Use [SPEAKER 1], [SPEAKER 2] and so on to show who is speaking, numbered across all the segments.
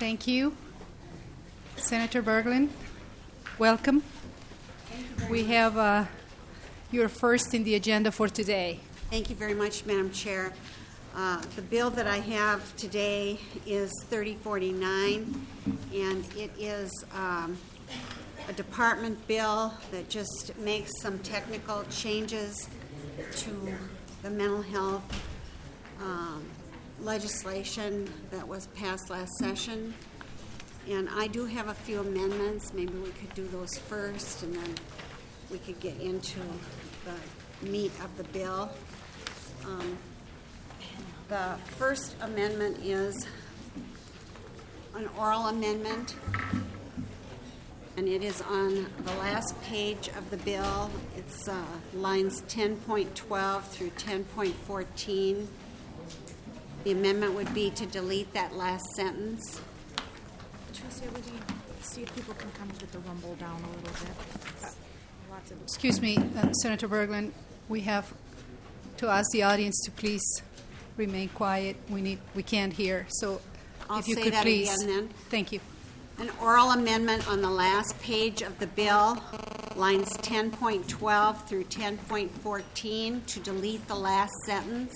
[SPEAKER 1] Thank you. Senator Berglund, welcome. We have your first in the agenda for today.
[SPEAKER 2] Thank you very much, Madam Chair. The bill that I have today is 3049, and it is a department bill that just makes some technical changes to the mental health legislation that was passed last session. And I do have a few amendments. Maybe we could do those first, and then we could get into the meat of the bill. The first amendment is an oral amendment, and it is on the last page of the bill. It's lines 10.12 through 10.14. The amendment would be to delete that last sentence.
[SPEAKER 3] Tricia, would you see if people can come with the rumble down a little bit?
[SPEAKER 1] Excuse me, Senator Berglund, we have to ask the audience to please remain quiet. We can't hear. So
[SPEAKER 2] I'll
[SPEAKER 1] if you
[SPEAKER 2] say
[SPEAKER 1] could
[SPEAKER 2] that
[SPEAKER 1] please.
[SPEAKER 2] again then.
[SPEAKER 1] Thank you.
[SPEAKER 2] An oral amendment on the last page of the bill, lines 10.12 through 10.14, to delete the last sentence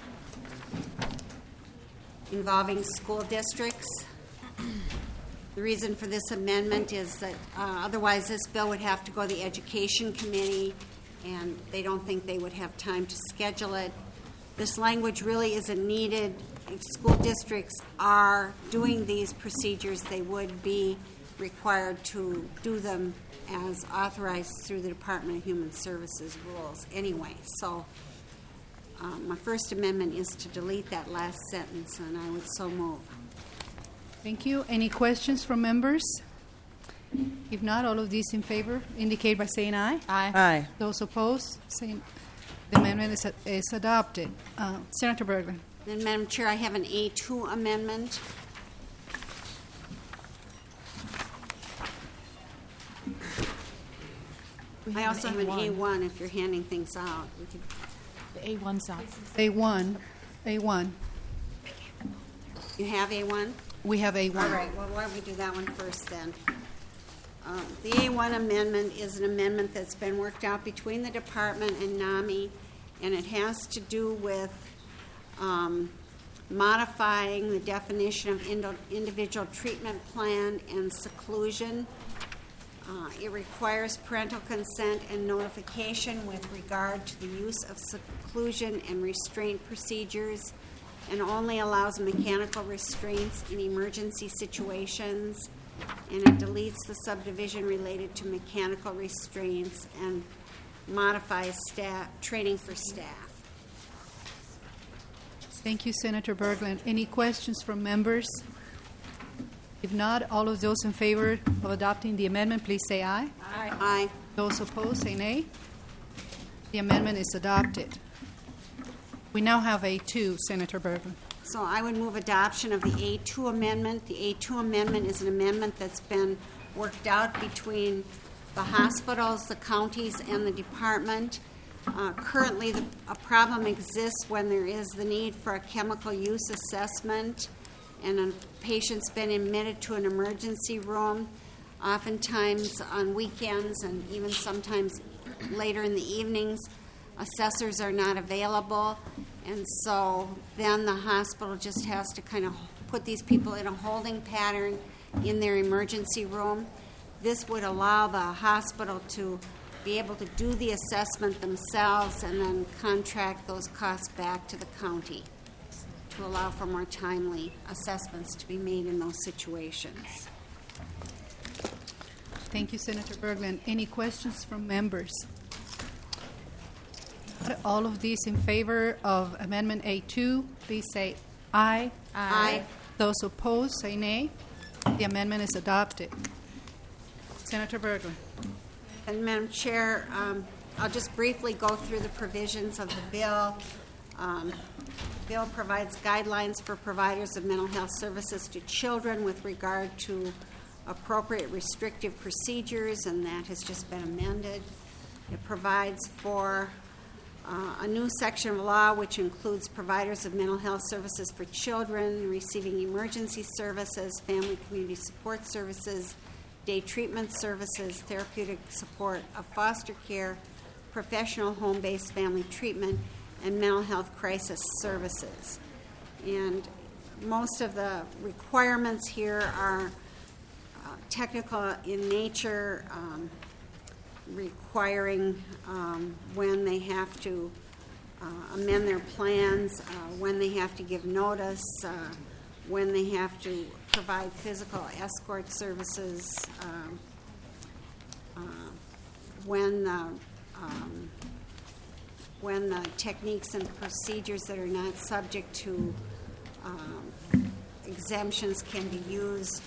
[SPEAKER 2] involving school districts. The reason for this amendment is that otherwise this bill would have to go to the Education Committee, and they don't think they would have time to schedule it. This language really isn't needed. If school districts are doing these procedures, they would be required to do them as authorized through the Department of Human Services rules anyway. So my first amendment is to delete that last sentence, and I would so move.
[SPEAKER 1] Thank you. Any questions from members? If not, all of these in favor indicate by saying aye.
[SPEAKER 3] Aye.
[SPEAKER 1] Those opposed, saying the amendment is adopted. Senator Berglund.
[SPEAKER 2] Then, Madam Chair, I have an A2 amendment. I also have an A1 if you're handing things out. We could.
[SPEAKER 3] The A1's out.
[SPEAKER 1] A1.
[SPEAKER 2] You have A1?
[SPEAKER 1] We have A1.
[SPEAKER 2] All right, well, why don't we do that one first then? The A1 amendment is an amendment that's been worked out between the department and NAMI, and it has to do with modifying the definition of individual treatment plan and seclusion. It requires parental consent and notification with regard to the use of seclusion and restraint procedures, and only allows mechanical restraints in emergency situations, and it deletes the subdivision related to mechanical restraints and modifies training for staff.
[SPEAKER 1] Thank you, Senator Berglund. Any questions from members? If not, all of those in favor of adopting the amendment, please say aye.
[SPEAKER 2] Aye.
[SPEAKER 1] Those opposed, say nay. The amendment is adopted. We now have A2, Senator Berglund.
[SPEAKER 2] So I would move adoption of the A2 amendment. The A2 amendment is an amendment that's been worked out between the hospitals, the counties, and the department. Currently, a problem exists when there is the need for a chemical use assessment and a patient's been admitted to an emergency room, oftentimes on weekends and even sometimes later in the evenings. Assessors are not available, and so then the hospital just has to kind of put these people in a holding pattern in their emergency room. This would allow the hospital to be able to do the assessment themselves and then contract those costs back to the county to allow for more timely assessments to be made in those situations.
[SPEAKER 1] Thank you, Senator Berglund. Any questions from members? All of these in favor of Amendment A2, please say aye.
[SPEAKER 2] Aye.
[SPEAKER 1] Those opposed, say nay. The amendment is adopted. Senator Berglund.
[SPEAKER 2] And Madam Chair, I'll just briefly go through the provisions of the bill. The bill provides guidelines for providers of mental health services to children with regard to appropriate restrictive procedures, and that has just been amended. It provides for a new section of law which includes providers of mental health services for children, receiving emergency services, family community support services, day treatment services, therapeutic support of foster care, professional home-based family treatment, and mental health crisis services. And most of the requirements here are technical in nature, requiring when they have to amend their plans, when they have to give notice, when they have to provide physical escort services, when the techniques and procedures that are not subject to exemptions can be used,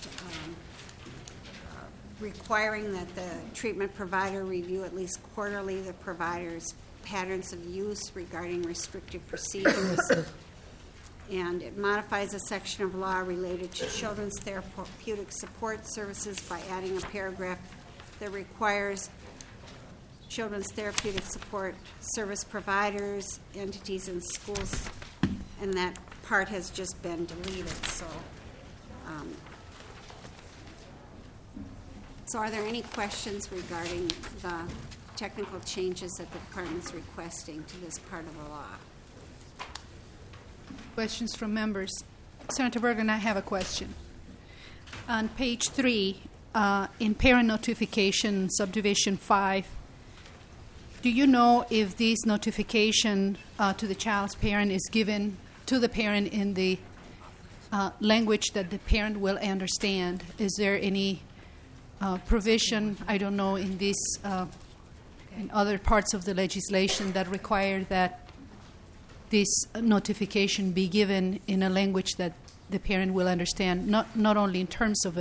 [SPEAKER 2] requiring that the treatment provider review at least quarterly the provider's patterns of use regarding restrictive procedures. And it modifies a section of law related to children's therapeutic support services by adding a paragraph that requires children's therapeutic support service providers, entities, and schools, and that part has just been deleted. So are there any questions regarding the technical changes that the department is requesting to this part of the law?
[SPEAKER 1] Questions from members? Senator Berglund, I have a question. On page 3, in parent notification, subdivision 5, do you know if this notification to the child's parent is given to the parent in the language that the parent will understand? Is there any provision, I don't know, in this in other parts of the legislation that require that this notification be given in a language that the parent will understand, not only in terms of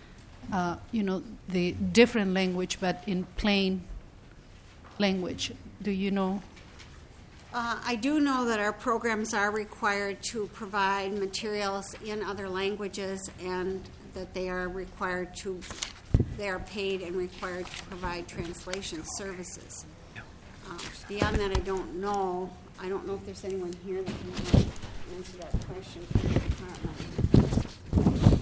[SPEAKER 1] the different language, but in plain language? Do you know?
[SPEAKER 2] I do know that our programs are required to provide materials in other languages, and that they are paid and required to provide translation services. Beyond that, I don't know. I don't know if there's anyone here that can answer that question from the department.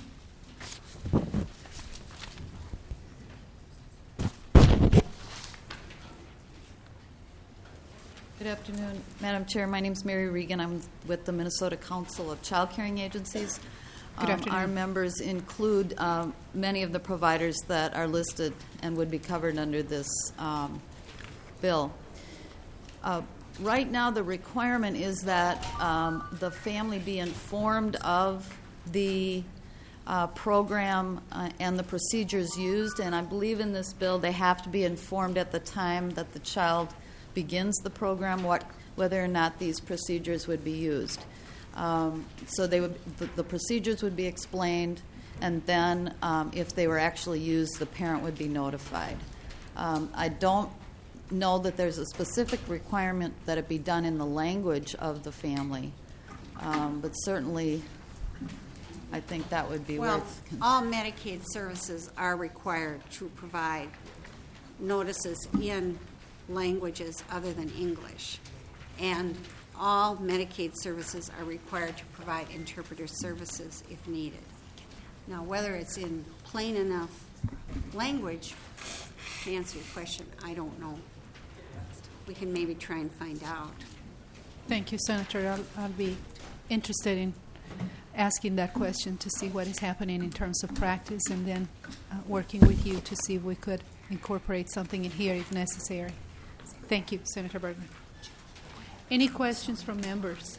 [SPEAKER 4] Good afternoon, Madam Chair. My name is Mary Regan. I'm with the Minnesota Council of Child Caring Agencies.
[SPEAKER 1] Good afternoon.
[SPEAKER 4] Our members include many of the providers that are listed and would be covered under this bill. Right now, the requirement is that the family be informed of the program and the procedures used, and I believe in this bill they have to be informed at the time that the child begins the program whether or not these procedures would be used. So the procedures would be explained, and then if they were actually used, the parent would be notified. I don't know that there's a specific requirement that it be done in the language of the family, but certainly I think that would be worth considering.
[SPEAKER 2] All Medicaid services are required to provide notices in languages other than English, and all Medicaid services are required to provide interpreter services if needed. Now, whether it's in plain enough language to answer your question, I don't know. We can maybe try and find out.
[SPEAKER 1] Thank you, Senator. I'll be interested in asking that question to see what is happening in terms of practice, and then working with you to see if we could incorporate something in here if necessary. Thank you, Senator Berglund. Any questions from members?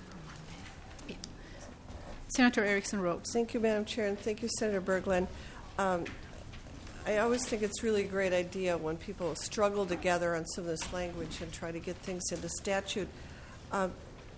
[SPEAKER 1] Senator Erickson Rhodes.
[SPEAKER 5] Thank you, Madam Chair, and thank you, Senator Berglund. I always think it's really a great idea when people struggle together on some of this language and try to get things into statute. I'm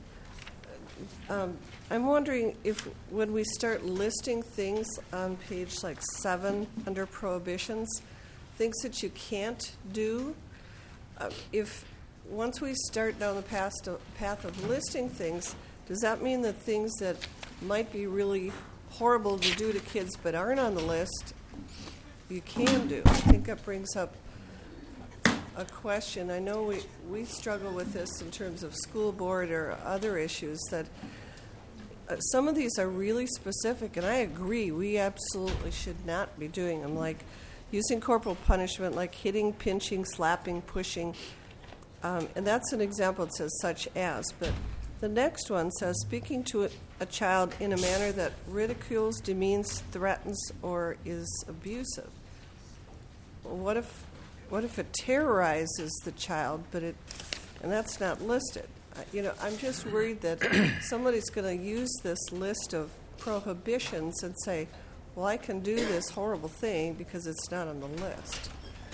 [SPEAKER 5] wondering if when we start listing things on page 7 under prohibitions, things that you can't do, if once we start down the path of listing things, does that mean that things that might be really horrible to do to kids but aren't on the list, you can do? I think that brings up a question. I know we struggle with this in terms of school board or other issues, that some of these are really specific, and I agree, we absolutely should not be doing them, like using corporal punishment, like hitting, pinching, slapping, pushing. And that's an example. It says such as, but the next one says speaking to a child in a manner that ridicules, demeans, threatens, or is abusive. Well, what if it terrorizes the child, and that's not listed? I'm just worried that somebody's going to use this list of prohibitions and say, well, I can do this horrible thing because it's not on the list.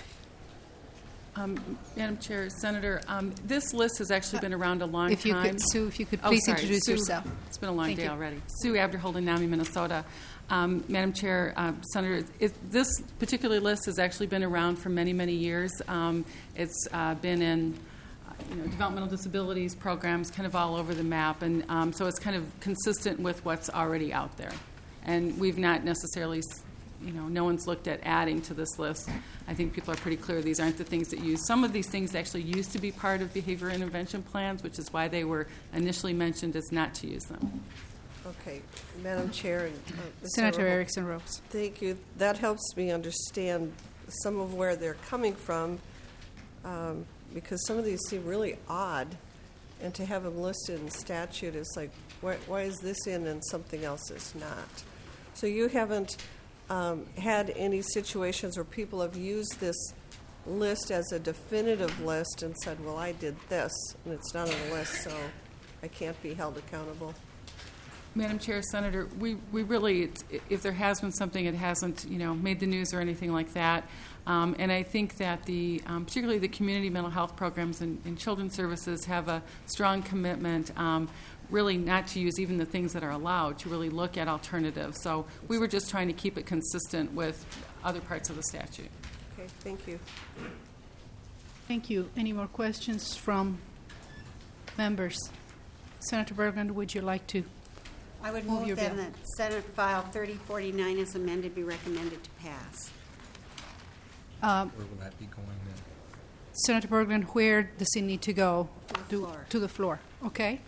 [SPEAKER 6] Madam Chair, Senator, this list has actually been around a long time.
[SPEAKER 1] Sue, if you could please introduce
[SPEAKER 6] Sue,
[SPEAKER 1] yourself.
[SPEAKER 6] It's been a long
[SPEAKER 1] Thank
[SPEAKER 6] day
[SPEAKER 1] you.
[SPEAKER 6] already. Sue Abderholden, NAMI, Minnesota. Madam Chair, Senator, this particular list has actually been around for many, many years. It's been in developmental disabilities programs kind of all over the map, and so it's kind of consistent with what's already out there. And we've not necessarily, no one's looked at adding to this list. I think people are pretty clear these aren't the things that use. Some of these things actually used to be part of behavior intervention plans, which is why they were initially mentioned as not to use them.
[SPEAKER 5] Okay, Madam Chair. And,
[SPEAKER 1] Senator Erickson Rose.
[SPEAKER 5] Thank you. That helps me understand some of where they're coming from, because some of these seem really odd, and to have them listed in statute is like, why is this in and something else is not? So you haven't had any situations where people have used this list as a definitive list and said, well, I did this, and it's not on the list, so I can't be held accountable?
[SPEAKER 6] Madam Chair, Senator, we really, if there has been something, it hasn't, made the news or anything like that. And I think that particularly the community mental health programs and children's services have a strong commitment, really not to use even the things that are allowed, to really look at alternatives. So we were just trying to keep it consistent with other parts of the statute.
[SPEAKER 5] Okay, thank you.
[SPEAKER 1] Thank you. Any more questions from members? Senator Berglund, would you like to?
[SPEAKER 2] I would
[SPEAKER 1] Move your
[SPEAKER 2] move then
[SPEAKER 1] bill.
[SPEAKER 2] that Senate File 3049 as amended be recommended to pass.
[SPEAKER 7] Where will that be going then?
[SPEAKER 1] Senator Berglund, where does it need to go?
[SPEAKER 2] To the floor.
[SPEAKER 1] To the floor. Okay.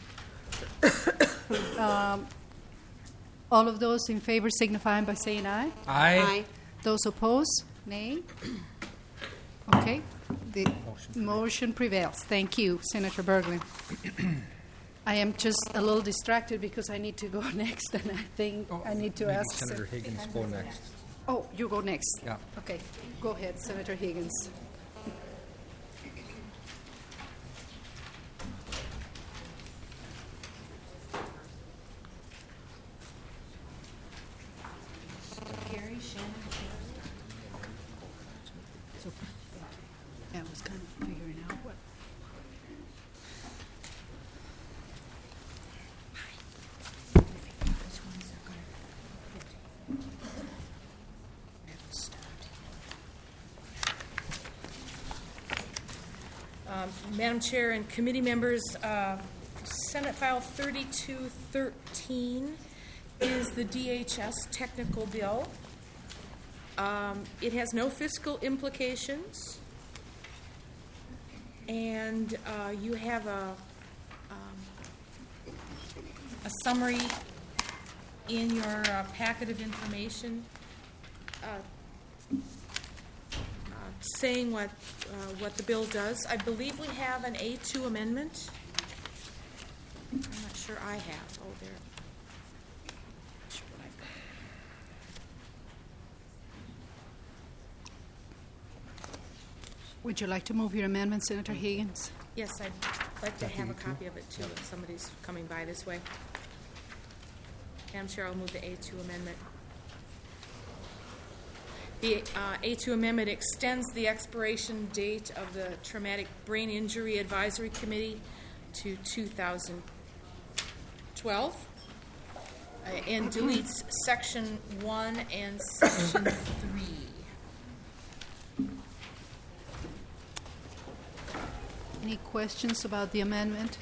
[SPEAKER 1] All of those in favor signify by saying aye.
[SPEAKER 2] Aye.
[SPEAKER 1] Those opposed, nay. Okay. The motion prevails. Thank you, Senator Berglund. I am just a little distracted because I need to go next, and I think I need to
[SPEAKER 7] Maybe
[SPEAKER 1] ask.
[SPEAKER 7] Senator Higgins go next.
[SPEAKER 1] Oh, you go next.
[SPEAKER 7] Yeah.
[SPEAKER 1] Okay. Go ahead, Senator Higgins. I was kind of figuring out what.
[SPEAKER 3] Madam Chair and committee members, Senate File 3213 is the DHS technical bill. It has no fiscal implications, and you have a summary in your packet of information saying what the bill does. I believe we have an A2 amendment. I'm not sure I have. Oh, there. Not sure what I've got.
[SPEAKER 1] Would you like to move your amendment, Senator Higgins?
[SPEAKER 3] Yes, I'd like to have a copy of it too if somebody's coming by this way. Madam Chair, I'll move the A2 amendment. The A2 amendment extends the expiration date of the Traumatic Brain Injury Advisory Committee to 2012 and deletes Section 1 and Section 3.
[SPEAKER 1] Any questions about the amendment?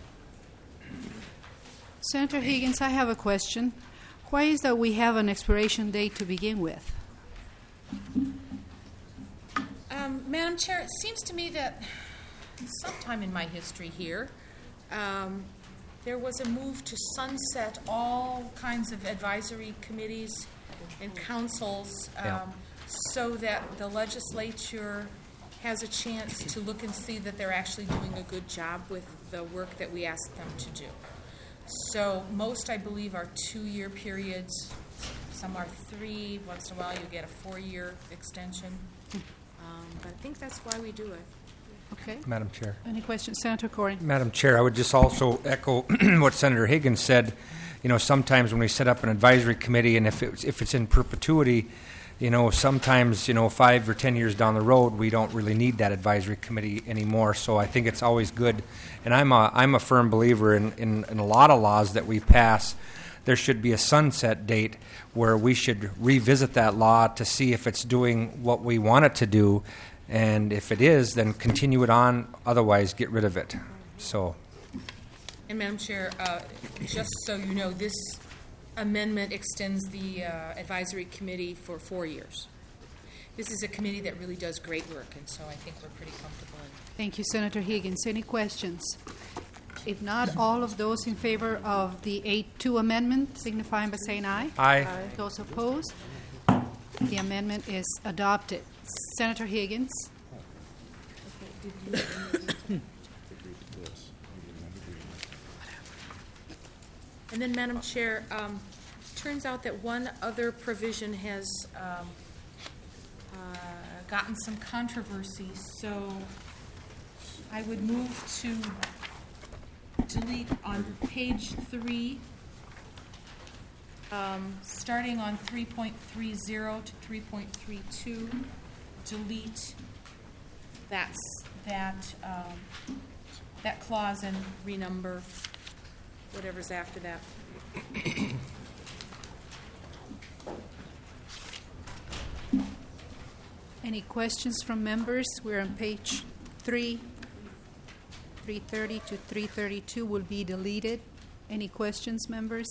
[SPEAKER 1] Senator Higgins, I have a question. Why is that we have an expiration date to begin with?
[SPEAKER 3] Madam Chair, it seems to me that sometime in my history here, there was a move to sunset all kinds of advisory committees and councils so that the legislature has a chance to look and see that they're actually doing a good job with the work that we ask them to do. So most, I believe, are 2-year periods. Some are 3. Once in a while, you get a 4-year extension. But I think that's why we do it.
[SPEAKER 1] Okay.
[SPEAKER 7] Madam Chair.
[SPEAKER 1] Any questions? Senator Corey.
[SPEAKER 7] Madam Chair, I would just also echo what Senator Higgins said. You know, sometimes when we set up an advisory committee, and if it's in perpetuity, you know, sometimes, 5 or 10 years down the road, we don't really need that advisory committee anymore. So I think it's always good. And I'm a firm believer in a lot of laws that we pass. There should be a sunset date where we should revisit that law to see if it's doing what we want it to do. And if it is, then continue it on. Otherwise, get rid of it. So.
[SPEAKER 3] And Madam Chair, just so you know, this amendment extends the advisory committee for 4 years. This is a committee that really does great work, and so I think we're pretty comfortable in it.
[SPEAKER 1] Thank you, Senator Higgins. Any questions? If not, all of those in favor of the 8-2 amendment signifying by saying aye.
[SPEAKER 7] Aye.
[SPEAKER 1] Those opposed? The amendment is adopted. Senator Higgins.
[SPEAKER 3] And then, Madam Chair, turns out that one other provision has gotten some controversy, so I would move to delete on page 3, starting on 3.30 to 3.32, delete that clause and renumber whatever's after that.
[SPEAKER 1] Any questions from members? We're on page 3. 330 to 332 will be deleted. Any questions, members?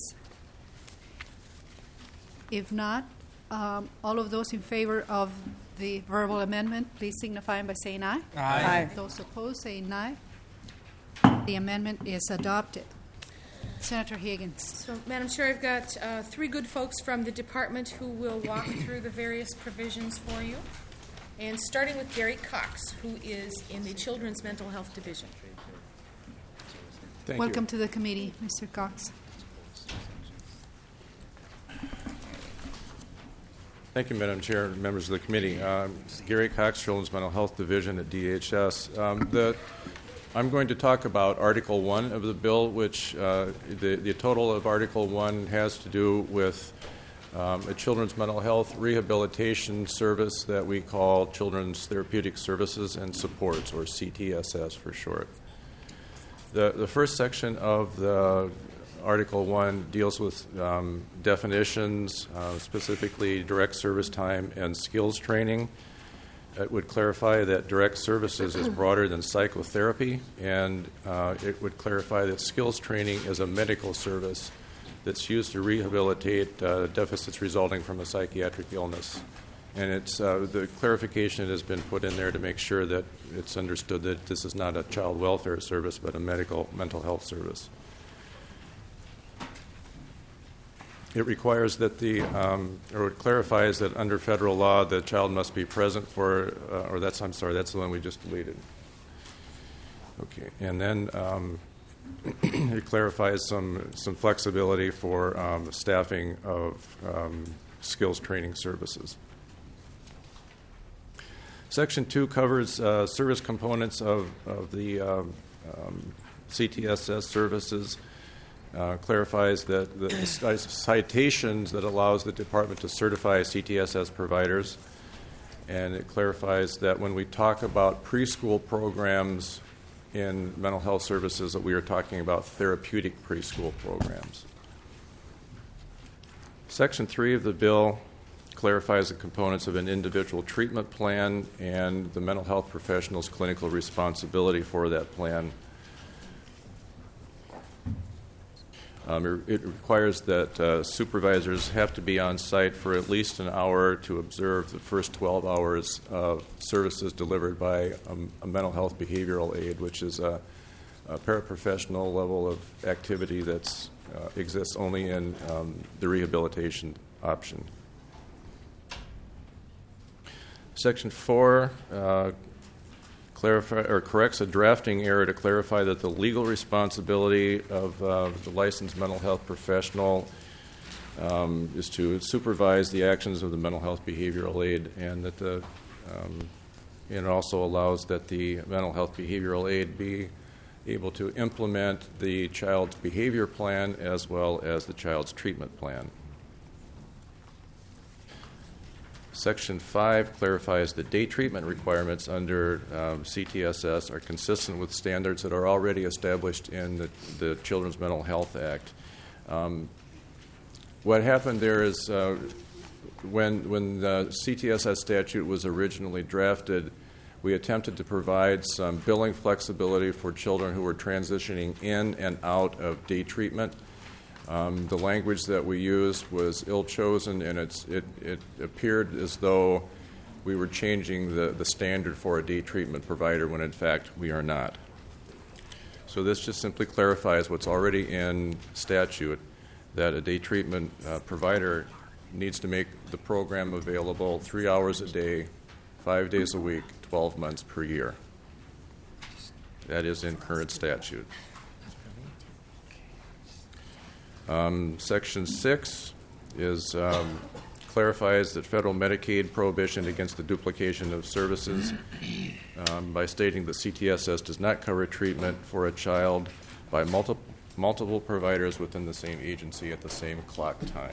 [SPEAKER 1] If not, all of those in favor of the verbal amendment, please signify by saying aye.
[SPEAKER 7] Aye.
[SPEAKER 1] Those opposed, saying aye. The amendment is adopted. Senator Higgins.
[SPEAKER 3] So, Madam Chair, I've got 3 good folks from the department who will walk through the various provisions for you. And starting with Gary Cox, who is in the Children's Mental Health Division.
[SPEAKER 8] Thank
[SPEAKER 1] Welcome
[SPEAKER 8] you.
[SPEAKER 1] to the committee, Mr. Cox.
[SPEAKER 8] Thank you, Madam Chair and members of the committee. Gary Cox, Children's Mental Health Division at DHS. I'm going to talk about Article 1 of the bill, which the total of Article 1 has to do with a children's mental health rehabilitation service that we call Children's Therapeutic Services and Supports, or CTSS for short. The first section of the Article 1 deals with definitions, specifically direct service time and skills training. It would clarify that direct services is broader than psychotherapy, and it would clarify that skills training is a medical service that's used to rehabilitate deficits resulting from a psychiatric illness. And it's the clarification has been put in there to make sure that it's understood that this is not a child welfare service, but a mental health service. It requires that or it clarifies that under federal law, the child must be present for, that's the one we just deleted. Okay, and then it clarifies some flexibility for the staffing of skills training services. Section 2 covers service components of the CTSS services. Clarifies that the citations that allows the department to certify CTSS providers, and it clarifies that when we talk about preschool programs in mental health services, that we are talking about therapeutic preschool programs. Section 3 of the bill clarifies the components of an individual treatment plan and the mental health professional's clinical responsibility for that plan. It requires that supervisors have to be on site for at least an hour to observe the first 12 hours of services delivered by a mental health behavioral aid, which is a paraprofessional level of activity that exists only in the rehabilitation option. Section 4 corrects a drafting error to clarify that the legal responsibility of the licensed mental health professional is to supervise the actions of the mental health behavioral aid, and that it also allows that the mental health behavioral aid be able to implement the child's behavior plan as well as the child's treatment plan. Section 5 clarifies that day treatment requirements under CTSS are consistent with standards that are already established in the Children's Mental Health Act. What happened there is when the CTSS statute was originally drafted, we attempted to provide some billing flexibility for children who were transitioning in and out of day treatment. The language that we used was ill-chosen, and it appeared as though we were changing the standard for a day treatment provider when, in fact, we are not. So this just simply clarifies what's already in statute, that a day treatment provider needs to make the program available 3 hours a day, 5 days a week, 12 months per year. That is in current statute. Section 6 clarifies that federal Medicaid prohibition against the duplication of services by stating that CTSS does not cover treatment for a child by multiple providers within the same agency at the same clock time.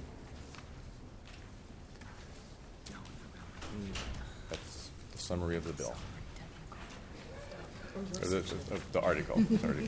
[SPEAKER 8] That's the summary of the bill. The article. Sorry.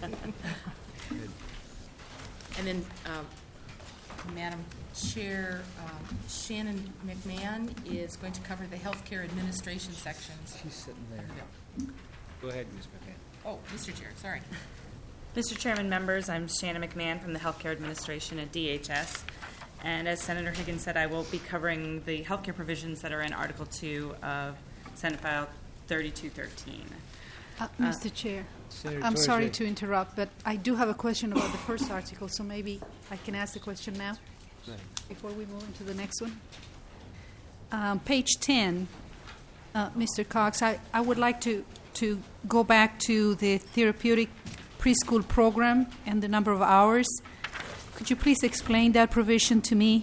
[SPEAKER 3] And then, Madam Chair, Shannon McMahon is going to cover the healthcare administration sections.
[SPEAKER 9] She's sitting there. Go ahead, Ms. McMahon.
[SPEAKER 3] Oh, Mr. Chair, sorry.
[SPEAKER 10] Mr. Chairman, members, I'm Shannon McMahon from the Healthcare Administration at DHS. And as Senator Higgins said, I will be covering the healthcare provisions that are in Article 2 of Senate File 3213.
[SPEAKER 1] Mr. Chair,
[SPEAKER 9] Senator
[SPEAKER 1] I'm sorry
[SPEAKER 9] Torres.
[SPEAKER 1] to interrupt, but I do have a question about the first article, so maybe I can ask the question now before we move into the next one. Page 10, Mr. Cox, I would like to go back to the therapeutic preschool program and the number of hours. Could you please explain that provision to me?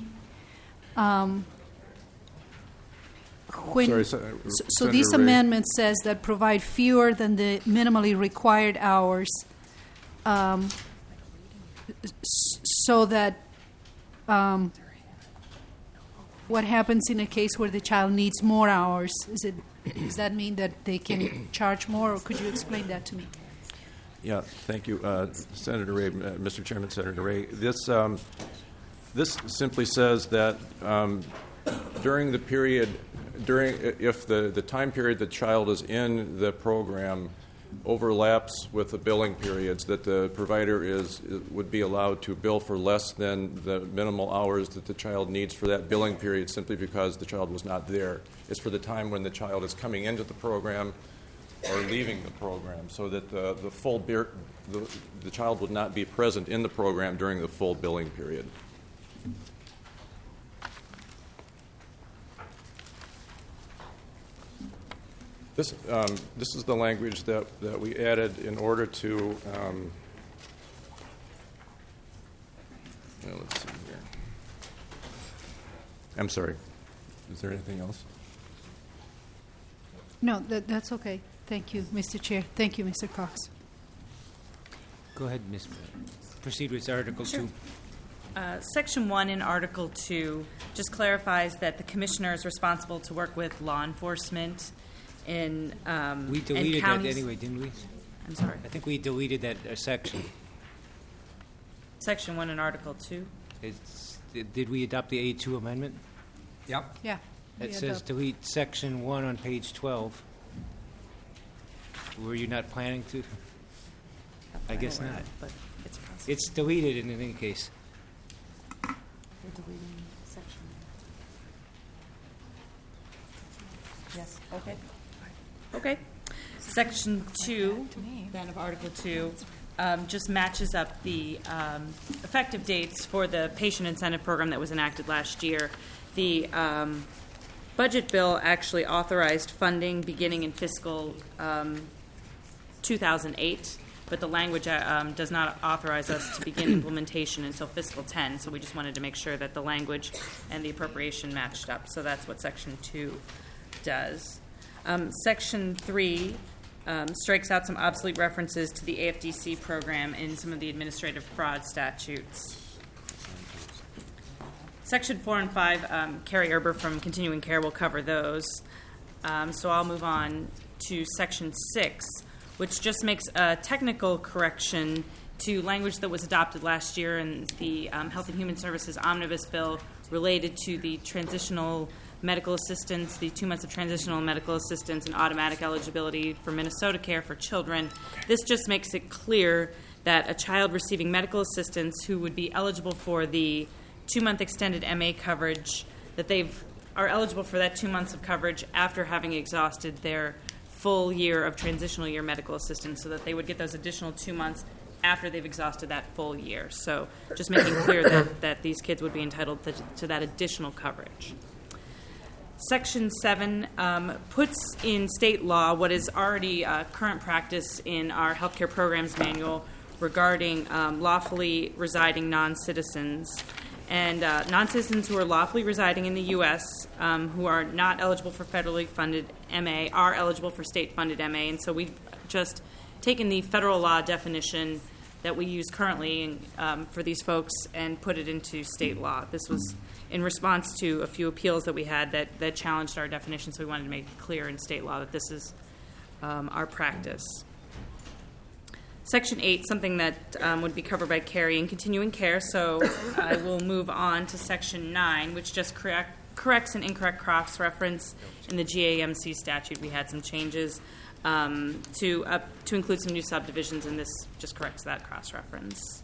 [SPEAKER 1] So this
[SPEAKER 8] Senator Ray.
[SPEAKER 1] amendment says that provide fewer than the minimally required hours, so that what happens in a case where the child needs more hours? Does that mean that they can charge more, or could you explain that to me?
[SPEAKER 8] Yeah, thank you, Senator Ray, Mr. Chairman, Senator Ray. This simply says that during the period, if the time period the child is in the program overlaps with the billing periods, that the provider would be allowed to bill for less than the minimal hours that the child needs for that billing period, simply because the child was not there. It's for the time when the child is coming into the program or leaving the program, so that the child would not be present in the program during the full billing period. This is the language that we added in order to let's see here. I'm sorry. Is there anything else?
[SPEAKER 1] No, that's okay. Thank you, Mr. Chair. Thank you, Mr. Cox.
[SPEAKER 9] Go ahead, Ms. Proceed with Article 2.
[SPEAKER 10] Section 1 in Article 2 just clarifies that the commissioner is responsible to work with law enforcement in
[SPEAKER 9] We deleted that anyway, didn't we?
[SPEAKER 10] I'm sorry.
[SPEAKER 9] I think we deleted that section.
[SPEAKER 10] Section 1 in Article 2.
[SPEAKER 9] Did we adopt the A2 amendment?
[SPEAKER 7] Yep.
[SPEAKER 1] Yeah.
[SPEAKER 9] It
[SPEAKER 1] we
[SPEAKER 9] says
[SPEAKER 1] adopt.
[SPEAKER 9] delete Section 1 on page 12. Were you not planning to? I guess not.
[SPEAKER 10] But it's possible.
[SPEAKER 9] It's deleted in any case.
[SPEAKER 10] We're deleting section. Yes, okay. Okay. Section 2, then of Article 2, just matches up the effective dates for the patient incentive program that was enacted last year. The budget bill actually authorized funding beginning in fiscal 2008, but the language does not authorize us to begin implementation until fiscal 10, so we just wanted to make sure that the language and the appropriation matched up. So that's what Section 2 does. Section 3 strikes out some obsolete references to the AFDC program in some of the administrative fraud statutes. Section 4 and 5, Carrie Erber from Continuing Care will cover those. So I'll move on to Section 6, which just makes a technical correction to language that was adopted last year in the Health and Human Services Omnibus Bill related to the transitional medical assistance, the 2 months of transitional medical assistance and automatic eligibility for Minnesota Care for children. This just makes it clear that a child receiving medical assistance who would be eligible for the 2-month extended MA coverage, that they are eligible for that 2 months of coverage after having exhausted their full year of transitional year medical assistance, so that they would get those additional 2 months after they've exhausted that full year. So just making clear that these kids would be entitled to that additional coverage. Section 7 puts in state law what is already current practice in our healthcare programs manual regarding lawfully residing non-citizens. And non-citizens who are lawfully residing in the U.S. Who are not eligible for federally funded MA are eligible for state-funded MA. And so we've just taken the federal law definition that we use currently for these folks and put it into state law. This was in response to a few appeals that we had that challenged our definition, so we wanted to make it clear in state law that this is our practice. Section 8, something that would be covered by Carrie in Continuing Care, so I will move on to Section 9, which just corrects an incorrect cross-reference in the GAMC statute. We had some changes to include some new subdivisions, and this just corrects that cross-reference.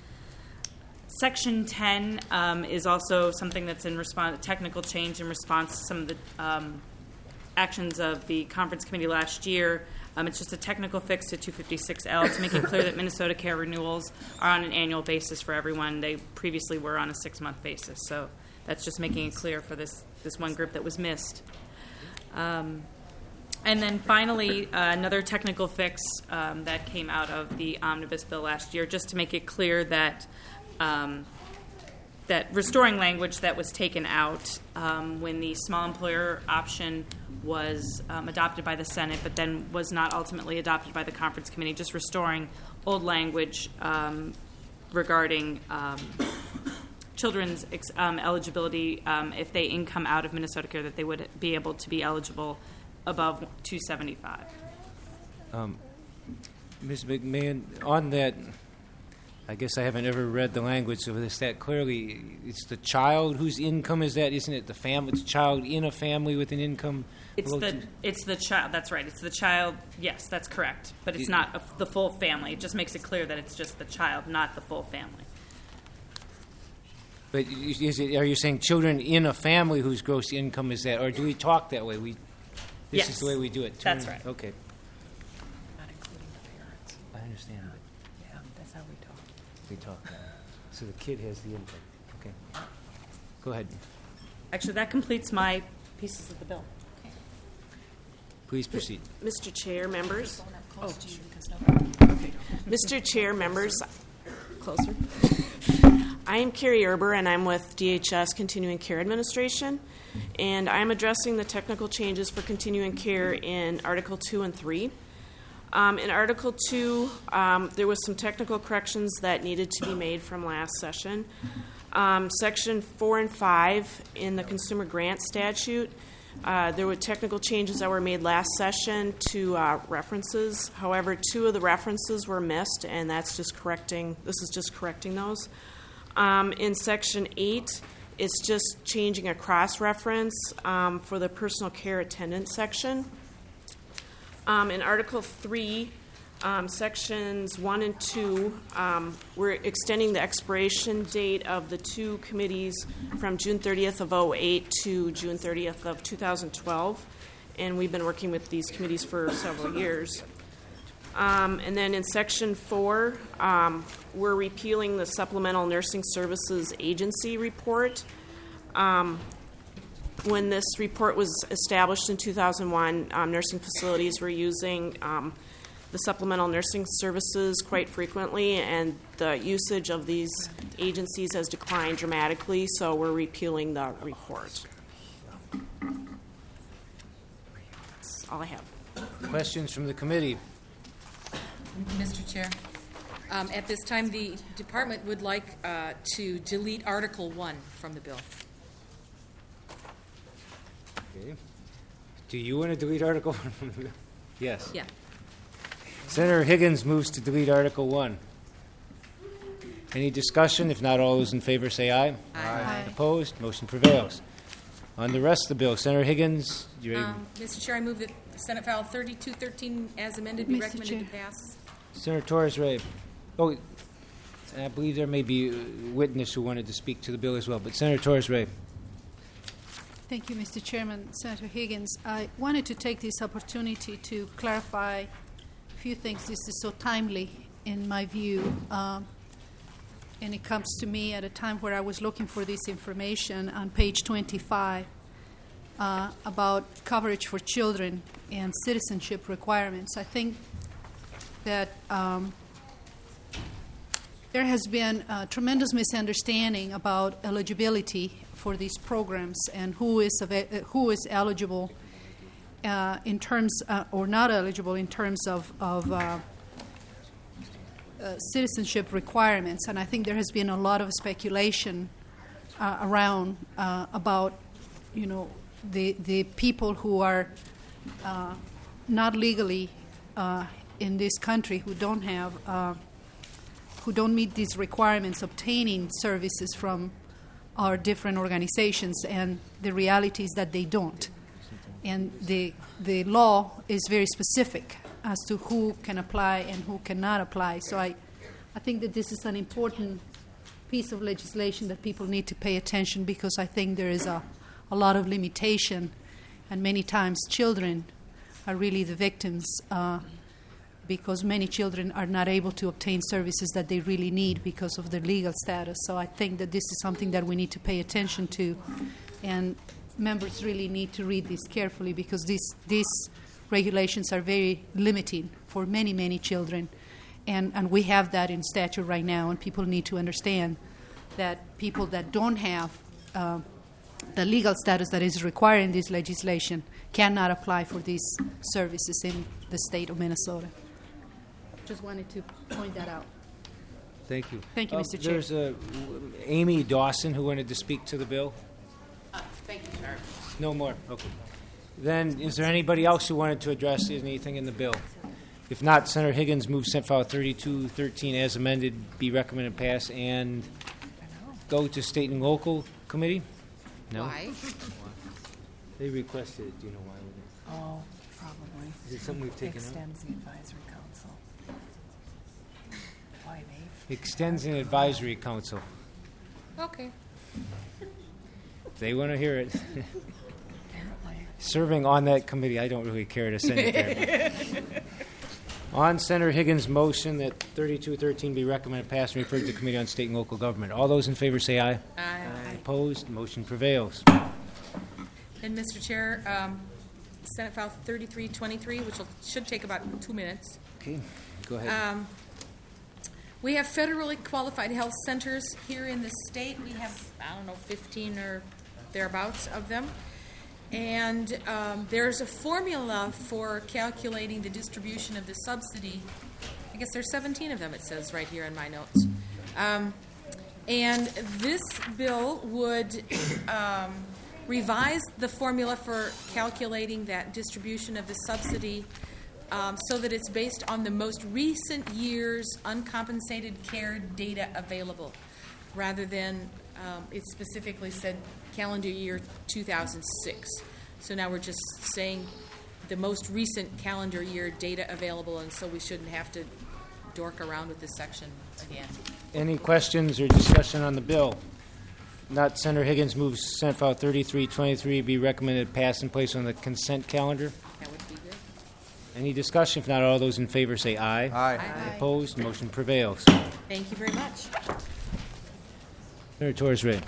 [SPEAKER 10] Section 10 is also something that's in response, a technical change in response to some of the actions of the conference committee last year. It's just a technical fix to 256L to make it clear that Minnesota Care renewals are on an annual basis for everyone. They previously were on a 6-month basis, so that's just making it clear for this one group that was missed. And then finally, another technical fix that came out of the omnibus bill last year, just to make it clear that that restoring language that was taken out when the small employer option was adopted by the Senate, but then was not ultimately adopted by the conference committee, just restoring old language regarding children's eligibility if they income out of Minnesota Care, that they would be able to be eligible above 275.
[SPEAKER 9] Ms. McMahon, on that, I guess I haven't ever read the language of this that clearly. It's the child whose income is that, isn't it? The family, it's a child in a family with an income.
[SPEAKER 10] It's the child. That's right. It's the child. Yes, that's correct. But it's not the full family. It just makes it clear that it's just the child, not the full family.
[SPEAKER 9] But are you saying children in a family whose gross income is that, or do we talk that way? This is the way we do it.
[SPEAKER 10] That's right.
[SPEAKER 9] Okay.
[SPEAKER 10] Not including the parents.
[SPEAKER 9] I understand that.
[SPEAKER 10] Yeah, that's how we talk.
[SPEAKER 9] We talk. So the kid has the input. Okay. Go ahead.
[SPEAKER 10] Actually, that completes my pieces of the bill.
[SPEAKER 9] Please proceed.
[SPEAKER 11] Mr. Chair, members. Mr. Chair, members. Closer. I am Carrie Erber, and I'm with DHS Continuing Care Administration, and I'm addressing the technical changes for continuing care in Article 2 and 3. In Article 2, there was some technical corrections that needed to be made from last session. Section 4 and 5 in the Consumer Grant Statute, there were technical changes that were made last session to references. However, 2 of the references were missed, and this is just correcting those. In Section 8, it's just changing a cross-reference for the personal care attendant section. In Article 3, Sections 1 and 2, we're extending the expiration date of the two committees from June 30th of 2008 to June 30th of 2012. And we've been working with these committees for several years. And then in Section 4, we're repealing the Supplemental Nursing Services Agency report. When this report was established in 2001, nursing facilities were using the supplemental nursing services quite frequently, and the usage of these agencies has declined dramatically, so we're repealing the report. That's all I have.
[SPEAKER 9] Questions from the committee?
[SPEAKER 3] Mr. Chair, at this time, the department would like to delete Article 1 from the bill.
[SPEAKER 9] Okay. Do you want to delete Article 1 from the bill? Yes.
[SPEAKER 3] Yeah.
[SPEAKER 9] Senator Higgins moves to delete Article 1. Any discussion? If not, all those in favor say aye.
[SPEAKER 1] Aye.
[SPEAKER 9] Opposed? Motion prevails. On the rest of the bill, Senator Higgins, you ready?
[SPEAKER 3] Mr. Chair, I move that Senate File 3213 as amended be
[SPEAKER 1] Mr.
[SPEAKER 3] recommended to
[SPEAKER 1] Chair.
[SPEAKER 3] pass.
[SPEAKER 9] Senator Torres-Ray. Oh, I believe there may be a witness who wanted to speak to the bill as well, but Senator Torres-Ray.
[SPEAKER 1] Thank you, Mr. Chairman. Senator Higgins, I wanted to take this opportunity to clarify a few things. This is so timely, in my view, and it comes to me at a time where I was looking for this information on page 25 about coverage for children and citizenship requirements. I think that there has been a tremendous misunderstanding about eligibility for these programs and who is eligible in terms or not eligible in terms of citizenship requirements. And I think there has been a lot of speculation around about, the people who are not legally in this country, who don't meet these requirements, obtaining services from our different organizations, and the reality is that they don't. And the law is very specific as to who can apply and who cannot apply. So I think that this is an important piece of legislation that people need to pay attention, because I think there is a lot of limitation, and many times children are really the victims because many children are not able to obtain services that they really need because of their legal status. So I think that this is something that we need to pay attention to, and members really need to read this carefully, because these regulations are very limiting for many, many children. And we have that in statute right now, and people need to understand that people that don't have the legal status that is required in this legislation cannot apply for these services in the state of Minnesota. Just wanted to point that out.
[SPEAKER 9] Thank you.
[SPEAKER 1] Thank you, Mr. Chair.
[SPEAKER 9] There's Amy Dawson who wanted to speak to the bill.
[SPEAKER 3] Thank you, sir.
[SPEAKER 9] No more. Okay. Then, is there anybody else who wanted to address anything in the bill? If not, Senator Higgins moves Senate File 3213 as amended, be recommended pass, and go to State and Local Committee? No?
[SPEAKER 3] Why?
[SPEAKER 9] They requested it. Do you know why?
[SPEAKER 12] Oh, probably.
[SPEAKER 9] Is it something we've taken out?
[SPEAKER 12] Extends the advisory council. Why, Dave?
[SPEAKER 9] Extends an advisory council.
[SPEAKER 3] Okay.
[SPEAKER 9] If they want to hear it.
[SPEAKER 12] Apparently.
[SPEAKER 9] Serving on that committee, I don't really care to send it there. On Senator Higgins' motion that 3213 be recommended pass and referred to Committee on State and Local Government. All those in favor say aye.
[SPEAKER 3] Aye.
[SPEAKER 9] Opposed? Motion prevails.
[SPEAKER 3] And Mr. Chair, Senate File 3323, which should take about 2 minutes.
[SPEAKER 9] Okay, go ahead.
[SPEAKER 3] We have federally qualified health centers here in the state. We have, 15 or thereabouts of them. And there's a formula for calculating the distribution of the subsidy. I guess there's 17 of them, it says right here in my notes. And this bill would revise the formula for calculating that distribution of the subsidy so that it's based on the most recent year's uncompensated care data available, rather than it specifically said calendar year 2006. So now we're just saying the most recent calendar year data available, and so we shouldn't have to dork around with this section again.
[SPEAKER 9] Any questions or discussion on the bill? Not, Senator Higgins moves Senate File 3323 be recommended pass and place on the consent calendar.
[SPEAKER 3] That would be good.
[SPEAKER 9] Any discussion? If not, all those in favor say aye.
[SPEAKER 7] Aye.
[SPEAKER 9] Opposed? Motion prevails.
[SPEAKER 3] Thank you very much.
[SPEAKER 9] Senator Torres-Ray.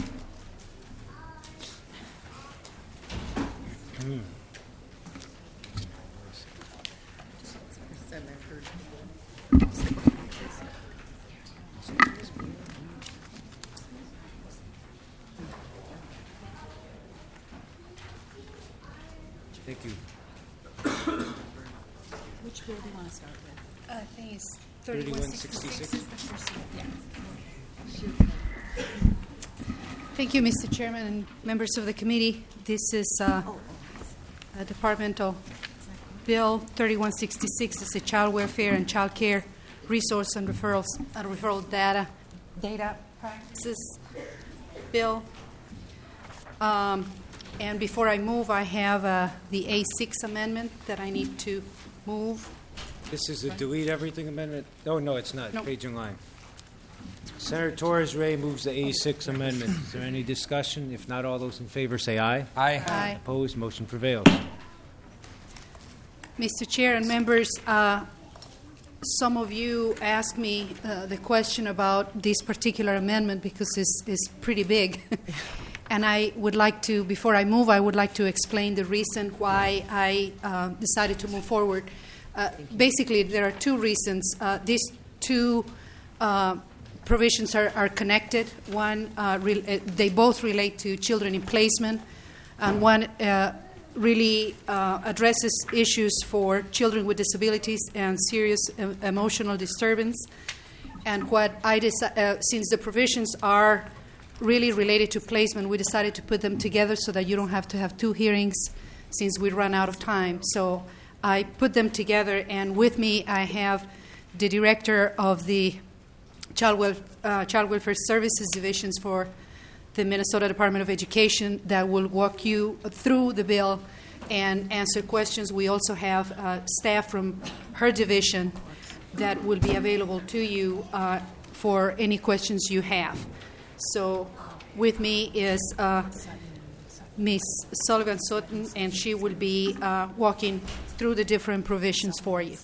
[SPEAKER 9] Thank you.
[SPEAKER 3] Which bill do you want to start with?
[SPEAKER 1] I think it's
[SPEAKER 9] 3166
[SPEAKER 1] is the first one. Yeah. Thank you, Mr. Chairman and members of the committee. This is a departmental bill 3166. It's a child welfare and child care resource and referral data practices bill. And before I move, I have the A6 amendment that I need to move.
[SPEAKER 9] This is the delete everything amendment? Oh, no, it's not.
[SPEAKER 1] No.
[SPEAKER 9] Page in line. Senator Torres-Ray moves the A6 amendment. Is there any discussion? If not, all those in favor say aye.
[SPEAKER 1] Aye.
[SPEAKER 9] Opposed? Motion prevails.
[SPEAKER 1] Mr. Chair and members, some of you asked me the question about this particular amendment because it's pretty big. And I would like to, before I move, I would like to explain the reason why I decided to move forward. Basically, there are two reasons. These two provisions are connected. One, they both relate to children in placement, and one really addresses issues for children with disabilities and serious emotional disturbance. And what I since the provisions are really related to placement, we decided to put them together so that you don't have to have two hearings since we run out of time. So I put them together, and with me I have the director of the Child Welfare Services Divisions for the Minnesota Department of Education that will walk you through the bill and answer questions. We also have staff from her division that will be available to you for any questions you have. So with me is Ms. Sullivan Sutton, and she will be walking through the different provisions for you.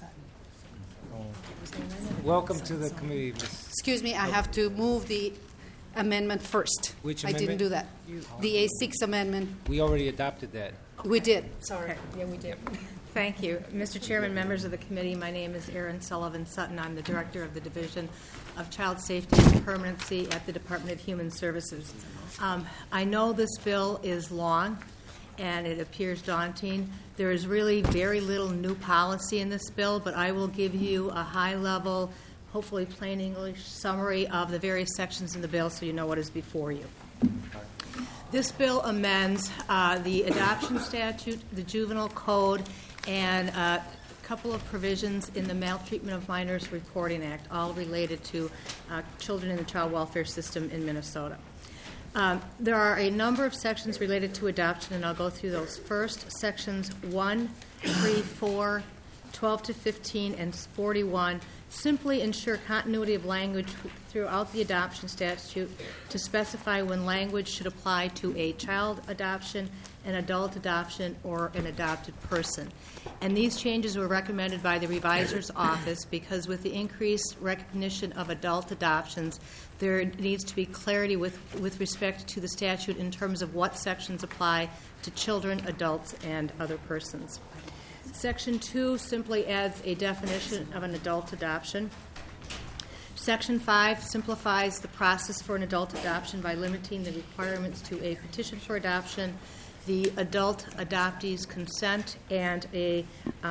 [SPEAKER 9] Welcome to the committee, Ms.
[SPEAKER 1] Excuse me, I have to move the amendment first.
[SPEAKER 9] Which
[SPEAKER 1] I didn't
[SPEAKER 9] amendment?
[SPEAKER 1] do that. The A6 amendment.
[SPEAKER 9] We already adopted that.
[SPEAKER 1] We did.
[SPEAKER 13] Sorry. Yeah, we did. Thank you. Mr. Chairman, members of the committee, my name is Erin Sullivan Sutton. I'm the director of the Division of Child Safety and Permanency at the Department of Human Services. I know this bill is long and it appears daunting. There is really very little new policy in this bill, but I will give you a high-level, hopefully plain English summary of the various sections in the bill so you know what is before you. This bill amends the adoption statute, the juvenile code, and a couple of provisions in the Maltreatment of Minors Reporting Act, all related to children in the child welfare system in Minnesota. There are a number of sections related to adoption, and I'll go through those. First, sections 1, 3, 4, 12 to 15, and 41 simply ensure continuity of language throughout the adoption statute to specify when language should apply to a child adoption, an adult adoption, or an adopted person. And these changes were recommended by the Revisor's Office because with the increased recognition of adult adoptions, there needs to be clarity with respect to the statute in terms of what sections apply to children, adults, and other persons. Section 2 simply adds a definition of an adult adoption. Section 5 simplifies the process for an adult adoption by limiting the requirements to a petition for adoption, the adult adoptee's consent, and a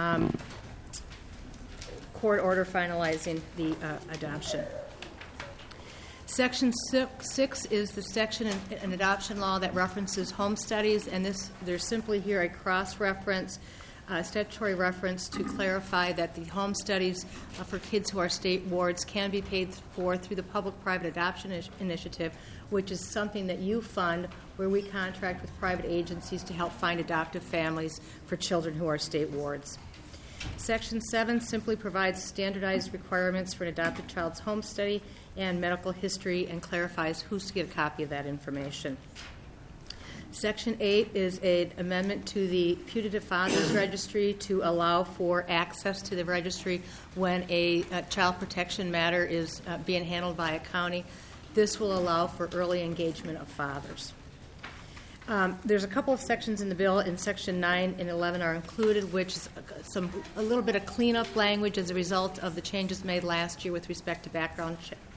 [SPEAKER 13] court order finalizing the adoption. Section 6 is the section in adoption law that references home studies, and there's simply here a cross-reference statutory reference to clarify that the home studies for kids who are state wards can be paid for through the Public-Private Adoption Initiative, which is something that you fund, where we contract with private agencies to help find adoptive families for children who are state wards. Section 7 simply provides standardized requirements for an adopted child's home study and medical history and clarifies who's to get a copy of that information. Section 8 is an amendment to the Putative Fathers Registry to allow for access to the registry when a child protection matter is being handled by a county. This will allow for early engagement of fathers. There's a couple of sections in the bill, and Section 9 and 11 are included, which is a little bit of cleanup language as a result of the changes made last year with respect to background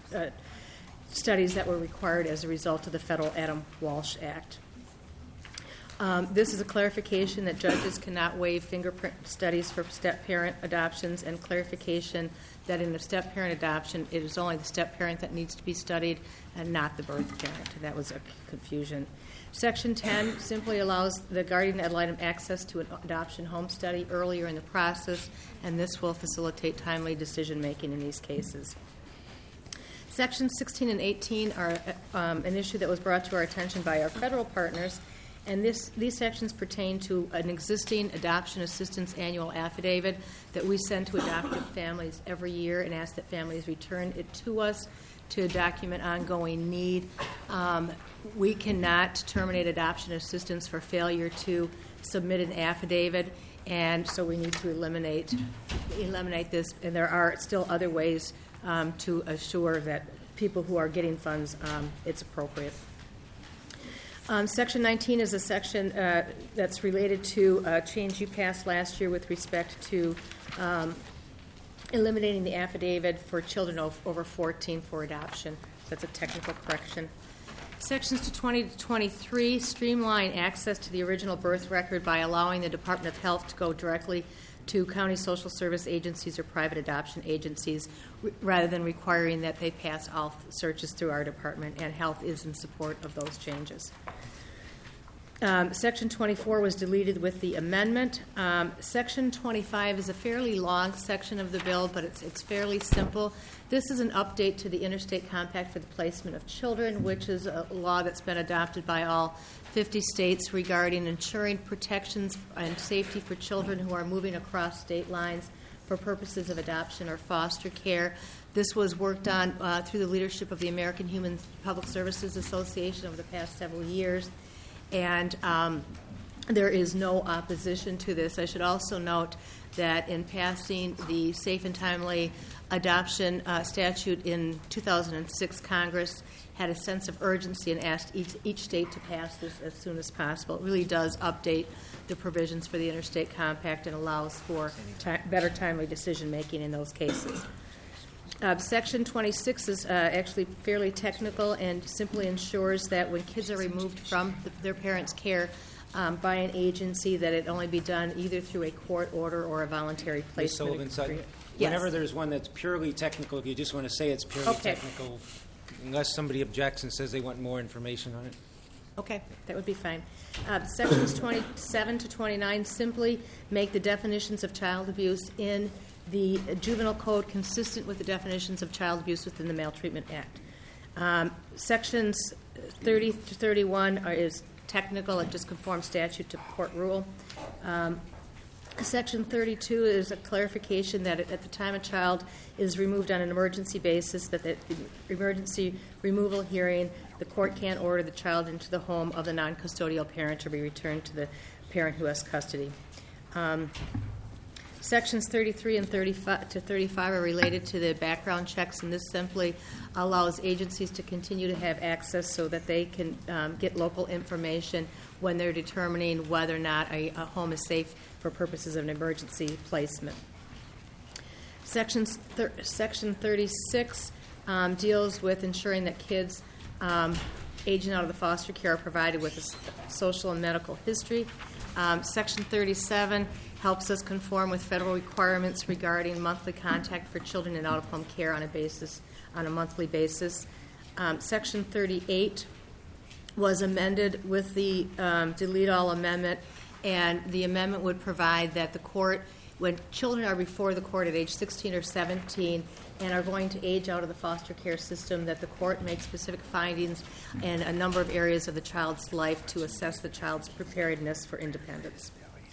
[SPEAKER 13] studies that were required as a result of the federal Adam Walsh Act. This is a clarification that judges cannot waive fingerprint studies for step-parent adoptions, and clarification that in a step-parent adoption, it is only the step-parent that needs to be studied and not the birth parent. That was a confusion. Section 10 simply allows the guardian ad litem access to an adoption home study earlier in the process, and this will facilitate timely decision-making in these cases. Sections 16 and 18 are an issue that was brought to our attention by our federal partners, and these sections pertain to an existing adoption assistance annual affidavit that we send to adoptive families every year and ask that families return it to us to document ongoing need. We cannot terminate adoption assistance for failure to submit an affidavit, and so we need to eliminate this, and there are still other ways to assure that people who are getting funds, it's appropriate. Section 19 is a section that's related to a change you passed last year with respect to eliminating the affidavit for children over 14 for adoption. That's a technical correction. Sections 20 to 23 streamline access to the original birth record by allowing the Department of Health to go directly to county social service agencies or private adoption agencies rather than requiring that they pass all searches through our department, and Health is in support of those changes. Section 24 was deleted with the amendment. Section 25 is a fairly long section of the bill, but it's fairly simple. This is an update to the Interstate Compact for the Placement of Children, which is a law that's been adopted by all 50 states regarding ensuring protections and safety for children who are moving across state lines for purposes of adoption or foster care. This was worked on through the leadership of the American Human Public Services Association over the past several years, and there is no opposition to this. I should also note that in passing the safe and timely adoption statute in 2006, Congress had a sense of urgency and asked each state to pass this as soon as possible. It really does update the provisions for the Interstate Compact and allows for better timely decision-making in those cases. Section 26 is actually fairly technical and simply ensures that when kids are removed from their parents' care by an agency, that it only be done either through a court order or a voluntary placement.
[SPEAKER 9] Ms. Sullivan-Sutton,
[SPEAKER 13] Yes.
[SPEAKER 9] whenever there's one that's purely technical, if you just want to say it's purely
[SPEAKER 13] Okay.
[SPEAKER 9] technical, unless somebody objects and says they want more information on it.
[SPEAKER 13] Okay, that would be fine. Sections 27 to 29 simply make the definitions of child abuse in the juvenile code consistent with the definitions of child abuse within the Maltreatment Act. Sections 30 to 31 is technical. It just conforms statute to court rule. Section 32 is a clarification that at the time a child is removed on an emergency basis, that the emergency removal hearing, the court can't order the child into the home of the non-custodial parent to be returned to the parent who has custody. Sections 33 and 35 to 35 are related to the background checks, and this simply allows agencies to continue to have access so that they can get local information when they're determining whether or not a home is safe for purposes of an emergency placement. Section 36 deals with ensuring that kids aging out of the foster care are provided with a social and medical history. Section 37 helps us conform with federal requirements regarding monthly contact for children in out-of-home care on a monthly basis. Section 38 was amended with the delete all amendment, And the amendment would provide that the court, when children are before the court at age 16 or 17 and are going to age out of the foster care system, that the court makes specific findings in a number of areas of the child's life to assess the child's preparedness for independence.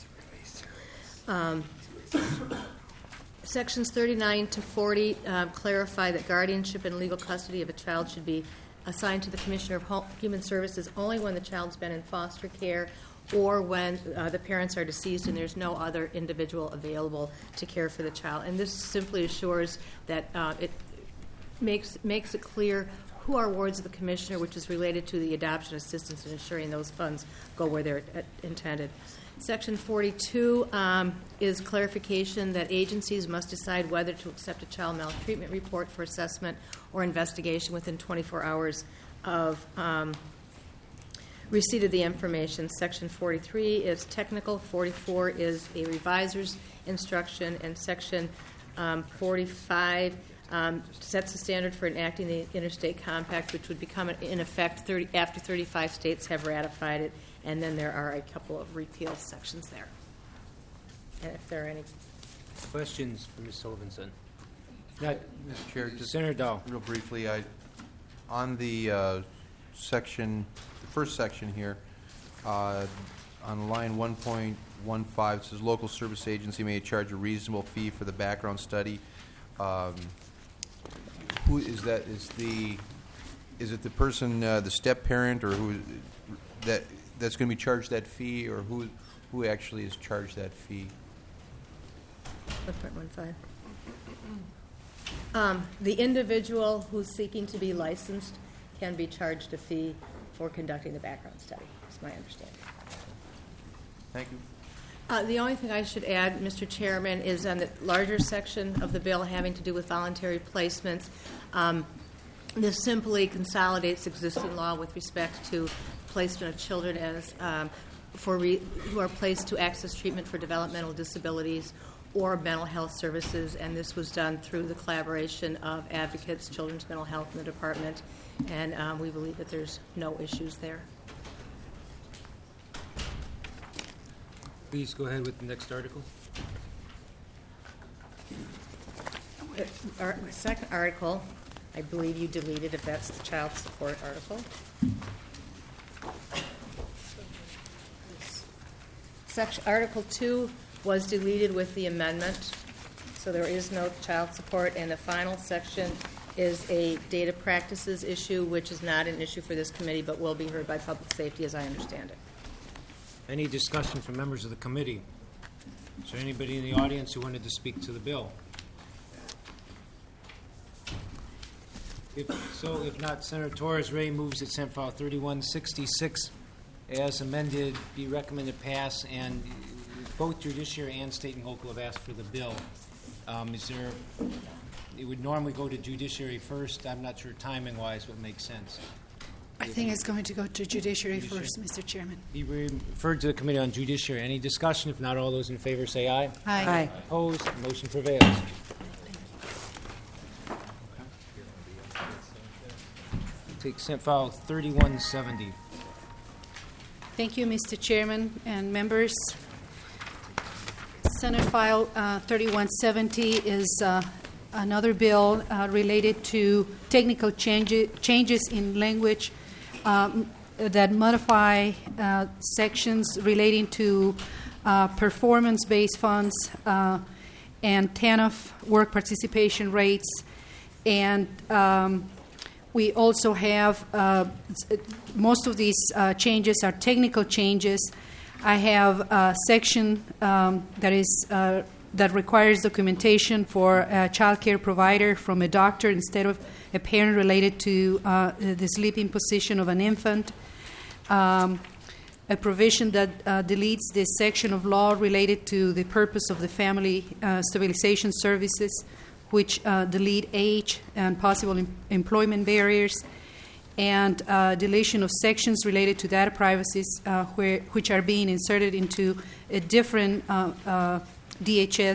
[SPEAKER 13] Sections 39 to 40 clarify that guardianship and legal custody of a child should be assigned to the Commissioner of Human Services only when the child's been in foster care or when the parents are deceased and there's no other individual available to care for the child. And this simply assures that it makes it clear who are wards of the Commissioner, which is related to the adoption assistance and ensuring those funds go where they're intended. Section 42 is clarification that agencies must decide whether to accept a child maltreatment report for assessment or investigation within 24 hours of receipt of the information. Section 43 is technical. 44 is a reviser's instruction. And Section 45 sets the standard for enacting the interstate compact, which would become in effect after 35 states have ratified it. And then there are a couple of repeal sections there. And if there are any
[SPEAKER 9] Questions for Ms. Sullivan? Not,
[SPEAKER 14] Mr. Chair, just
[SPEAKER 9] Senator Dahl.
[SPEAKER 14] real briefly, on the section, the first section here, on line 1.15, it says local service agency may charge a reasonable fee for the background study. Who is that? Is it the person, the step parent, or who that's going to be charged that fee, or who actually is charged that fee?
[SPEAKER 13] 1.15. The individual who's seeking to be licensed can be charged a fee for conducting the background study, is my understanding.
[SPEAKER 14] Thank you.
[SPEAKER 13] The only thing I should add, Mr. Chairman, is on the larger section of the bill having to do with voluntary placements. This simply consolidates existing law with respect to placement of children as who are placed to access treatment for developmental disabilities or mental health services, and this was done through the collaboration of advocates, children's mental health in the department, and we believe that there's no issues there.
[SPEAKER 9] Please go ahead with the next article.
[SPEAKER 13] The second article, I believe you deleted, if that's the child support article. Article 2 was deleted with the amendment, so there is no child support, and the final section is a data practices issue, which is not an issue for this committee, but will be heard by public safety, as I understand it.
[SPEAKER 9] Any discussion from members of the committee? Is there anybody in the audience who wanted to speak to the bill? If not, Senator Torres-Ray moves that Senate File 3166 as amended be recommended pass, and both judiciary and state and local have asked for the bill. It would normally go to judiciary first. I'm not sure timing-wise what makes sense.
[SPEAKER 1] I think it's going to go to judiciary first, Mr. Chairman.
[SPEAKER 9] Be referred to the Committee on Judiciary. Any discussion? If not, all those in favor say aye.
[SPEAKER 1] Aye.
[SPEAKER 9] Opposed? Motion prevails. Take Senate File 3170.
[SPEAKER 1] Thank you, Mr. Chairman and members. Senate File 3170 is another bill related to technical changes in language that modify sections relating to performance-based funds and TANF work participation rates. And we also have most of these changes are technical changes. I have a section that requires documentation for a child care provider from a doctor instead of a parent related to the sleeping position of an infant. A provision that deletes this section of law related to the purpose of the family stabilization services, which delete age and possible employment barriers, and deletion of sections related to data privacy, which are being inserted into a different DHS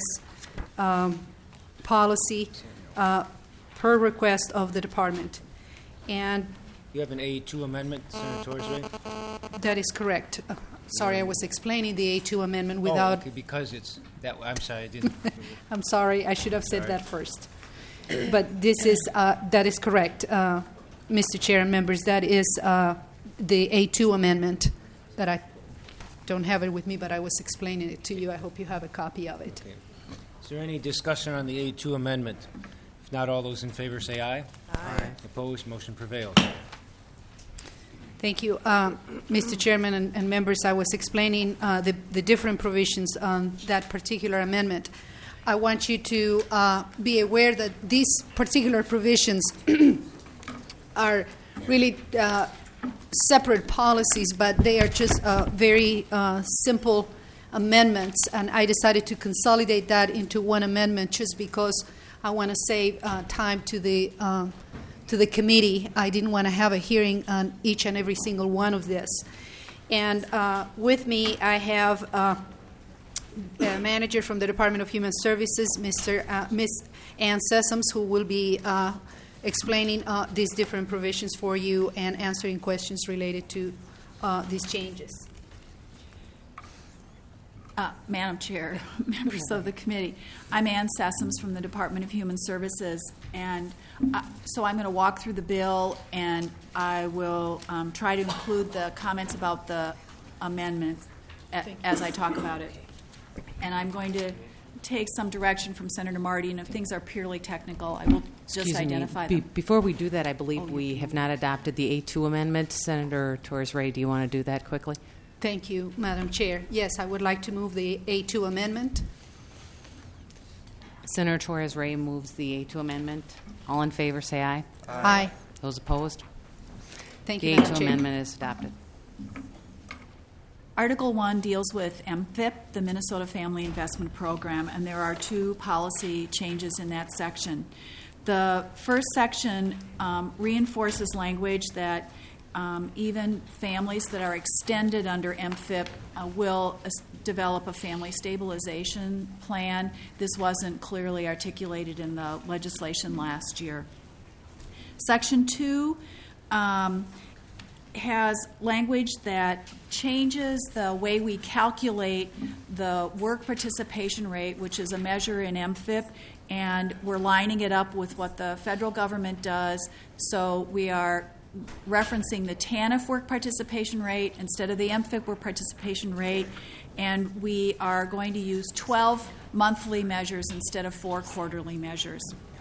[SPEAKER 1] policy per request of the department. And
[SPEAKER 9] you have an A2 amendment, Senator Torres-Ray?
[SPEAKER 1] That is correct. Sorry, I was explaining the A2 amendment without...
[SPEAKER 9] Oh, okay, because it's that, I'm sorry, I didn't.
[SPEAKER 1] I'm sorry, I should have said
[SPEAKER 9] Sorry.
[SPEAKER 1] that first. But this is, that is correct, Mr. Chair and members. That is the A2 amendment that I don't have it with me, but I was explaining it to you. I hope you have a copy of it.
[SPEAKER 9] Okay. Is there any discussion on the A2 amendment? If not, all those in favor say aye. Aye. Opposed, motion prevails.
[SPEAKER 1] Thank you. Mr. Chairman and members, I was explaining the different provisions on that particular amendment. I want you to be aware that these particular provisions are really separate policies, but they are just very simple amendments, and I decided to consolidate that into one amendment just because I want to save time to the committee. I didn't want to have a hearing on each and every single one of this. And with me, I have the manager from the Department of Human Services, Miss Ann Sessoms, who will be explaining these different provisions for you and answering questions related to these changes.
[SPEAKER 15] Madam Chair, members of the committee, I'm Ann Sessoms from the Department of Human Services, and so I'm going to walk through the bill, and I will try to include the comments about the amendment as I talk about it. And I'm going to take some direction from Senator Marty, and if things are purely technical, I will just identify them.
[SPEAKER 16] Before we do that, I believe we have not adopted the A2 amendment. Senator Torres-Ray, do you want to do that quickly?
[SPEAKER 1] Thank you, Madam Chair. Yes, I would like to move the A2 amendment.
[SPEAKER 16] Senator Torres-Ray moves the A2 amendment. All in favor, say aye.
[SPEAKER 1] Aye.
[SPEAKER 16] Those opposed?
[SPEAKER 1] Thank
[SPEAKER 16] The
[SPEAKER 1] you, Madam
[SPEAKER 16] A2
[SPEAKER 1] Chair.
[SPEAKER 16] amendment is adopted.
[SPEAKER 15] Article 1 deals with MFIP, the Minnesota Family Investment Program, and there are two policy changes in that section. The first section reinforces language that even families that are extended under MFIP will develop a family stabilization plan. This wasn't clearly articulated in the legislation last year. Section 2 has language that changes the way we calculate the work participation rate, which is a measure in MFIP, and we're lining it up with what the federal government does. So we are referencing the TANF work participation rate instead of the MFIP work participation rate, and we are going to use 12 monthly measures instead of 4 quarterly measures.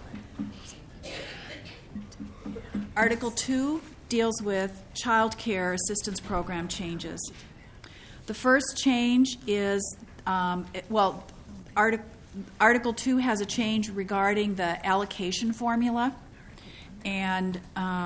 [SPEAKER 15] Article 2 deals with child care assistance program changes. The first change is, Article 2 has a change regarding the allocation formula, and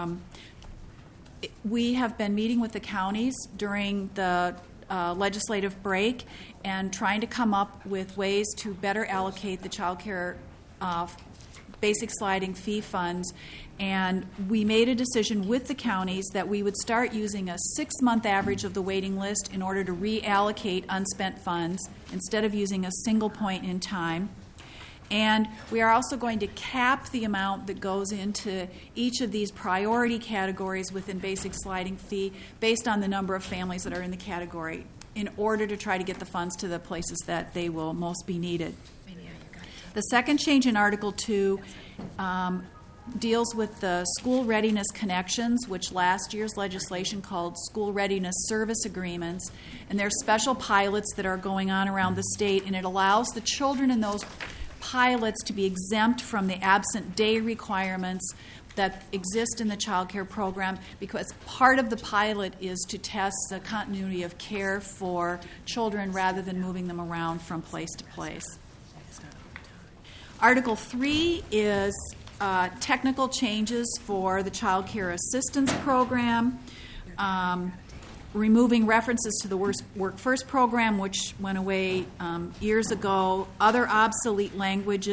[SPEAKER 15] we have been meeting with the counties during the legislative break and trying to come up with ways to better allocate the child care basic sliding fee funds. And we made a decision with the counties that we would start using a 6-month average of the waiting list in order to reallocate unspent funds instead of using a single point in time. And we are also going to cap the amount that goes into each of these priority categories within basic sliding fee based on the number of families that are in the category in order to try to get the funds to the places that they will most be needed. The second change in Article 2 deals with the school readiness connections, which last year's legislation called school readiness service agreements. And there are special pilots that are going on around the state, and it allows the children in those pilots to be exempt from the absent day requirements that exist in the child care program, because part of the pilot is to test the continuity of care for children rather than moving them around from place to place. Article 3 is technical changes for the child care assistance program, removing references to the Work First program, which went away years ago, other obsolete language,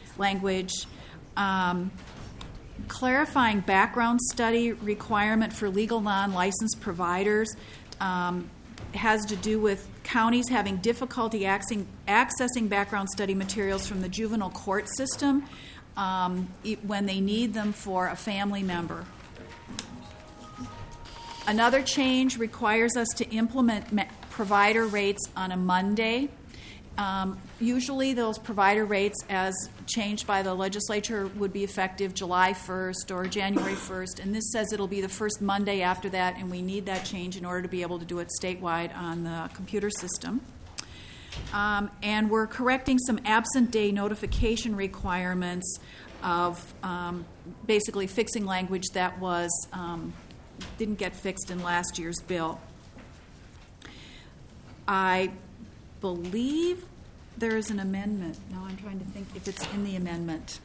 [SPEAKER 15] clarifying background study requirement for legal non-licensed providers, has to do with counties having difficulty accessing background study materials from the juvenile court system when they need them for a family member. Another change requires us to implement provider rates on a Monday. Usually those provider rates, as changed by the legislature, would be effective July 1st or January 1st, and this says it'll be the first Monday after that, and we need that change in order to be able to do it statewide on the computer system. And we're correcting some absent day notification requirements of basically fixing language that was didn't get fixed in last year's bill. I believe there is an amendment. Now I'm trying to think if it's in the amendment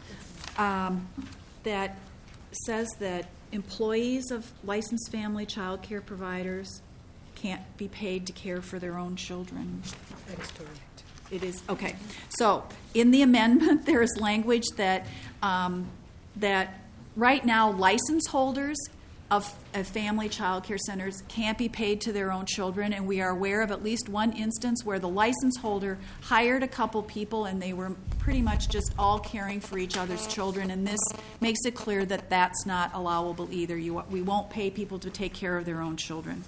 [SPEAKER 15] that says that employees of licensed family child care providers can't be paid to care for their own children.
[SPEAKER 12] That is correct.
[SPEAKER 15] It is okay. So in the amendment, there is language that that right now license holders of family child care centers can't be paid to their own children, and we are aware of at least one instance where the license holder hired a couple people and they were pretty much just all caring for each other's children, and this makes it clear that that's not allowable either. We won't pay people to take care of their own children.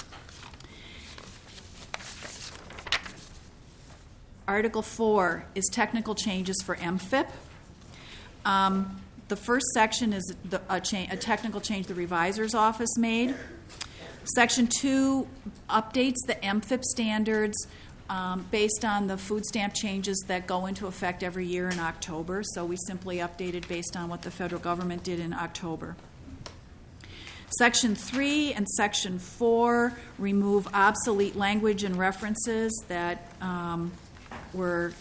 [SPEAKER 15] Article 4 is technical changes for MFIP. The first section is a technical change the revisor's office made. Section 2 updates the MFIP standards based on the food stamp changes that go into effect every year in October. So we simply updated based on what the federal government did in October. Section 3 and Section 4 remove obsolete language and references that were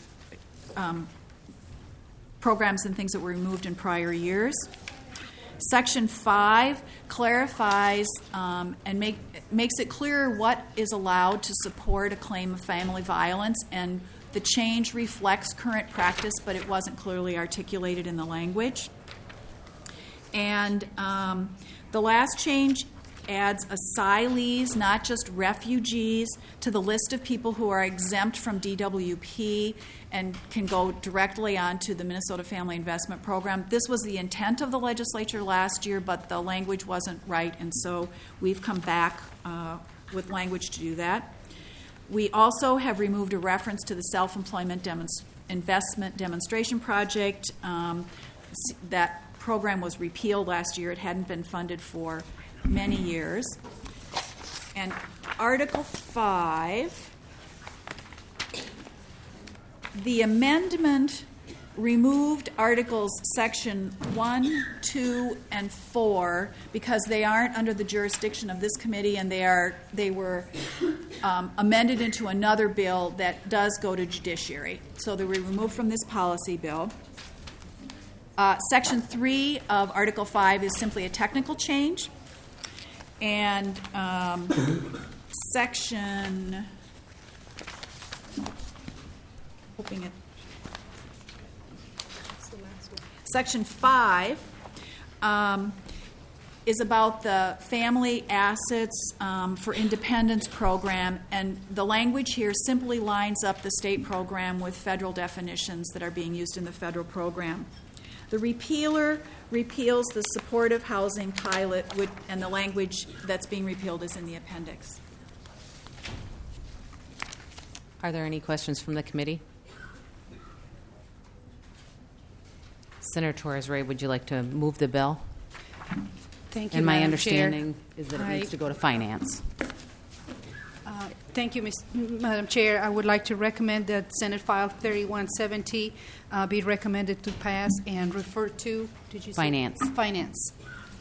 [SPEAKER 15] programs and things that were removed in prior years. Section 5 clarifies and makes it clearer what is allowed to support a claim of family violence, and the change reflects current practice, but it wasn't clearly articulated in the language. And the last change adds asylees, not just refugees, to the list of people who are exempt from DWP and can go directly onto the Minnesota Family Investment Program. This was the intent of the legislature last year, but the language wasn't right, and so we've come back with language to do that. We also have removed a reference to the Self-Employment Investment Demonstration Project. That program was repealed last year. It hadn't been funded for many years. And Article 5, the amendment removed Articles Section 1, 2, and 4 because they aren't under the jurisdiction of this committee, and they were amended into another bill that does go to judiciary. So they were removed from this policy bill. Section 3 of Article 5 is simply a technical change. And Section 5 is about the Family Assets for Independence program, and the language here simply lines up the state program with federal definitions that are being used in the federal program. The repealer repeals the supportive housing pilot, and the language that's being repealed is in the appendix.
[SPEAKER 16] Are there any questions from the committee? Senator Torres-Ray, would you like to move the bill?
[SPEAKER 1] Thank you,
[SPEAKER 16] And my
[SPEAKER 1] Madam
[SPEAKER 16] understanding
[SPEAKER 1] Chair.
[SPEAKER 16] is that it needs to go to finance.
[SPEAKER 1] Thank you, Madam Chair. I would like to recommend that Senate File 3170 be recommended to pass and refer to, did you say?
[SPEAKER 16] Finance.
[SPEAKER 1] Finance.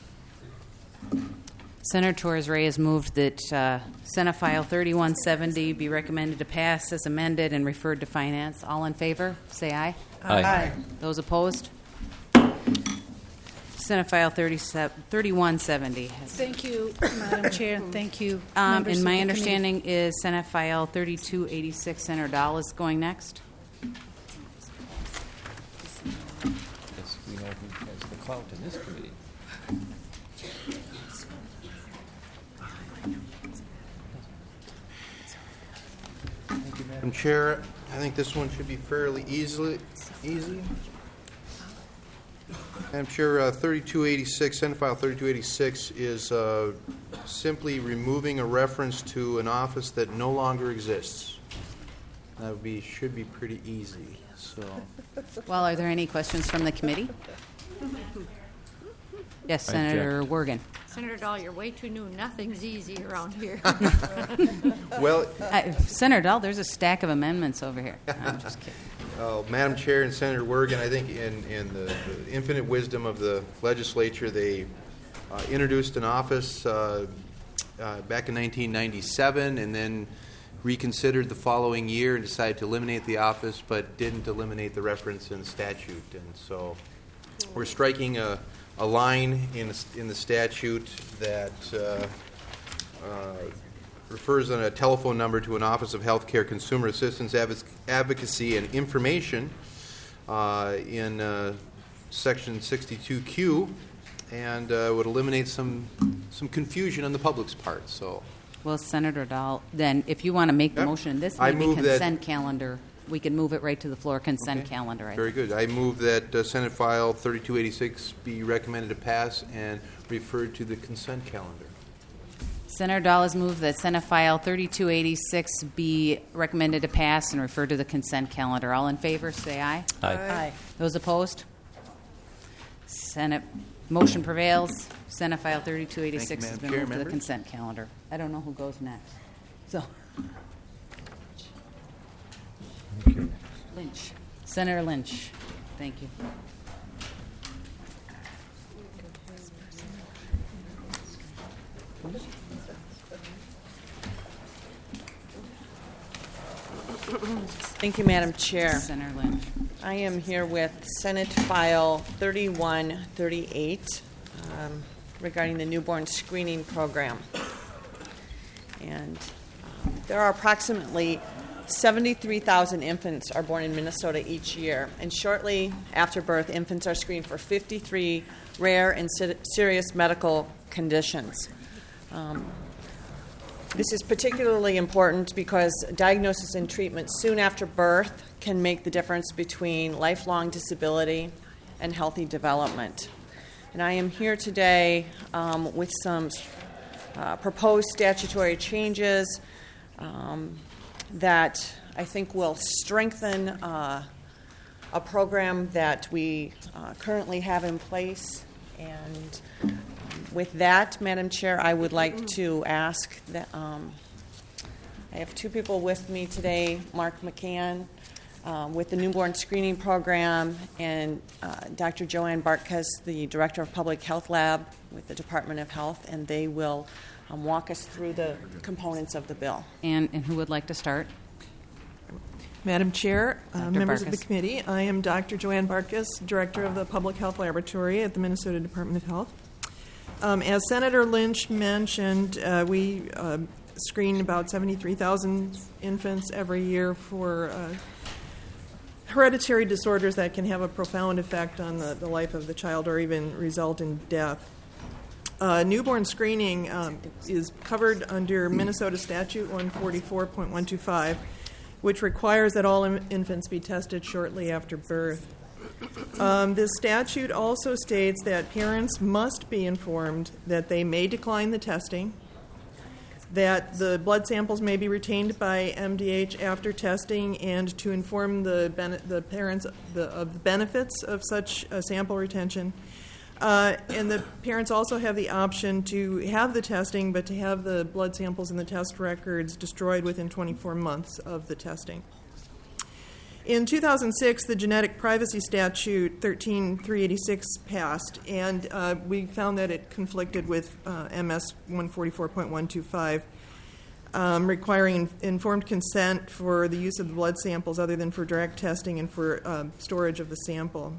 [SPEAKER 16] Senator Torres-Ray has moved that Senate File 3170 be recommended to pass as amended and referred to finance. All in favor, say aye.
[SPEAKER 1] Aye.
[SPEAKER 16] Those opposed? Senate File 3170.
[SPEAKER 1] Thank you, Madam Chair. Thank you, members
[SPEAKER 16] And
[SPEAKER 1] of
[SPEAKER 16] my
[SPEAKER 1] the
[SPEAKER 16] understanding is Senate File 3286, Senator Dahl is going next.
[SPEAKER 9] Yes, we know who has the clout in this committee.
[SPEAKER 14] Madam Chair, I think this one should be fairly easy. Madam Chair, 3286, Senate File 3286 is simply removing a reference to an office that no longer exists. That should be pretty easy. So,
[SPEAKER 16] Well, are there any questions from the committee? Yes, Senator Wergen.
[SPEAKER 17] Senator Dahl, you're way too new. Nothing's easy around here.
[SPEAKER 14] well,
[SPEAKER 16] Senator Dahl, there's a stack of amendments over here. I'm just kidding.
[SPEAKER 14] Madam Chair and Senator Wergen, I think in the infinite wisdom of the legislature, they introduced an office back in 1997 and then reconsidered the following year and decided to eliminate the office but didn't eliminate the reference in the statute. And so we're striking a line in the statute that refers on a telephone number to an Office of Healthcare Consumer Assistance Advocacy and Information in Section 62Q, and would eliminate some confusion on the public's part. So,
[SPEAKER 16] well, Senator Dahl, then if you want to make the motion, this may be consent calendar. We can move it right to the floor, consent calendar.
[SPEAKER 14] Very good. I move that Senate File 3286 be recommended to pass and referred to the consent calendar.
[SPEAKER 16] Senator Dahl has moved that Senate File 3286 be recommended to pass and referred to the consent calendar. All in favor, say aye.
[SPEAKER 18] Aye.
[SPEAKER 16] Aye. Those opposed? Senate motion prevails. Senate File 3286 has been moved to the consent calendar. I don't know who goes next. So, Lynch. Senator Lynch. Thank you.
[SPEAKER 19] Thank you, Madam Chair.
[SPEAKER 16] Senator Lynch.
[SPEAKER 19] I am here with Senate File 3138 regarding the newborn screening program. And there are approximately 73,000 infants are born in Minnesota each year. And shortly after birth, infants are screened for 53 rare and serious medical conditions. This is particularly important because diagnosis and treatment soon after birth can make the difference between lifelong disability and healthy development. And I am here today with some proposed statutory changes that I think will strengthen a program that we currently have in place. And with that, Madam Chair, I would like to ask that I have two people with me today, Mark McCann with the newborn screening program, and Dr. Joanne Bartkus, the Director of Public Health Lab with the Department of Health, and they will walk us through the components of the bill.
[SPEAKER 16] And who would like to start?
[SPEAKER 20] Madam Chair, members of the
[SPEAKER 16] Bartkus.
[SPEAKER 20] committee, I am Dr. Joanne Bartkus, Director of the Public Health Laboratory at the Minnesota Department of Health. As Senator Lynch mentioned, we screen about 73,000 infants every year for hereditary disorders that can have a profound effect on the life of the child or even result in death. Newborn screening is covered under Minnesota Statute 144.125, which requires that all infants be tested shortly after birth. This statute also states that parents must be informed that they may decline the testing, that the blood samples may be retained by MDH after testing, and to inform the parents of the benefits of such sample retention. And the parents also have the option to have the testing, but to have the blood samples and the test records destroyed within 24 months of the testing. In 2006, the Genetic Privacy Statute 13386 passed, and we found that it conflicted with MS 144.125, requiring informed consent for the use of the blood samples other than for direct testing and for storage of the sample.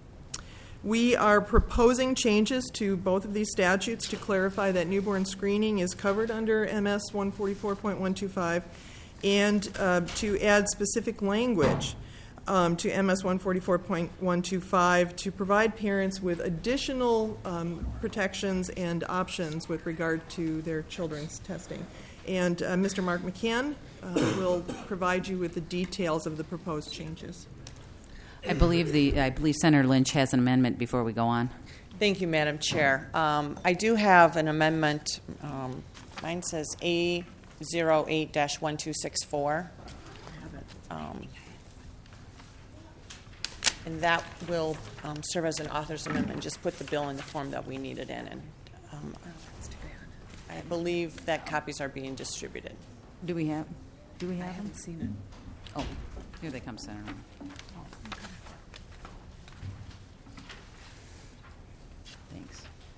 [SPEAKER 20] We are proposing changes to both of these statutes to clarify that newborn screening is covered under MS 144.125 and to add specific language to MS 144.125 to provide parents with additional protections and options with regard to their children's testing. And Mr. Mark McCann will provide you with the details of the proposed changes.
[SPEAKER 16] I believe Senator Lynch has an amendment before we go on.
[SPEAKER 19] Thank you, Madam Chair. I do have an amendment. Mine says A08-1264. And that will serve as an author's amendment. Just put the bill in the form that we need it in. And I believe that copies are being distributed.
[SPEAKER 16] Do we have
[SPEAKER 12] I haven't seen it.
[SPEAKER 16] Oh, here they come, Senator. Thanks.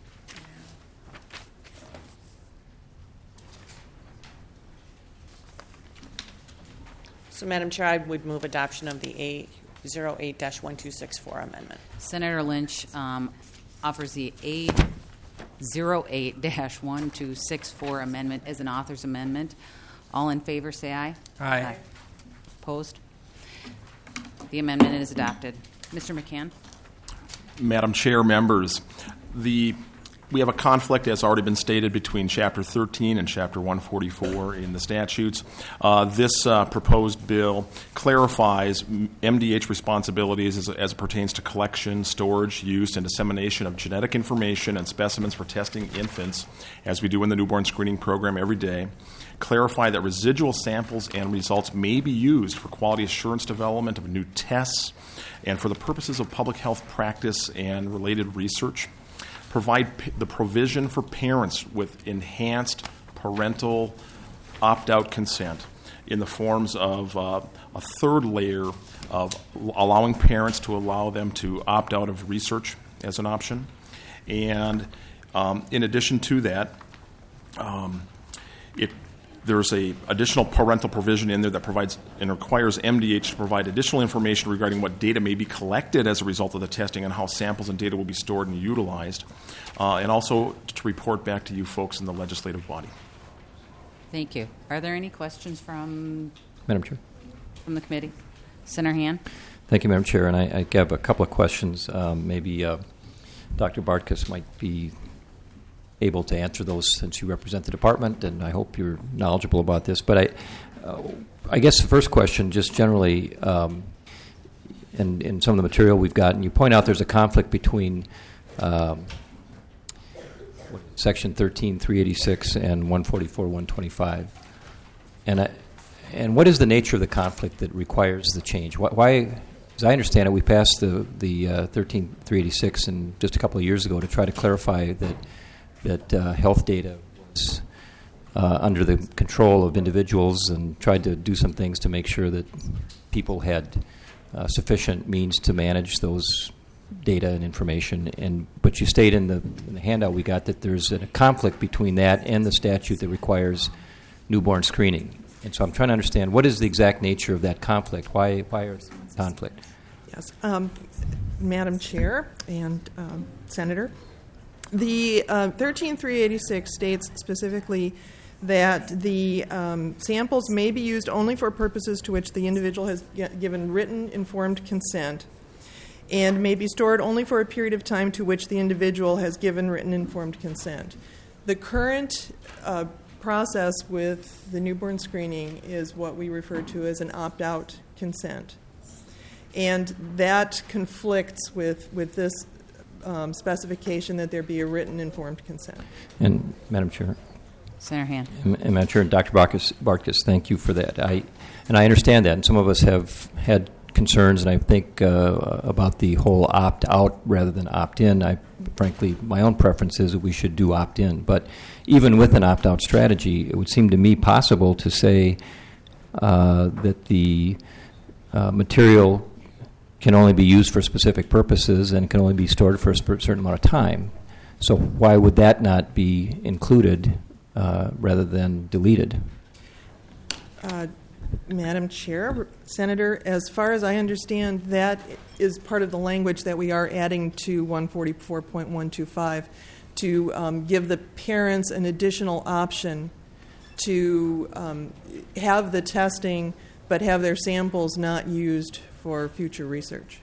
[SPEAKER 19] So, Madam Chair, I would move adoption of the A08-1264 amendment.
[SPEAKER 16] Senator Lynch offers the A08-1264 amendment as an author's amendment. All in favor, say aye.
[SPEAKER 7] Aye.
[SPEAKER 16] Opposed? The amendment is adopted. Mr. McCann?
[SPEAKER 18] Madam Chair, members, we have a conflict, as already been stated, between Chapter 13 and Chapter 144 in the statutes. This proposed bill clarifies MDH responsibilities as it pertains to collection, storage, use, and dissemination of genetic information and specimens for testing infants, as we do in the newborn screening program every day. Clarify that residual samples and results may be used for quality assurance development of new tests and for the purposes of public health practice and related research. Provide the provision for parents with enhanced parental opt-out consent in the forms of a third layer of allowing parents to allow them to opt out of research as an option. And in addition to that, there's a additional parental provision in there that provides and requires MDH to provide additional information regarding what data may be collected as a result of the testing and how samples and data will be stored and utilized, and also to report back to you folks in the legislative body.
[SPEAKER 16] Thank you. Are there any questions from
[SPEAKER 21] Madam Chair?
[SPEAKER 16] From the committee? Senator Han?
[SPEAKER 21] Thank you, Madam Chair. And I have a couple of questions. Maybe Dr. Bartkus might be able to answer those since you represent the department, and I hope you're knowledgeable about this. But I guess the first question, just generally, in some of the material we've gotten, you point out there's a conflict between Section 13-386 and 144-125. And what is the nature of the conflict that requires the change? Why, as I understand it, we passed the 13-386 just a couple of years ago to try to clarify that health data was under the control of individuals, and tried to do some things to make sure that people had sufficient means to manage those data and information. But you state in the handout we got that there's a conflict between that and the statute that requires newborn screening. And so I'm trying to understand, what is the exact nature of that conflict? Why is conflict?
[SPEAKER 20] Yes. Madam Chair and Senator, the 13-386 states specifically that the samples may be used only for purposes to which the individual has given written informed consent, and may be stored only for a period of time to which the individual has given written informed consent. The current process with the newborn screening is what we refer to as an opt-out consent. And that conflicts with this specification that there be a written informed consent.
[SPEAKER 21] And Madam Chair.
[SPEAKER 16] Senator Han.
[SPEAKER 21] And Madam Chair, Dr. Bartkus, thank you for that. I understand that, and some of us have had concerns, and I think about the whole opt-out rather than opt-in. Frankly, my own preference is that we should do opt-in. But even with an opt-out strategy, it would seem to me possible to say that the material can only be used for specific purposes and can only be stored for a certain amount of time. So why would that not be included rather than deleted?
[SPEAKER 20] Madam Chair, Senator, as far as I understand, that is part of the language that we are adding to 144.125 to give the parents an additional option to have the testing but have their samples not used for future research.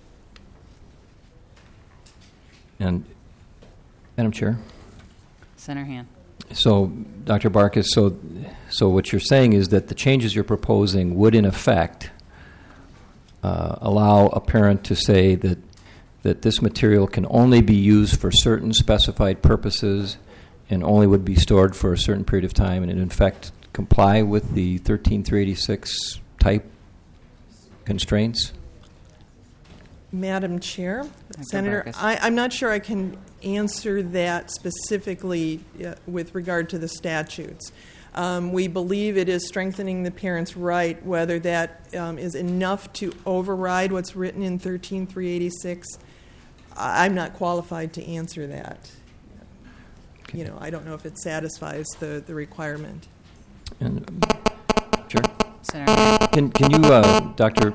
[SPEAKER 21] And Madam Chair?
[SPEAKER 16] Senator Han.
[SPEAKER 21] So, Dr. Bartkus, so what you're saying is that the changes you're proposing would, in effect, allow a parent to say that this material can only be used for certain specified purposes and only would be stored for a certain period of time, and in fact comply with the 13386 type constraints?
[SPEAKER 20] Madam Chair,
[SPEAKER 16] Dr.
[SPEAKER 20] Senator,
[SPEAKER 16] Barkis.
[SPEAKER 20] I'm not sure I can answer that specifically with regard to the statutes. We believe it is strengthening the parent's right. Whether that is enough to override what's written in 13386, I'm not qualified to answer that. You know, I don't know if it satisfies the requirement.
[SPEAKER 21] And, sure.
[SPEAKER 16] Senator.
[SPEAKER 21] Can you, Doctor,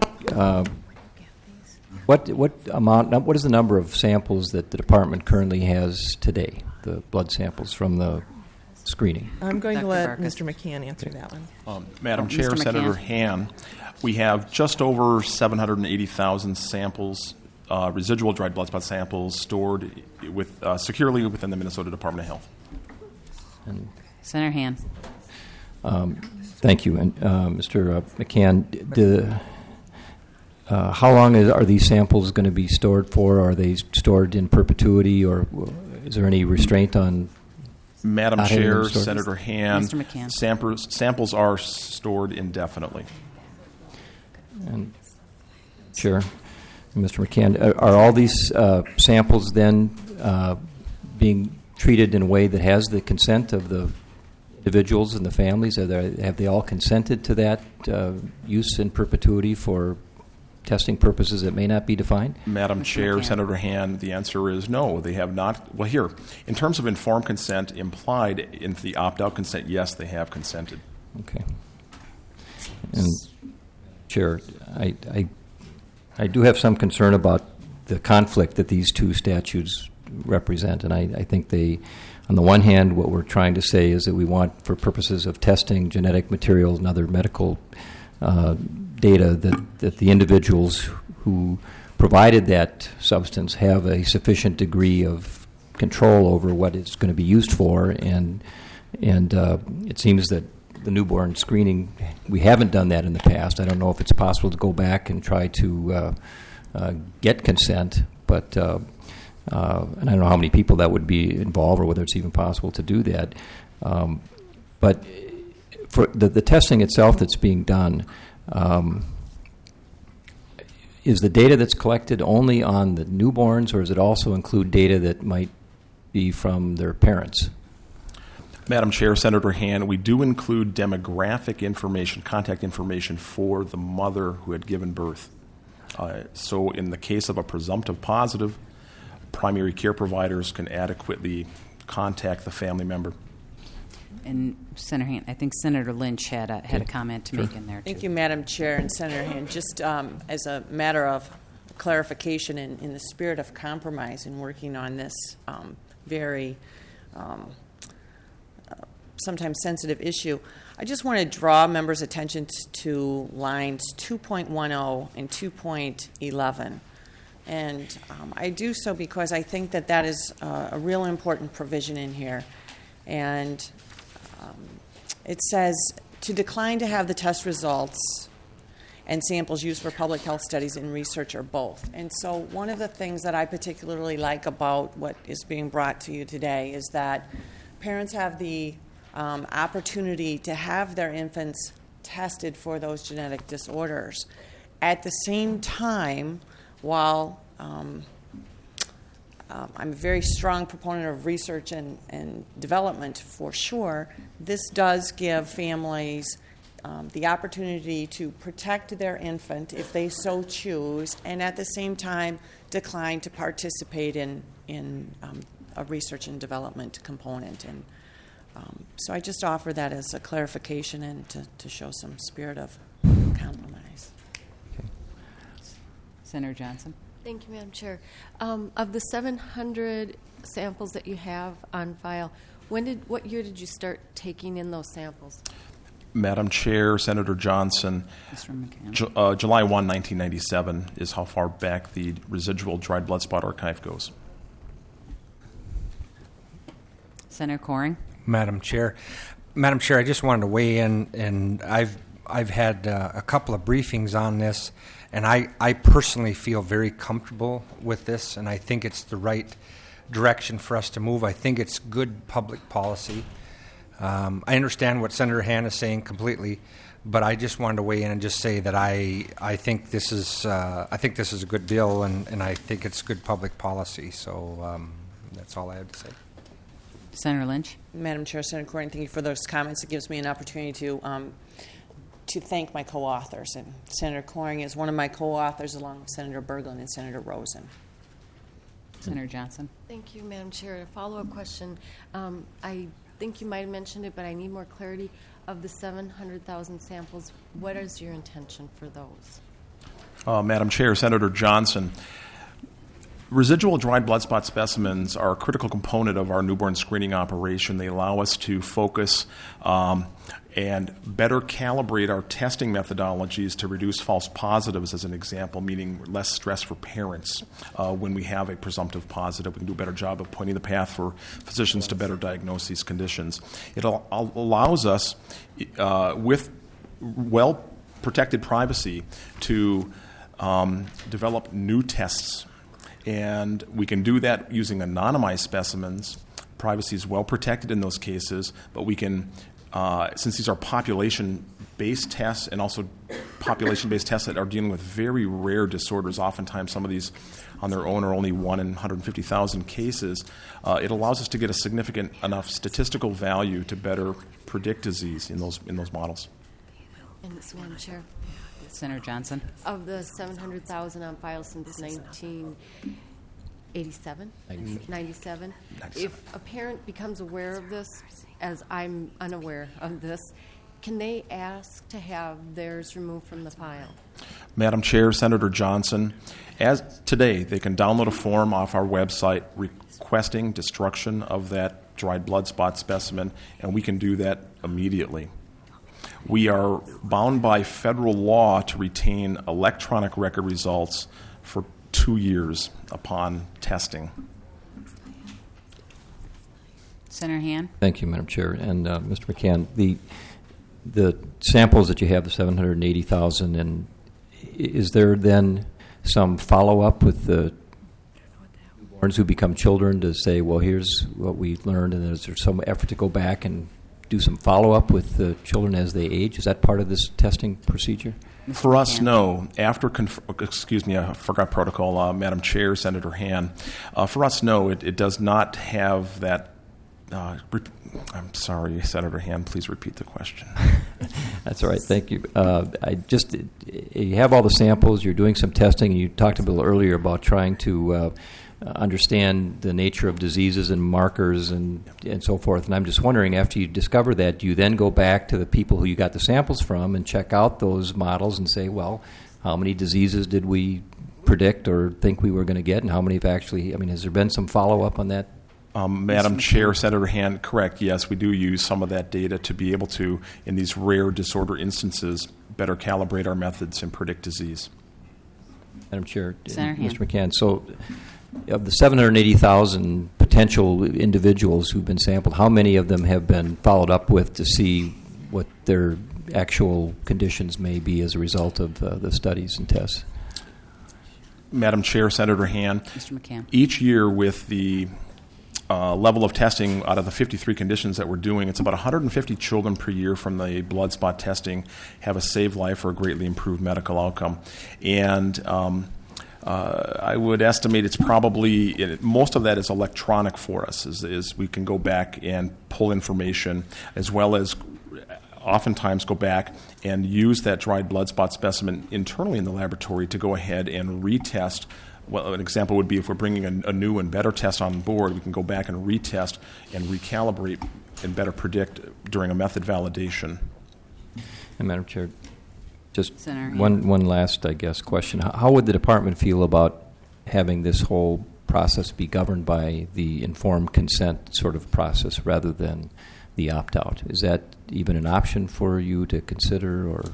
[SPEAKER 21] what is the number of samples that the department currently has today, the blood samples from the screening?
[SPEAKER 20] I'm going to
[SPEAKER 16] Dr.
[SPEAKER 20] let
[SPEAKER 16] Barkis.
[SPEAKER 20] Mr. McCann answer that one.
[SPEAKER 18] Madam
[SPEAKER 16] Mr.
[SPEAKER 18] Chair,
[SPEAKER 16] McCann.
[SPEAKER 18] Senator Han, we have just over 780,000 samples, residual dried blood spot samples, stored with securely within the Minnesota Department of Health.
[SPEAKER 21] And,
[SPEAKER 16] Senator Han.
[SPEAKER 21] thank you. And Mr. McCann, how long are these samples going to be stored for? Are they stored in perpetuity, or is there any restraint on?
[SPEAKER 18] Madam
[SPEAKER 21] not having them
[SPEAKER 18] Chair,
[SPEAKER 21] stored?
[SPEAKER 18] Senator Han,
[SPEAKER 16] Mr. McCann.
[SPEAKER 18] samples are stored indefinitely.
[SPEAKER 21] And, sure. Mr. McCann, are all these samples then being treated in a way that has the consent of the individuals and the families? Have they all consented to that use in perpetuity for testing purposes that may not be defined?
[SPEAKER 18] Madam Chair,
[SPEAKER 16] McCann.
[SPEAKER 18] Senator Han, the answer is no. They have not. Well, here, in terms of informed consent implied in the opt-out consent, yes, they have consented.
[SPEAKER 21] Okay. And, Chair, I do have some concern about the conflict that these two statutes represent, and I think they, on the one hand, what we're trying to say is that we want, for purposes of testing genetic materials and other medical data, that the individuals who provided that substance have a sufficient degree of control over what it's going to be used for, and it seems that the newborn screening, we haven't done that in the past. I don't know if it's possible to go back and try to get consent, but and I don't know how many people that would be involved or whether it's even possible to do that. But for the testing itself that's being done, is the data that's collected only on the newborns, or does it also include data that might be from their parents?
[SPEAKER 18] Madam Chair, Senator Han, we do include demographic information, contact information for the mother who had given birth. So in the case of a presumptive positive, primary care providers can adequately contact the family member.
[SPEAKER 16] And Senator Han, I think Senator Lynch had a comment to make in there, too.
[SPEAKER 19] Thank you, Madam Chair and Senator Han. Just as a matter of clarification in the spirit of compromise in working on this very sometimes sensitive issue, I just want to draw members' attention to lines 2.10 and 2.11. And I do so because I think that is a real important provision in here. And it says to decline to have the test results and samples used for public health studies and research or both. And so one of the things that I particularly like about what is being brought to you today is that parents have the opportunity to have their infants tested for those genetic disorders. At the same time, while I'm a very strong proponent of research and development for sure, this does give families the opportunity to protect their infant if they so choose, and at the same time decline to participate in a research and development component. And so I just offer that as a clarification and to show some spirit of compromise.
[SPEAKER 21] Okay.
[SPEAKER 16] Senator Johnson.
[SPEAKER 17] Thank you, Madam Chair. Of the 700 samples that you have on file, what year did you start taking in those samples?
[SPEAKER 18] Madam Chair, Senator Johnson, July 1, 1997 is how far back the residual dried blood spot archive goes.
[SPEAKER 16] Senator Coring.
[SPEAKER 7] Madam Chair, I just wanted to weigh in, and I've I've had a couple of briefings on this, and I personally feel very comfortable with this, and I think it's the right direction for us to move. I think it's good public policy. I understand what Senator Han is saying completely, but I just wanted to weigh in and just say that I think this is a good bill, and I think it's good public policy. So that's all I have to say.
[SPEAKER 16] Senator Lynch.
[SPEAKER 19] Madam Chair, Senator Corning, thank you for those comments. It gives me an opportunity to thank my co-authors. And Senator Corning is one of my co-authors, along with Senator Berglund and Senator Rosen.
[SPEAKER 16] Senator Johnson.
[SPEAKER 17] Thank you, Madam Chair. A follow-up question. I think you might have mentioned it, but I need more clarity. Of the 700,000 samples, what is your intention for those?
[SPEAKER 18] Madam Chair, Senator Johnson, residual dried blood spot specimens are a critical component of our newborn screening operation. They allow us to focus and better calibrate our testing methodologies to reduce false positives, as an example, meaning less stress for parents when we have a presumptive positive. We can do a better job of pointing the path for physicians to better diagnose these conditions. It allows us, with well-protected privacy, to develop new tests. And we can do that using anonymized specimens. Privacy is well protected in those cases, but we can, since these are population-based tests and also population-based tests that are dealing with very rare disorders, oftentimes some of these on their own are only 1 in 150,000 cases, it allows us to get a significant enough statistical value to better predict disease in those models.
[SPEAKER 17] And this Madam Chair.
[SPEAKER 16] Senator Johnson.
[SPEAKER 17] Of the 700,000 on file since 1987, 97, if a parent becomes aware of this, as I'm unaware of this, can they ask to have theirs removed from the file?
[SPEAKER 18] Madam Chair, Senator Johnson, as today, they can download a form off our website requesting destruction of that dried blood spot specimen, and we can do that immediately. We are bound by federal law to retain electronic record results for 2 years upon testing.
[SPEAKER 16] Senator Han.
[SPEAKER 21] Thank you, Madam Chair. And Mr. McCann, the samples that you have, the 780,000, and is there then some follow-up with the newborns who become children to say, well, here's what we learned, and is there some effort to go back and do some follow-up with the children as they age? Is that part of this testing procedure?
[SPEAKER 18] For us, no. After, I forgot protocol, Madam Chair, Senator Han. For us, no, it does not have that. I'm sorry, Senator Han, please repeat the question.
[SPEAKER 21] That's all right, thank you. You have all the samples, you're doing some testing, and you talked a little earlier about trying to understand the nature of diseases and markers and so forth. And I'm just wondering, after you discover that, do you then go back to the people who you got the samples from and check out those models and say, well, how many diseases did we predict or think we were going to get, and how many have actually, has there been some follow-up on that?
[SPEAKER 18] Madam Chair, Senator Han, correct, yes, we do use some of that data to be able to, in these rare disorder instances, better calibrate our methods and predict disease.
[SPEAKER 21] Madam Chair,
[SPEAKER 16] Senator
[SPEAKER 21] Mr. McCann, so of the 780,000 potential individuals who've been sampled, how many of them have been followed up with to see what their actual conditions may be as a result of the studies and tests?
[SPEAKER 18] Madam Chair, Senator Han,
[SPEAKER 16] Mr. McCann.
[SPEAKER 18] Each year with the level of testing out of the 53 conditions that we're doing, it's about 150 children per year from the blood spot testing have a saved life or a greatly improved medical outcome. And I would estimate it's probably, most of that is electronic for us, is we can go back and pull information, as well as oftentimes go back and use that dried blood spot specimen internally in the laboratory to go ahead and retest. Well, an example would be if we're bringing a new and better test on board, we can go back and retest and recalibrate and better predict during a method validation.
[SPEAKER 21] And Madam Chair, just
[SPEAKER 16] Senator,
[SPEAKER 21] one last, I guess, question. How would the department feel about having this whole process be governed by the informed consent sort of process rather than the opt-out? Is that even an option for you to consider, or?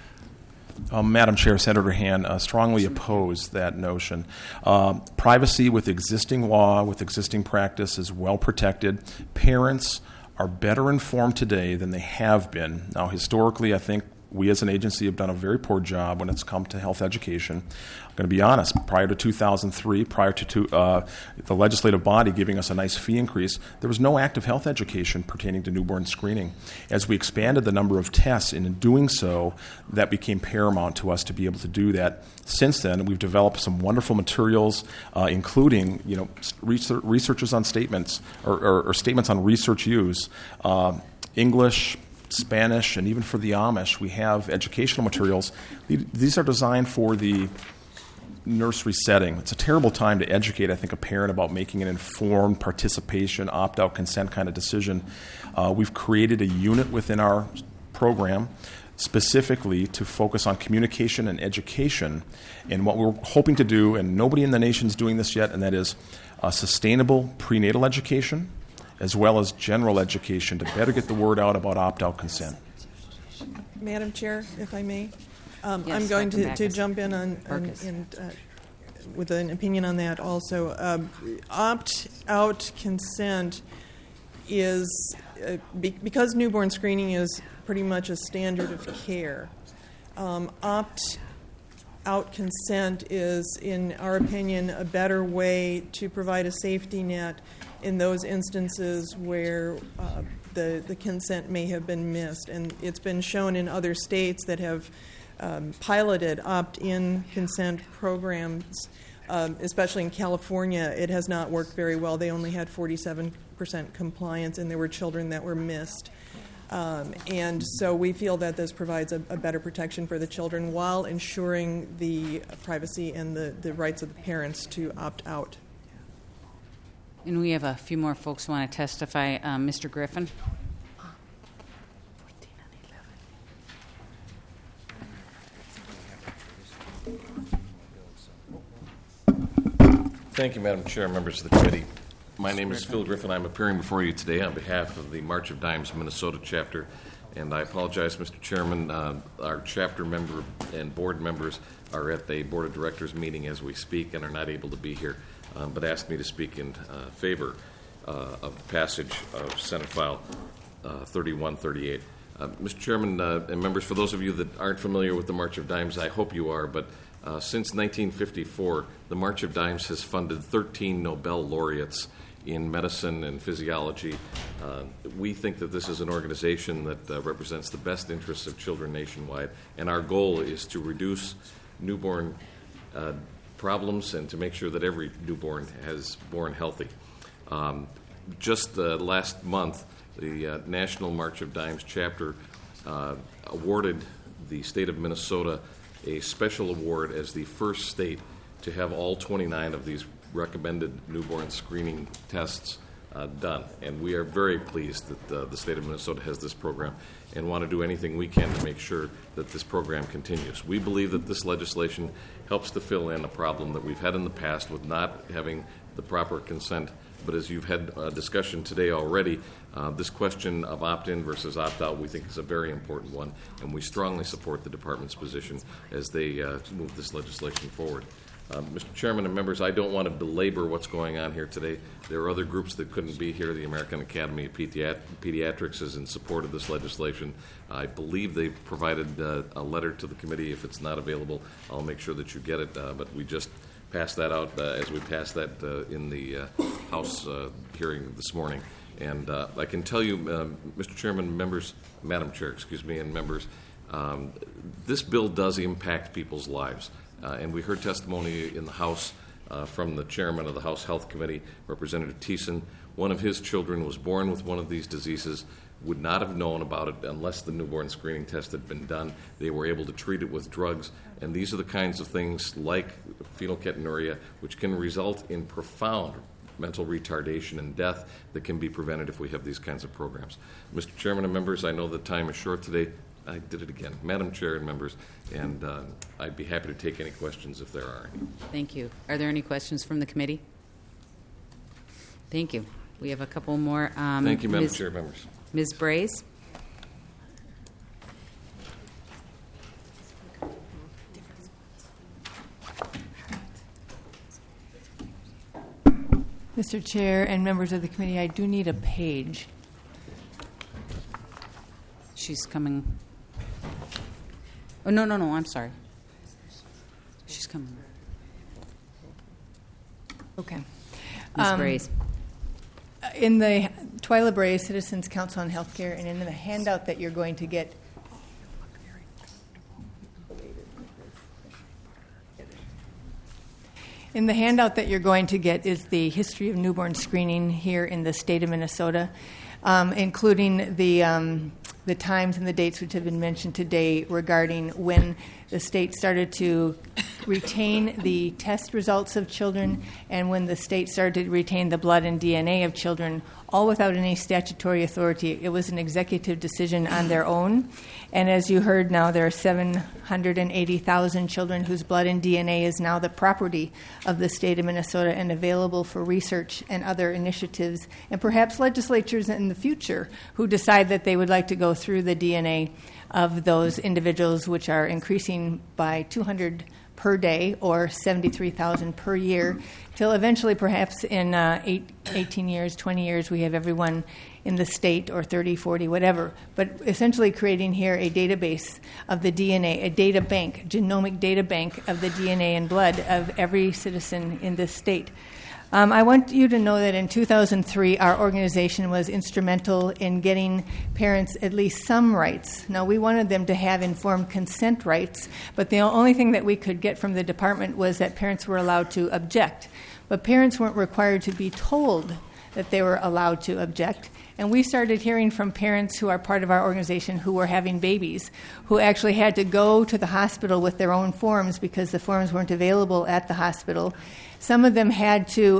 [SPEAKER 18] Madam Chair, Senator Han, strongly oppose that notion. Privacy with existing law, with existing practice, is well protected. Parents are better informed today than they have been. Now, historically, I think we as an agency have done a very poor job when it's come to health education. I'm going to be honest, prior to 2003, prior to the legislative body giving us a nice fee increase, there was no active health education pertaining to newborn screening. As we expanded the number of tests, and in doing so, that became paramount to us to be able to do that. Since then, we've developed some wonderful materials, including researches on statements or statements on research use, English, Spanish, and even for the Amish, we have educational materials. These are designed for the nursery setting. It's a terrible time to educate, I think, a parent about making an informed participation, opt-out consent kind of decision. We've created a unit within our program specifically to focus on communication and education. And what we're hoping to do, and nobody in the nation is doing this yet, and that is sustainable prenatal education, as well as general education to better get the word out about opt-out consent.
[SPEAKER 20] Madam Chair, if I may,
[SPEAKER 16] Yes,
[SPEAKER 20] I'm going
[SPEAKER 16] Dr.
[SPEAKER 20] to
[SPEAKER 16] Backus.
[SPEAKER 20] jump in with an opinion on that also. Opt-out consent is, because newborn screening is pretty much a standard of care, opt-out consent is, in our opinion, a better way to provide a safety net in those instances where the consent may have been missed. And it's been shown in other states that have piloted opt-in consent programs, especially in California. It has not worked very well. They only had 47% compliance, and there were children that were missed. And so we feel that this provides a better protection for the children while ensuring the privacy and the rights of the parents to opt out.
[SPEAKER 16] And we have a few more folks who want to testify. Mr. Griffin.
[SPEAKER 4] Thank you, Madam Chair, members of the committee. My name is Phil Griffin. I'm appearing before you today on behalf of the March of Dimes Minnesota chapter. And I apologize, Mr. Chairman, our chapter member and board members are at the Board of Directors meeting as we speak and are not able to be here, but asked me to speak in favor of the passage of Senate File 3138. Mr. Chairman and members, for those of you that aren't familiar with the March of Dimes, I hope you are, but since 1954, the March of Dimes has funded 13 Nobel laureates in medicine and physiology. We think that this is an organization that represents the best interests of children nationwide, and our goal is to reduce newborn problems and to make sure that every newborn is born healthy. Just last month, the National March of Dimes chapter awarded the state of Minnesota a special award as the first state to have all 29 of these recommended newborn screening tests done. And we are very pleased that the state of Minnesota has this program and want to do anything we can to make sure that this program continues. We believe that this legislation helps to fill in a problem that we've had in the past with not having the proper consent. But as you've had a discussion today already, this question of opt-in versus opt-out we think is a very important one, and we strongly support the department's position as they move this legislation forward. Mr. Chairman and members, I don't want to belabor what's going on here today. There are other groups that couldn't be here. The American Academy of Pediatrics is in support of this legislation. I believe they provided a letter to the committee. If it's not available, I'll make sure that you get it, but we just passed that out as we passed that in the House hearing this morning. And I can tell you, Mr. Chairman, members, Madam Chair, excuse me, and members, this bill does impact people's lives. And we heard testimony in the House from the chairman of the House Health Committee, Representative Thiessen. One of his children was born with one of these diseases, would not have known about it unless the newborn screening test had been done. They were able to treat it with drugs. And these are the kinds of things like phenylketonuria, which can result in profound mental retardation and death that can be prevented if we have these kinds of programs. Mr. Chairman and members, I know the time is short today. I did it again. Madam Chair and members, and I'd be happy to take any questions if there are any.
[SPEAKER 16] Thank you. Are there any questions from the committee? Thank you. We have a couple more.
[SPEAKER 4] Thank you, Madam Chair, members.
[SPEAKER 16] Ms. Braze.
[SPEAKER 12] Mr. Chair and members of the committee, I do need a page.
[SPEAKER 16] She's coming. Oh, no, I'm sorry. She's coming.
[SPEAKER 12] Okay.
[SPEAKER 16] Ms. Brace.
[SPEAKER 12] In the Twyla Bray Citizens Council on Healthcare, and in the handout that you're going to get, is the history of newborn screening here in the state of Minnesota, including the times and the dates which have been mentioned today regarding when the state started to retain the test results of children and when the state started to retain the blood and DNA of children, all without any statutory authority. It was an executive decision on their own. And as you heard now, there are 780,000 children whose blood and DNA is now the property of the state of Minnesota and available for research and other initiatives, and perhaps legislatures in the future who decide that they would like to go through the DNA of those individuals, which are increasing by 200 per day or 73,000 per year, till eventually perhaps in 18 years, 20 years, we have everyone in the state, or 30, 40, whatever. But essentially creating here a database of the DNA, a data bank, genomic data bank of the DNA and blood of every citizen in this state. I want you to know that in 2003, our organization was instrumental in getting parents at least some rights. Now, we wanted them to have informed consent rights, but the only thing that we could get from the department was that parents were allowed to object. But parents weren't required to be told that they were allowed to object. And we started hearing from parents who are part of our organization who were having babies, who actually had to go to the hospital with their own forms because the forms weren't available at the hospital. Some of them had to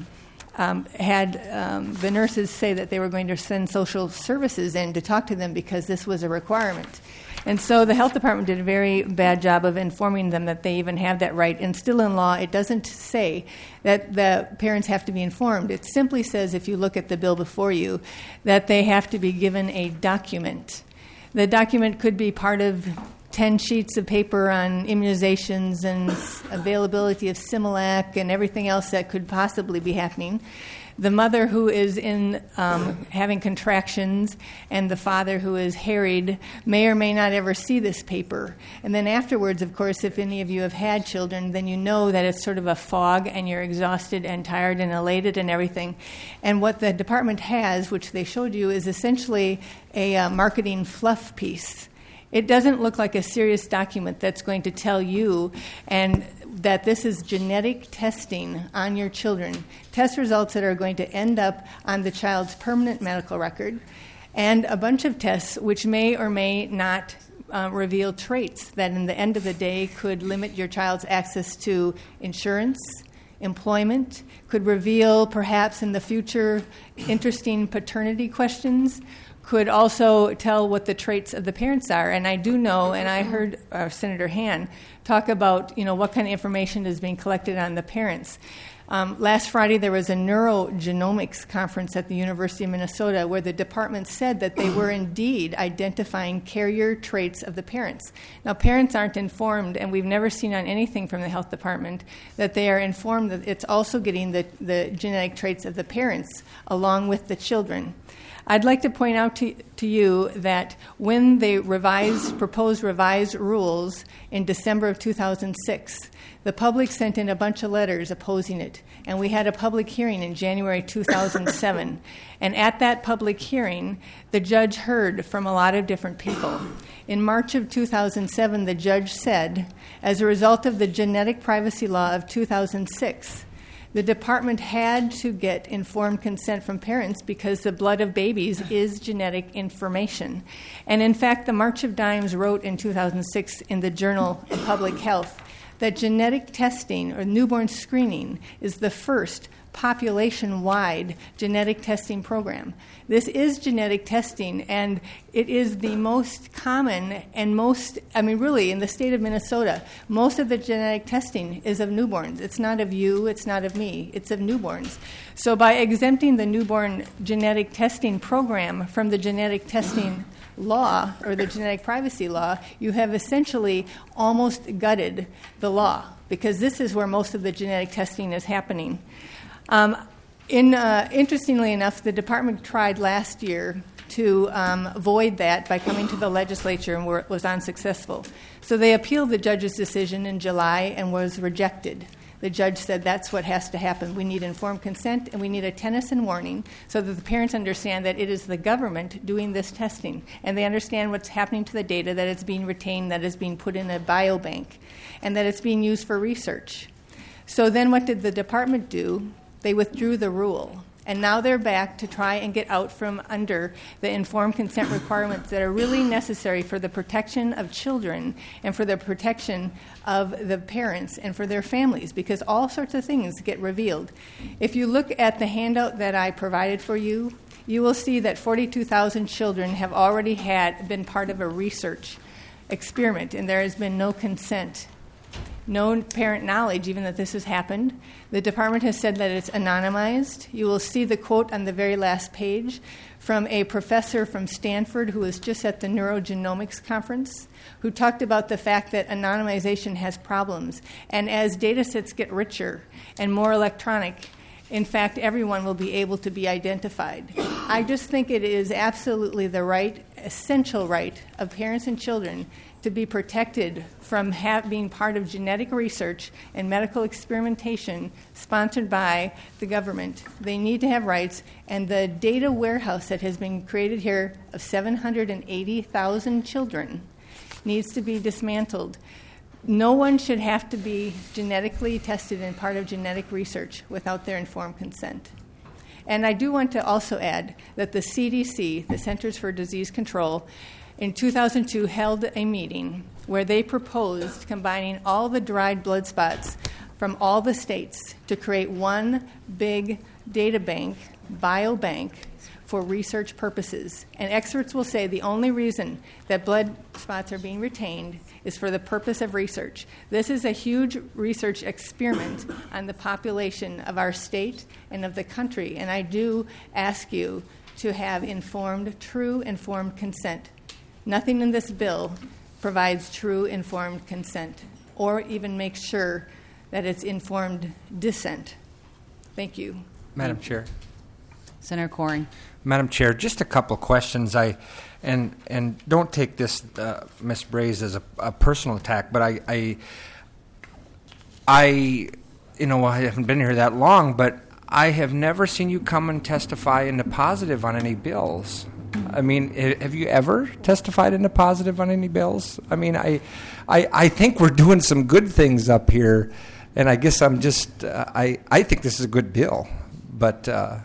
[SPEAKER 12] the nurses say that they were going to send social services in to talk to them because this was a requirement. And so the health department did a very bad job of informing them that they even have that right. And still in law, it doesn't say that the parents have to be informed. It simply says, if you look at the bill before you, that they have to be given a document. The document could be part of 10 sheets of paper on immunizations and availability of Similac and everything else that could possibly be happening. The mother who is in having contractions and the father who is harried may or may not ever see this paper. And then afterwards, of course, if any of you have had children, then you know that it's sort of a fog and you're exhausted and tired and elated and everything. And what the department has, which they showed you, is essentially a marketing fluff piece. It doesn't look like a serious document that's going to tell you and that this is genetic testing on your children, test results that are going to end up on the child's permanent medical record, and a bunch of tests which may or may not reveal traits that in the end of the day could limit your child's access to insurance, employment, could reveal perhaps in the future interesting paternity questions, could also tell what the traits of the parents are. And I do know, and I heard Senator Han talk about, what kind of information is being collected on the parents. Last Friday, there was a neurogenomics conference at the University of Minnesota where the department said that they were indeed identifying carrier traits of the parents. Now, parents aren't informed, and we've never seen on anything from the health department that they are informed that it's also getting the genetic traits of the parents along with the children. I'd like to point out to you that when they proposed revised rules in December of 2006, the public sent in a bunch of letters opposing it, and we had a public hearing in January 2007. And at that public hearing, the judge heard from a lot of different people. In March of 2007, the judge said, as a result of the genetic privacy law of 2006, the department had to get informed consent from parents because the blood of babies is genetic information. And in fact, the March of Dimes wrote in 2006 in the Journal of Public Health that genetic testing or newborn screening is the first population-wide genetic testing program. This is genetic testing, and it is the most common and really in the state of Minnesota, most of the genetic testing is of newborns. It's not of you, it's not of me, it's of newborns. So by exempting the newborn genetic testing program from the genetic testing law or the genetic privacy law, you have essentially almost gutted the law because this is where most of the genetic testing is happening. Interestingly enough, the department tried last year to void that by coming to the legislature and was unsuccessful. So they appealed the judge's decision in July and was rejected. The judge said that's what has to happen. We need informed consent and we need a Tennyson warning so that the parents understand that it is the government doing this testing and they understand what's happening to the data, that it's being retained, that it's being put in a biobank, and that it's being used for research. So then what did the department do? They withdrew the rule. And now they're back to try and get out from under the informed consent requirements that are really necessary for the protection of children and for the protection of the parents and for their families, because all sorts of things get revealed. If you look at the handout that I provided for you, you will see that 42,000 children have already been part of a research experiment, and there has been no consent. No parent knowledge even that this has happened. The department has said that it's anonymized. You will see the quote on the very last page from a professor from Stanford who was just at the Neurogenomics Conference, who talked about the fact that anonymization has problems. And as data sets get richer and more electronic, in fact, everyone will be able to be identified. I just think it is absolutely the right, essential right of parents and children to be protected from being part of genetic research and medical experimentation sponsored by the government. They need to have rights, and the data warehouse that has been created here of 780,000 children needs to be dismantled. No one should have to be genetically tested and part of genetic research without their informed consent. And I do want to also add that the CDC, the Centers for Disease Control, in 2002 held a meeting where they proposed combining all the dried blood spots from all the states to create one big data bank, biobank, for research purposes. And experts will say the only reason that blood spots are being retained is for the purpose of research. This is a huge research experiment on the population of our state and of the country, and I do ask you to have true informed consent. Nothing in this bill provides true informed consent or even makes sure that it's informed dissent. Thank you.
[SPEAKER 7] Madam Chair.
[SPEAKER 16] Senator Coring.
[SPEAKER 7] Madam Chair, just a couple questions. And don't take this, Ms. Braze, as a personal attack, but I haven't been here that long, but I have never seen you come and testify in the positive on any bills. I mean, have you ever testified in the positive on any bills? I mean, I think we're doing some good things up here, and I guess I'm just I think this is a good bill, but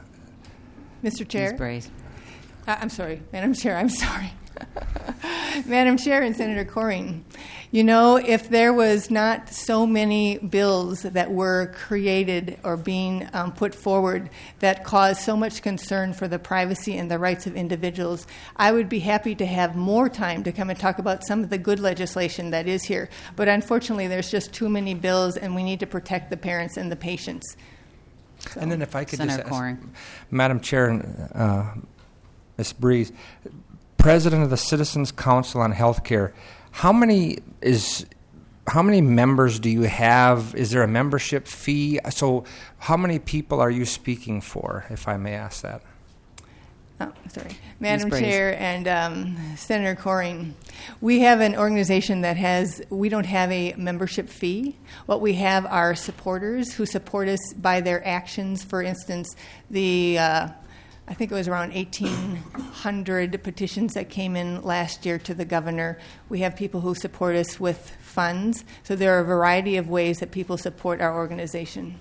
[SPEAKER 12] Mr. Chair?
[SPEAKER 16] Ms. Braze.
[SPEAKER 12] I'm sorry, Madam Chair, I'm sorry. Madam Chair and Senator Coring, you know, if there was not so many bills that were created or being put forward that caused so much concern for the privacy and the rights of individuals, I would be happy to have more time to come and talk about some of the good legislation that is here. But unfortunately, there's just too many bills, and we need to protect the parents and the patients. So.
[SPEAKER 7] And then if I could
[SPEAKER 16] Senator
[SPEAKER 7] just
[SPEAKER 16] Coring.
[SPEAKER 7] Madam Chair, Ms. Breeze, President of the Citizens Council on Healthcare, how many members do you have? Is there a membership fee? So how many people are you speaking for, if I may ask that?
[SPEAKER 12] Oh, sorry. Madam Chair and Senator Coring, we have an organization that we don't have a membership fee. What we have are supporters who support us by their actions. For instance, I think it was around 1,800 petitions that came in last year to the governor. We have people who support us with funds. So there are a variety of ways that people support our organization.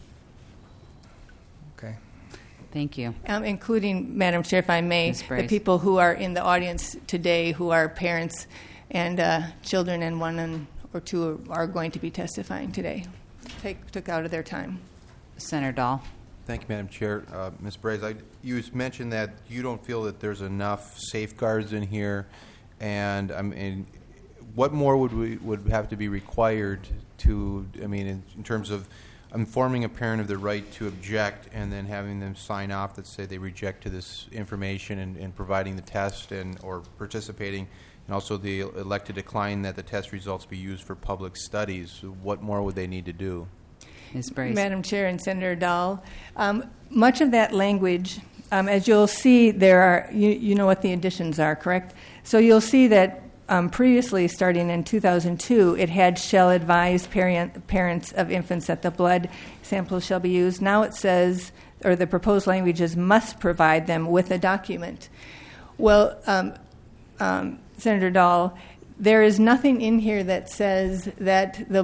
[SPEAKER 7] Okay.
[SPEAKER 16] Thank you.
[SPEAKER 12] Including, Madam Chair, if I may, the people who are in the audience today who are parents and children, and one or two are going to be testifying today. Took out of their time.
[SPEAKER 16] Senator Dahl.
[SPEAKER 14] Thank you, Madam Chair. Ms. Braze, you mentioned that you don't feel that there's enough safeguards in here, and I mean, what more would have to be required to, I mean, in terms of informing a parent of the right to object and then having them sign off that say they reject to this information and providing the test or participating, and also the elect to decline that the test results be used for public studies? What more would they need to do?
[SPEAKER 12] Madam Chair and Senator Dahl, much of that language as you'll see, there are, you know what the additions are, correct? So you'll see that previously, starting in 2002, it had shall advise parents of infants that the blood samples shall be used. Now it says, or the proposed language is must provide them with a document. Well, Senator Dahl, there is nothing in here that says that the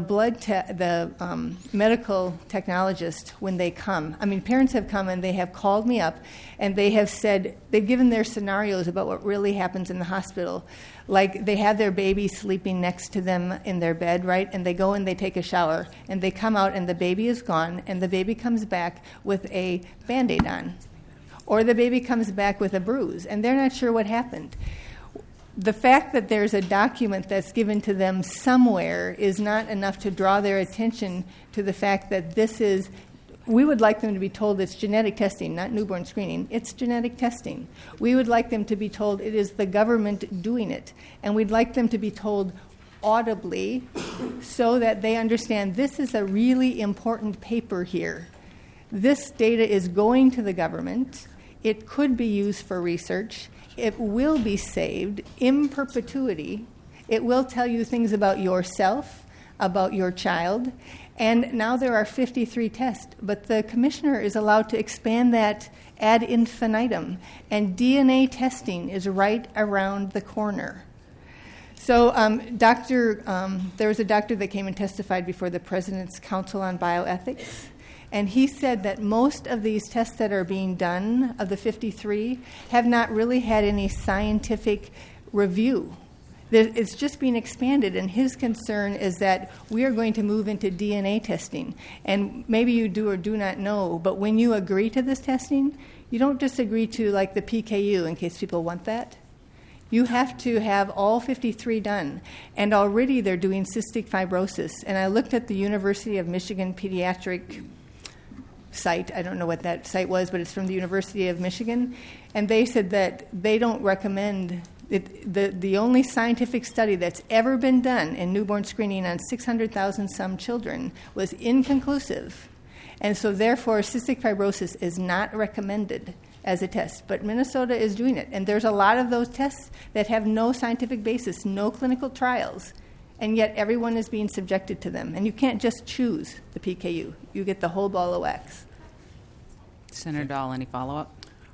[SPEAKER 12] medical technologist, when they come, I mean, parents have come and they have called me up and they have said, they've given their scenarios about what really happens in the hospital. Like they have their baby sleeping next to them in their bed, right? And they go and they take a shower and they come out and the baby is gone and the baby comes back with a Band-Aid on. Or the baby comes back with a bruise and they're not sure what happened. The fact that there's a document that's given to them somewhere is not enough to draw their attention to the fact that this is, we would like them to be told it's genetic testing, not newborn screening. It's genetic testing. We would like them to be told it is the government doing it. And we'd like them to be told audibly so that they understand this is a really important paper here. This data is going to the government. It could be used for research. It will be saved in perpetuity. It will tell you things about yourself, about your child. And now there are 53 tests, but the commissioner is allowed to expand that ad infinitum. And DNA testing is right around the corner. So there was a doctor that came and testified before the President's Council on Bioethics. And he said that most of these tests that are being done, of the 53, have not really had any scientific review. It's just being expanded, and his concern is that we are going to move into DNA testing. And maybe you do or do not know, but when you agree to this testing, you don't just agree to like the PKU in case people want that. You have to have all 53 done. And already they're doing cystic fibrosis. And I looked at the University of Michigan Pediatric site. I don't know what that site was, but it's from the University of Michigan. And they said that they don't recommend it. The only scientific study that's ever been done in newborn screening on 600,000 some children was inconclusive. And so therefore, cystic fibrosis is not recommended as a test. But Minnesota is doing it. And there's a lot of those tests that have no scientific basis, no clinical trials. And yet everyone is being subjected to them. And you can't just choose the PKU. You get the whole ball of wax.
[SPEAKER 16] Senator Dahl, any follow-up?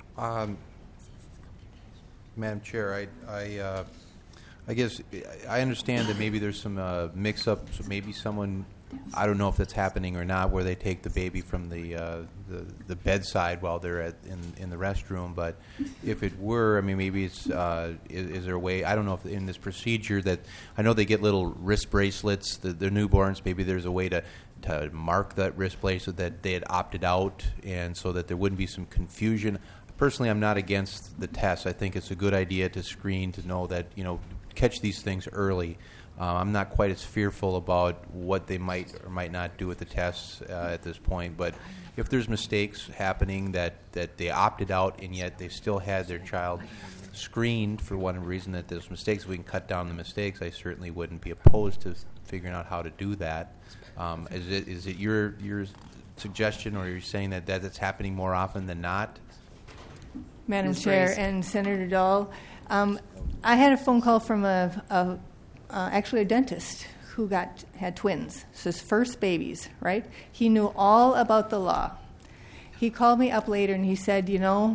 [SPEAKER 14] Madam Chair, I guess I understand that maybe there's some mix-up. So maybe someone, I don't know if that's happening or not, where they take the baby from the bedside while they're in the restroom. But if it were, I mean, maybe it's is there a way? I don't know if in this procedure that I know they get little wrist bracelets, the newborns. Maybe there's a way to mark that wrist bracelet that they had opted out, and so that there wouldn't be some confusion. Personally, I'm not against the test. I think it's a good idea to screen, to know that, catch these things early. I'm not quite as fearful about what they might or might not do with the tests at this point. But if there's mistakes happening that they opted out and yet they still had their child screened for one reason, that there's mistakes, we can cut down the mistakes, I certainly wouldn't be opposed to figuring out how to do that. Is it your suggestion, or are you saying that that's happening more often than not?
[SPEAKER 12] Madam Chair and Senator Dahl, I had a phone call from actually a dentist who had twins, so his first babies, right? He knew all about the law. He called me up later and he said, you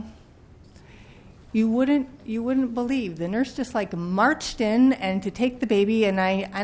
[SPEAKER 12] wouldn't believe the nurse just like marched in and to take the baby, and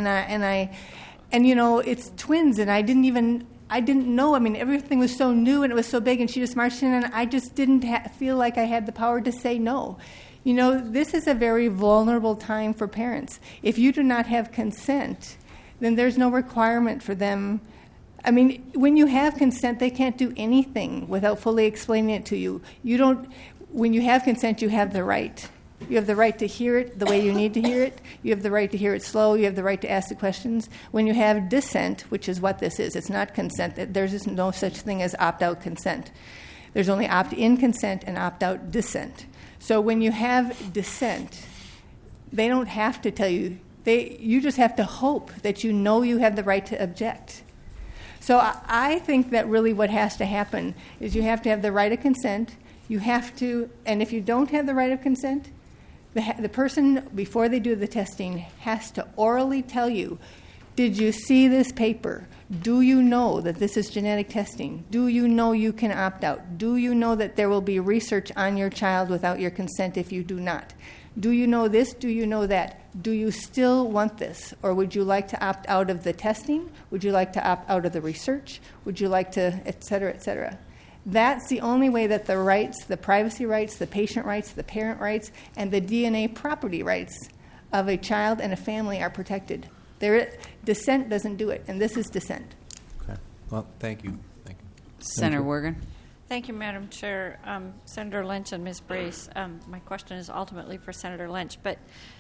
[SPEAKER 12] it's twins, and I didn't know. I mean, everything was so new and it was so big, and she just marched in, and I just didn't feel like I had the power to say no. This is a very vulnerable time for parents. If you do not have consent, then there's no requirement for them. I mean, when you have consent, they can't do anything without fully explaining it to you. When you have consent, you have the right. You have the right to hear it the way you need to hear it. You have the right to hear it slow. You have the right to ask the questions. When you have dissent, which is what this is, it's not consent. There's just no such thing as opt-out consent. There's only opt-in consent and opt-out dissent. So when you have dissent, they don't have to tell you. You just have to hope that you know you have the right to object. So I think that really what has to happen is you have to have the right of consent. You have to, and if you don't have the right of consent, the person, before they do the testing, has to orally tell you, did you see this paper? Do you know that this is genetic testing? Do you know you can opt out? Do you know that there will be research on your child without your consent if you do not? Do you know this? Do you know that? Do you still want this? Or would you like to opt out of the testing? Would you like to opt out of the research? Would you like to, et cetera, et cetera? That's the only way that the rights, the privacy rights, the patient rights, the parent rights, and the DNA property rights of a child and a family are protected. Dissent doesn't do it, and this is dissent.
[SPEAKER 14] Okay. Well, thank you. Thank you.
[SPEAKER 16] Senator Wergen.
[SPEAKER 6] Thank you, Madam Chair. Senator Lynch and Ms. Brace, my question is ultimately for Senator Lynch, but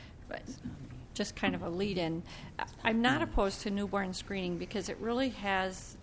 [SPEAKER 6] just kind of a lead-in. I'm not opposed to newborn screening because it really has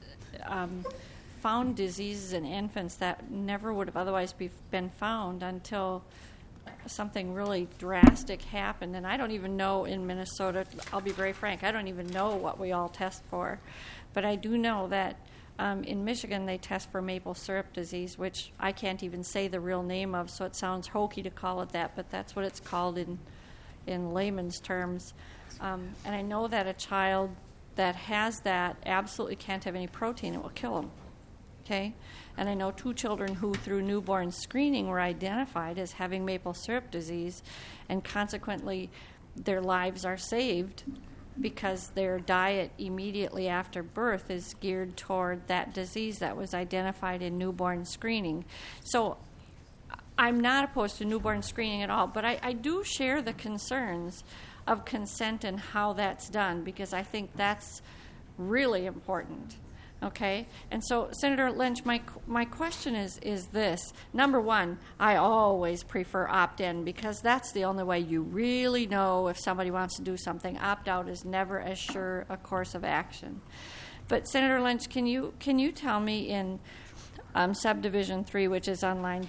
[SPEAKER 6] found diseases in infants that never would have otherwise been found until something really drastic happened. And I don't even know in Minnesota, I'll be very frank, I don't even know what we all test for. But I do know that in Michigan they test for maple syrup disease, which I can't even say the real name of, so it sounds hokey to call it that, but that's what it's called in layman's terms. And I know that a child that has that absolutely can't have any protein. It will kill them. Okay? And I know 2 children who, through newborn screening, were identified as having maple syrup disease, and consequently their lives are saved because their diet immediately after birth is geared toward that disease that was identified in newborn screening. So I'm not opposed to newborn screening at all, but I do share the concerns of consent and how that's done, because I think that's really important. Okay? And so, Senator Lynch, my question is this. Number one, I always prefer opt-in because that's the only way you really know if somebody wants to do something. Opt-out is never as sure a course of action. But, Senator Lynch, can you tell me in subdivision 3, which is on line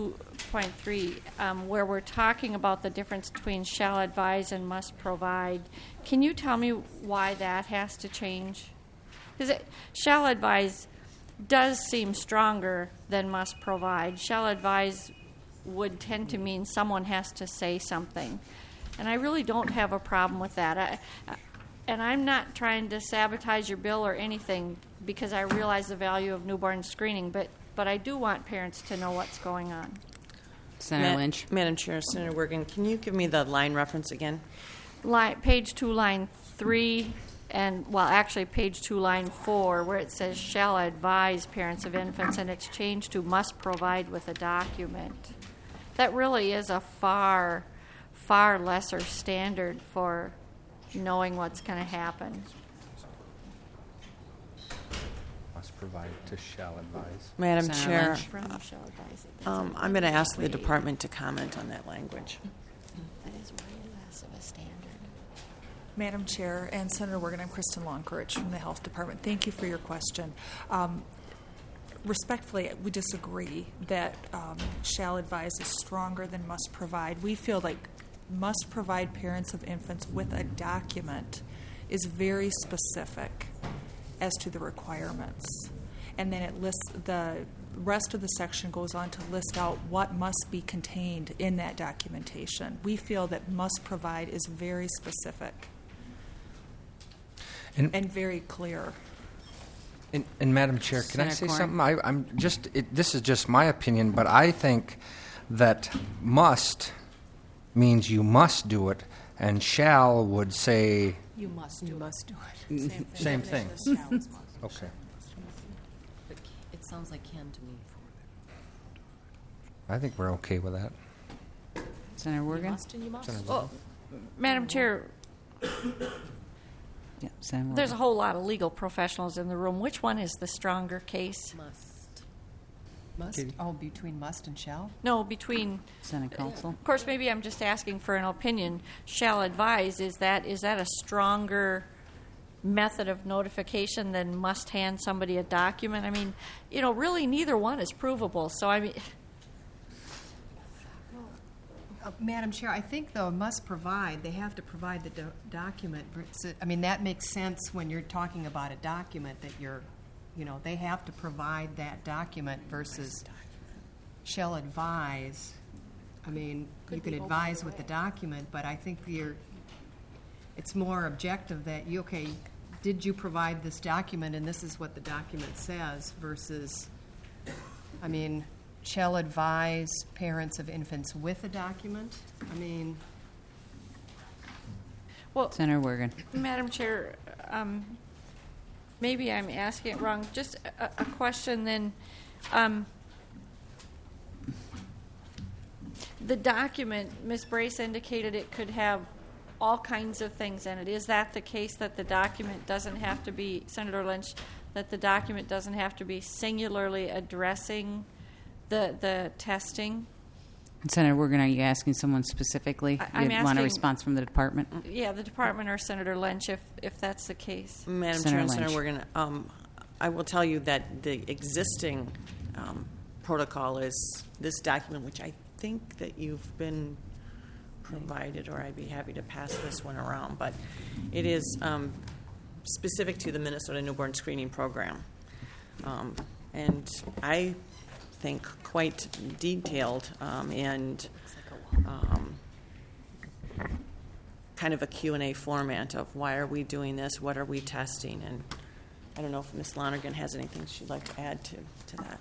[SPEAKER 6] 2.3, where we're talking about the difference between shall advise and must provide, can you tell me why that has to change? Because shall advise does seem stronger than must provide. Shall advise would tend to mean someone has to say something. And I really don't have a problem with that. And I'm not trying to sabotage your bill or anything because I realize the value of newborn screening, but I do want parents to know what's going on.
[SPEAKER 16] Senator Lynch.
[SPEAKER 19] Madam Chair, Senator Wergen, can you give me the line reference again?
[SPEAKER 6] Page 2, line 3. And, well, actually, page 2, line 4, where it says, shall advise parents of infants, and it's changed to must provide with a document. That really is a far, far lesser standard for knowing what's going to happen.
[SPEAKER 7] Must provide to shall advise.
[SPEAKER 19] Madam Chair,
[SPEAKER 6] I'm
[SPEAKER 19] going to ask the department to comment on that language.
[SPEAKER 6] That is way less of a standard.
[SPEAKER 22] Madam Chair and Senator Wergen, I'm Kristen Longcourage from the Health Department. Thank you for your question. Respectfully, we disagree that shall advise is stronger than must provide. We feel like must provide parents of infants with a document is very specific as to the requirements. And then it lists the rest of the section goes on to list out what must be contained in that documentation. We feel that must provide is very specific and very clear.
[SPEAKER 7] And Madam Chair, can I say something? This is just my opinion, but I think that must means you must do it, and shall would say
[SPEAKER 13] you must do it.
[SPEAKER 7] Same thing. Okay.
[SPEAKER 17] It sounds like can to me.
[SPEAKER 7] I think we're okay with that.
[SPEAKER 16] Senator Wergen?
[SPEAKER 17] You must and you must.
[SPEAKER 6] Well, Madam Chair,
[SPEAKER 16] yeah, Senator
[SPEAKER 6] there's a whole lot of legal professionals in the room. Which one is the stronger case?
[SPEAKER 17] Must? Oh, between must and shall?
[SPEAKER 6] No, between
[SPEAKER 16] Senate Counsel.
[SPEAKER 6] Of course, maybe I'm just asking for an opinion. Shall advise, is that a stronger method of notification than must hand somebody a document? I mean, really neither one is provable. So I mean,
[SPEAKER 13] Madam Chair, I think, though, must provide, they have to provide the document. I mean, that makes sense when you're talking about a document that they have to provide that document versus
[SPEAKER 2] shall advise, I mean, you can advise with the document, but I think it's more objective that did you provide this document and this is what the document says versus, I mean, shall advise parents of infants with a document? I mean...
[SPEAKER 16] Well, Senator Wergen.
[SPEAKER 6] Madam Chair, maybe I'm asking it wrong. Just a question then. The document, Ms. Brace indicated it could have all kinds of things in it. Is that the case, that the document doesn't have to be, Senator Lynch, that the document doesn't have to be singularly addressing the testing?
[SPEAKER 16] And Senator Wergen, are you asking someone specifically?
[SPEAKER 6] I'm
[SPEAKER 16] you want a
[SPEAKER 6] asking-
[SPEAKER 16] response from the department?
[SPEAKER 6] Yeah, the department or Senator Lynch, if that's the case.
[SPEAKER 19] Madam Chair, Senator Wergen, I will tell you that the existing protocol is this document, which I think that you've been provided, or I'd be happy to pass this one around, but it is specific to the Minnesota Newborn Screening Program. And I think quite detailed and kind of a Q&A format of why are we doing this, what are we testing, and I don't know if Ms. Lonergan has anything she'd like to add to that.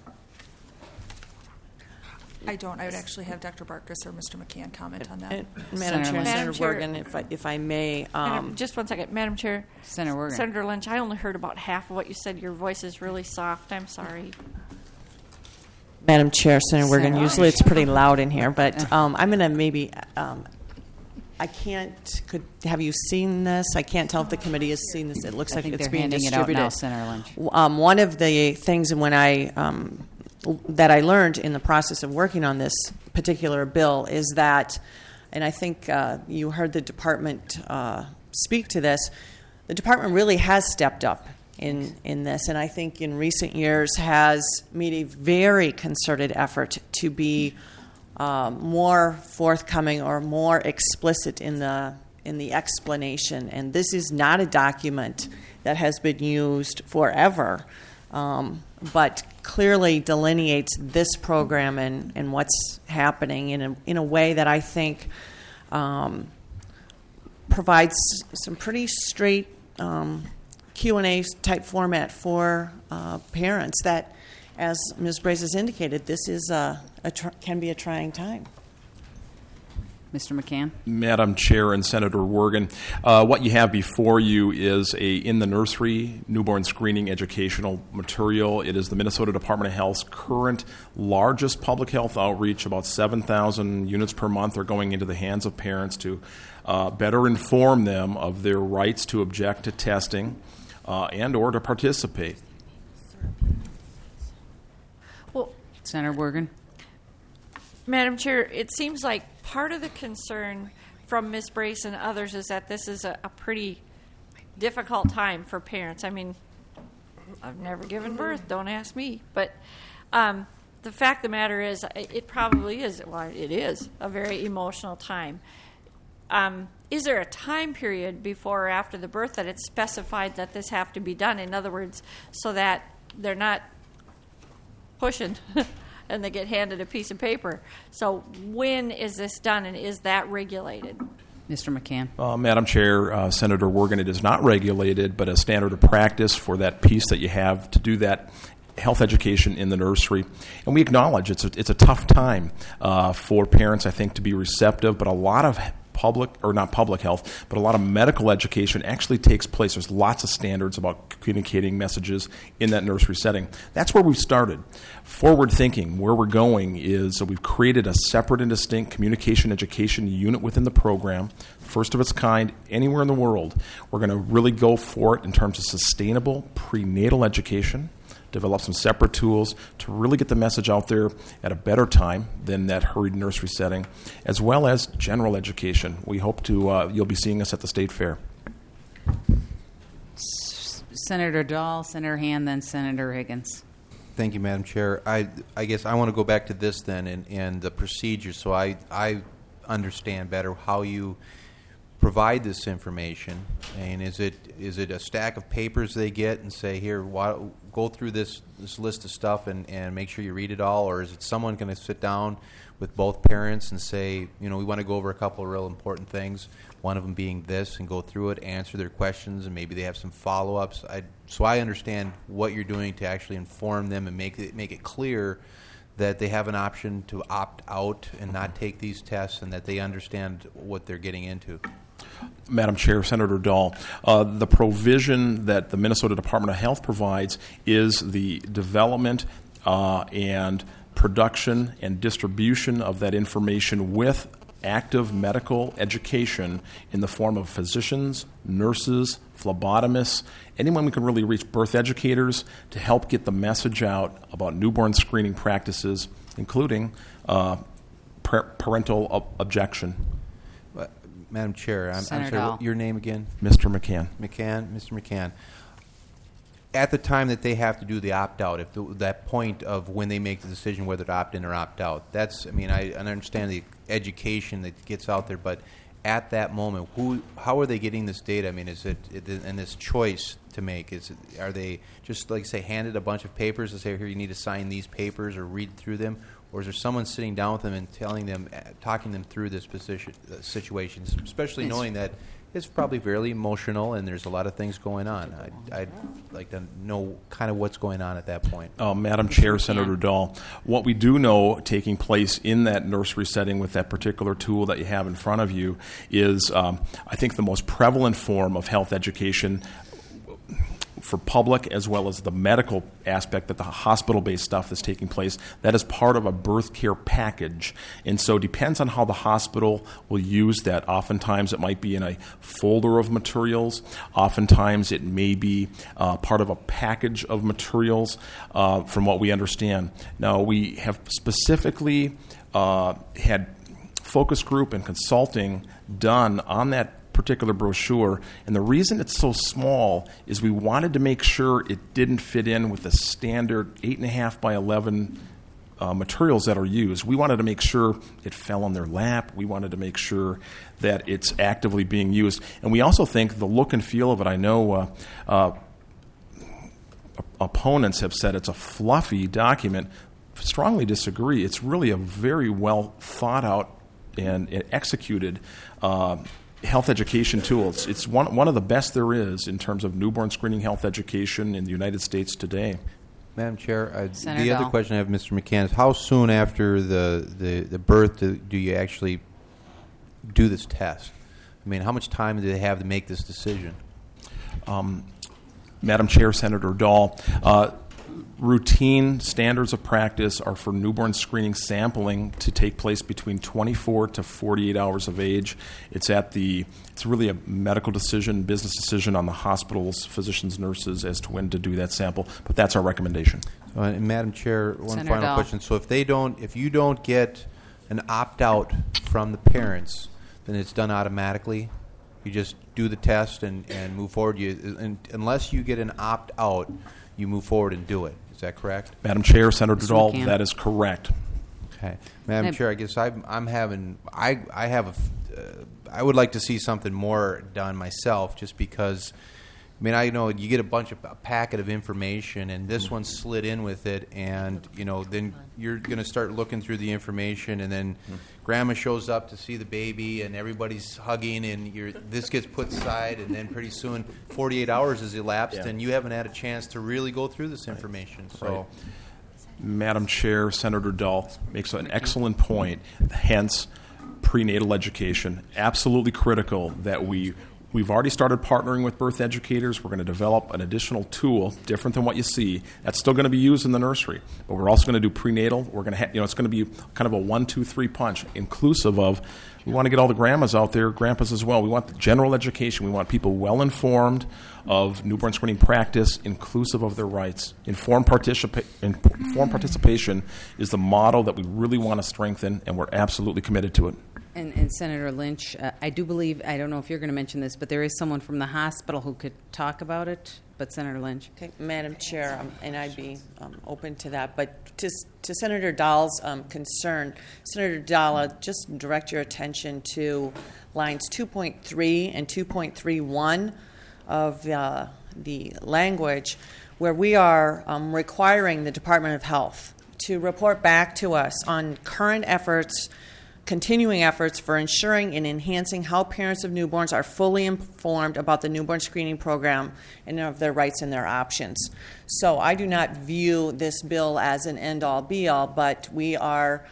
[SPEAKER 22] I don't. I would actually have Dr. Barkus or Mr. McCann comment on that.
[SPEAKER 19] Madam Chair, Senator Wergen, if I may.
[SPEAKER 6] Just one second. Madam Chair.
[SPEAKER 16] Senator Wergen.
[SPEAKER 6] Senator Lynch, I only heard about half of what you said. Your voice is really soft. I'm sorry.
[SPEAKER 19] Madam Chair, Senator Wergen, usually it's pretty loud in here, but I'm going to maybe, I can't, have you seen this? I can't tell if the committee has seen this. It looks like it's being distributed.
[SPEAKER 16] It out now, Senator Lynch.
[SPEAKER 19] One of the things when that I learned in the process of working on this particular bill is that, and I think you heard the department speak to this, the department really has stepped up in this, and I think in recent years has made a very concerted effort to be more forthcoming or more explicit in the explanation. And this is not a document that has been used forever, but clearly delineates this program and what's happening in a way that I think provides some pretty straight Q&A type format for parents that, as Ms. Brace has indicated, this is can be a trying time.
[SPEAKER 16] Mr. McCann.
[SPEAKER 18] Madam Chair and Senator Wergen, what you have before you is a In the Nursery newborn screening educational material. It is the Minnesota Department of Health's current largest public health outreach. About 7,000 units per month are going into the hands of parents to better inform them of their rights to object to testing and or to participate.
[SPEAKER 6] Well,
[SPEAKER 16] Senator Wergen.
[SPEAKER 6] Madam Chair, it seems like part of the concern from Ms. Brace and others is that this is a pretty difficult time for parents. I mean, I've never given birth, don't ask me. But the fact of the matter is, it probably is, well, it is a very emotional time. Is there a time period before or after the birth that it's specified that this have to be done? In other words, so that they're not pushing and they get handed a piece of paper. So when is this done, and is that regulated?
[SPEAKER 16] Mr. McCann.
[SPEAKER 18] Madam Chair, Senator Wergen, it is not regulated, but a standard of practice for that piece that you have to do that health education in the nursery. And we acknowledge it's a tough time for parents, I think, to be receptive, but a lot of public, or not public health, but a lot of medical education actually takes place. There's lots of standards about communicating messages in that nursery setting. That's where we've started. Forward thinking, where we're going is that we've created a separate and distinct communication education unit within the program, first of its kind anywhere in the world. We're going to really go for it in terms of sustainable prenatal education, develop some separate tools to really get the message out there at a better time than that hurried nursery setting, as well as general education. We hope to you'll be seeing us at the State Fair.
[SPEAKER 16] Senator Dahl, Senator Hand, then Senator Higgins.
[SPEAKER 14] Thank you, Madam Chair. I guess I want to go back to this then and the procedure, so I understand better how you provide this information. And is it a stack of papers they get and say, here, go through this list of stuff and make sure you read it all, or is it someone going to sit down with both parents and say, we want to go over a couple of real important things, one of them being this, and go through it, answer their questions, and maybe they have some follow-ups. So I understand what you're doing to actually inform them and make it clear that they have an option to opt out and not take these tests, and that they understand what they're getting into.
[SPEAKER 18] Madam Chair, Senator Dahl, the provision that the Minnesota Department of Health provides is the development and production and distribution of that information with active medical education in the form of physicians, nurses, phlebotomists, anyone we can really reach, birth educators, to help get the message out about newborn screening practices, including parental objection.
[SPEAKER 14] Madam Chair, I'm sorry,
[SPEAKER 16] Dahl.
[SPEAKER 14] your name again?
[SPEAKER 18] Mr. McCann.
[SPEAKER 14] Mr. McCann. At the time that they have to do the opt-out, that point of when they make the decision whether to opt in or opt out, I understand the education that gets out there, but at that moment, how are they getting this data? Is it and this choice to make? Are they just, like, say, handed a bunch of papers and say, here, you need to sign these papers or read through them? Or is there someone sitting down with them and talking them through this situation, especially knowing that it's probably fairly emotional and there's a lot of things going on? I'd like to know kind of what's going on at that point.
[SPEAKER 18] Madam Chair, Senator Dahl, what we do know taking place in that nursery setting with that particular tool that you have in front of you is, I think, the most prevalent form of health education for public as well as the medical aspect, that the hospital-based stuff that's taking place, that is part of a birth care package. And so it depends on how the hospital will use that. Oftentimes it might be in a folder of materials. Oftentimes it may be part of a package of materials, from what we understand. Now, we have specifically had focus group and consulting done on that particular brochure, and the reason it's so small is we wanted to make sure it didn't fit in with the standard 8.5 by 11 materials that are used. We wanted to make sure it fell on their lap. We wanted to make sure that it's actively being used, and we also think the look and feel of it. I know opponents have said it's a fluffy document. Strongly disagree. It's really a very well thought out and executed health education tool. It's one of the best there is in terms of newborn screening health education in the United States today.
[SPEAKER 14] Madam Chair,
[SPEAKER 16] Senator
[SPEAKER 14] the other
[SPEAKER 16] Dahl.
[SPEAKER 14] question I have, Mr. McCann, is how soon after the birth do you actually do this test? How much time do they have to make this decision?
[SPEAKER 18] Madam Chair, Senator Dahl, routine standards of practice are for newborn screening sampling to take place between 24 to 48 hours of age. It's really a medical decision, business decision on the hospital's physicians, nurses as to when to do that sample, but that's our recommendation.
[SPEAKER 14] And Madam Chair, one
[SPEAKER 16] Senator
[SPEAKER 14] final
[SPEAKER 16] Dahl.
[SPEAKER 14] question. So if you don't get an opt-out from the parents, then it's done automatically? You just do the test and move forward? Unless you get an opt-out, you move forward and do it. Is that correct?
[SPEAKER 18] Madam Chair, Senator Dahl,
[SPEAKER 16] McCann.
[SPEAKER 18] that is correct.
[SPEAKER 14] Okay, Madam Chair, I guess I would like to see something more done myself, just because. I know you get a packet of information, and this one slid in with it, and then you're going to start looking through the information, and then Grandma shows up to see the baby, and everybody's hugging, and this gets put aside, and then pretty soon 48 hours has elapsed, and you haven't had a chance to really go through this information. So,
[SPEAKER 18] Right. Madam Chair, Senator Dahl makes an excellent point. Hence, prenatal education, absolutely critical that We've already started partnering with birth educators. We're going to develop an additional tool, different than what you see. That's still going to be used in the nursery, but we're also going to do prenatal. We're going to, it's going to be kind of a 1, 2, 3 punch, inclusive of. We want to get all the grandmas out there, grandpas as well. We want the general education. We want people well informed of newborn screening practice, inclusive of their rights. Informed participation is the model that we really want to strengthen, and we're absolutely committed to it.
[SPEAKER 16] And Senator Lynch, I do believe, I don't know if you're going to mention this, but there is someone from the hospital who could talk about it. But Senator Lynch.
[SPEAKER 19] Okay, Madam Chair, and I'd be open to that. But to Senator Dahl's concern, Senator Dahl, just direct your attention to lines 2.3 and 2.31 of the language, where we are requiring the Department of Health to report back to us on current efforts, continuing efforts for ensuring and enhancing how parents of newborns are fully informed about the newborn screening program and of their rights and their options. So I do not view this bill as an end-all, be-all, but we are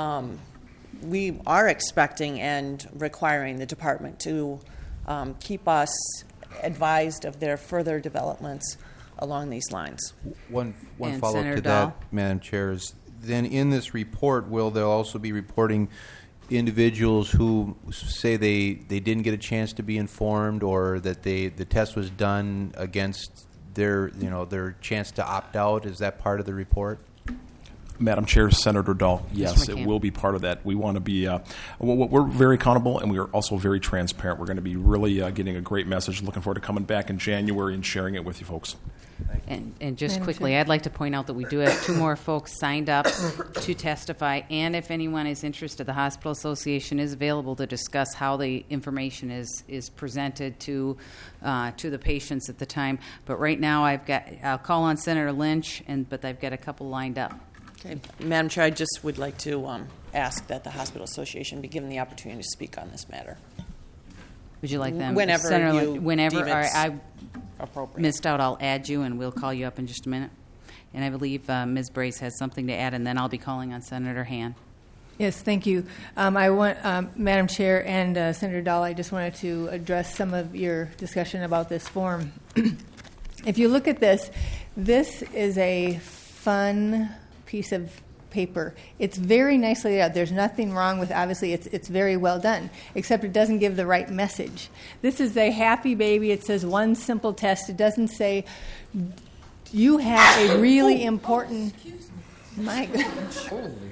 [SPEAKER 19] expecting and requiring the department to keep us advised of their further developments along these lines.
[SPEAKER 14] One
[SPEAKER 19] And
[SPEAKER 14] follow-up
[SPEAKER 19] Senator
[SPEAKER 14] to
[SPEAKER 19] Dahl?
[SPEAKER 14] that, Madam Chair, is then in this report, will they also be reporting individuals who say they didn't get a chance to be informed, or that the test was done against their chance to opt out? Is that part of the report?
[SPEAKER 18] Madam Chair, Senator Dahl, yes,
[SPEAKER 16] McCann.
[SPEAKER 18] it will be part of that. We want to be, we're very accountable, and we are also very transparent. We're going to be really getting a great message. Looking forward to coming back in January and sharing it with you folks.
[SPEAKER 16] And just
[SPEAKER 12] Madam
[SPEAKER 16] quickly,
[SPEAKER 12] Chair.
[SPEAKER 16] I'd like to point out that we do have 2 more folks signed up to testify, and if anyone is interested, the Hospital Association is available to discuss how the information is presented to the patients at the time. But right now, I'll call on Senator Lynch, but I've got a couple lined up.
[SPEAKER 19] Okay. Madam Chair, I just would like to ask that the Hospital Association be given the opportunity to speak on this matter.
[SPEAKER 16] Would you like them?
[SPEAKER 19] Whenever
[SPEAKER 16] Senator
[SPEAKER 19] you
[SPEAKER 16] Lynch, whenever
[SPEAKER 19] deem it's
[SPEAKER 16] I
[SPEAKER 19] appropriate.
[SPEAKER 16] missed out, I'll add you, and we'll call you up in just a minute. And I believe Ms. Brace has something to add, and then I'll be calling on Senator Han.
[SPEAKER 12] Yes, thank you. I want, Madam Chair and Senator Dahl, I just wanted to address some of your discussion about this form. If you look at this is a fun piece of paper. It's very nicely laid out. There's nothing wrong with, obviously, it's very well done, except it doesn't give the right message. This is a happy baby. It says one simple test. It doesn't say you have a really important... My goodness.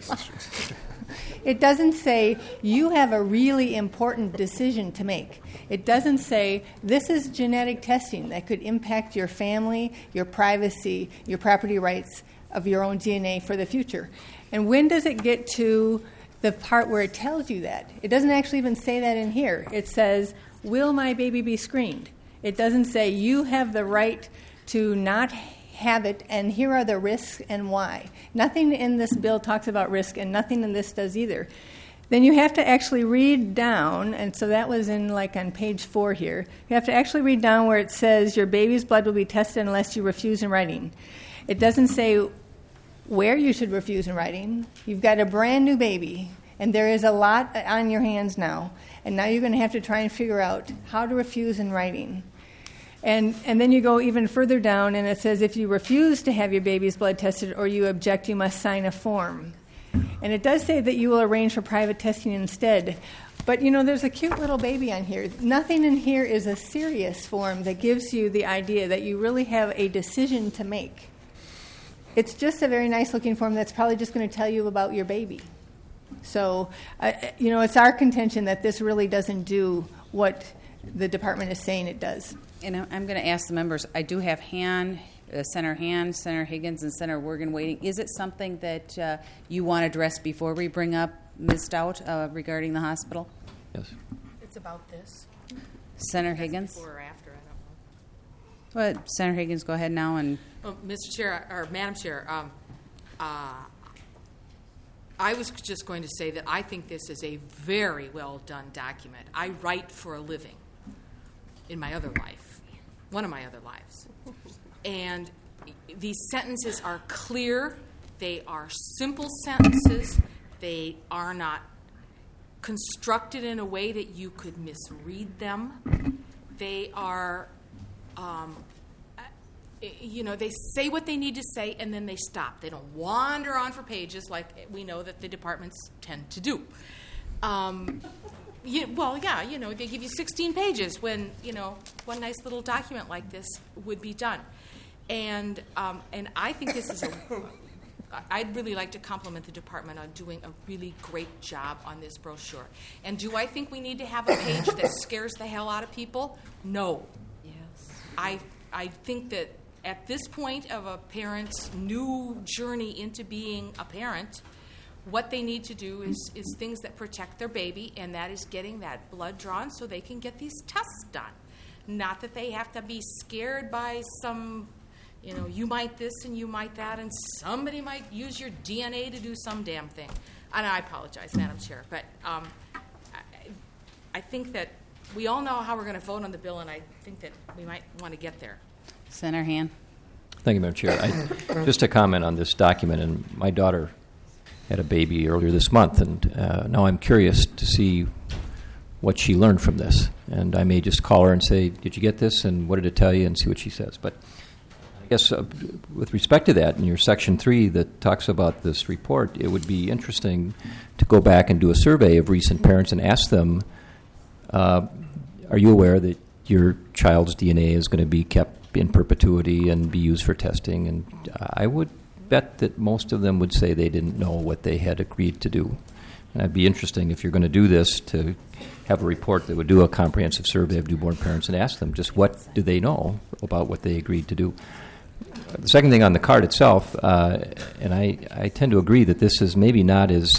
[SPEAKER 12] It doesn't say you have a really important decision to make. It doesn't say this is genetic testing that could impact your family, your privacy, your property rights of your own DNA for the future. And when does it get to the part where it tells you that? It doesn't actually even say that in here. It says, will my baby be screened? It doesn't say you have the right to not have it, and here are the risks and why. Nothing in this bill talks about risk, and nothing in this does either. Then you have to actually read down, and so that was on page 4 here. You have to actually read down where it says your baby's blood will be tested unless you refuse in writing. It doesn't say where you should refuse in writing. You've got a brand new baby, and there is a lot on your hands now, and now you're going to have to try and figure out how to refuse in writing. And then you go even further down, and it says if you refuse to have your baby's blood tested or you object, you must sign a form. And it does say that you will arrange for private testing instead. But, there's a cute little baby on here. Nothing in here is a serious form that gives you the idea that you really have a decision to make. It's just a very nice-looking form that's probably just going to tell you about your baby. So, it's our contention that this really doesn't do what the department is saying it does.
[SPEAKER 16] And I'm going to ask the members, I do have Senator Higgins, and Senator Wergen waiting. Is it something that you want to address before we bring up Ms. Stout regarding the hospital?
[SPEAKER 21] Yes.
[SPEAKER 3] It's about this.
[SPEAKER 16] Senator Higgins?
[SPEAKER 3] Before or after, I don't know.
[SPEAKER 16] Well, Senator Higgins, go ahead now. And
[SPEAKER 3] Mr. Chair, or Madam Chair, I was just going to say that I think this is a very well done document. I write for a living in my other life, one of my other lives. And these sentences are clear. They are simple sentences. They are not constructed in a way that you could misread them. They are, they say what they need to say, and then they stop. They don't wander on for pages like we know that the departments tend to do. They give you 16 pages when, one nice little document like this would be done. And I think this is I'd really like to compliment the department on doing a really great job on this brochure. And do I think we need to have a page that scares the hell out of people? No.
[SPEAKER 16] Yes.
[SPEAKER 3] I think that at this point of a parent's new journey into being a parent, what they need to do is things that protect their baby, and that is getting that blood drawn so they can get these tests done. Not that they have to be scared by some, You know, you might this and you might that, and somebody might use your DNA to do some damn thing. And I apologize, Madam Chair, but I think that we all know how we're going to vote on the bill, and I think that we might want to get there.
[SPEAKER 16] Senator Han.
[SPEAKER 21] Thank you, Madam Chair. Just a comment on this document, and my daughter had a baby earlier this month, and now I'm curious to see what she learned from this. And I may just call her and say, did you get this, and what did it tell you, and see what she says. But I guess with respect to that, in your Section 3 that talks about this report, it would be interesting to go back and do a survey of recent parents and ask them, are you aware that your child's DNA is going to be kept in perpetuity and be used for testing? And I would bet that most of them would say they didn't know what they had agreed to do. And it'd be interesting, if you're going to do this, to have a report that would do a comprehensive survey of newborn parents and ask them just what do they know about what they agreed to do. The second thing on the card itself, and I tend to agree that this is maybe not as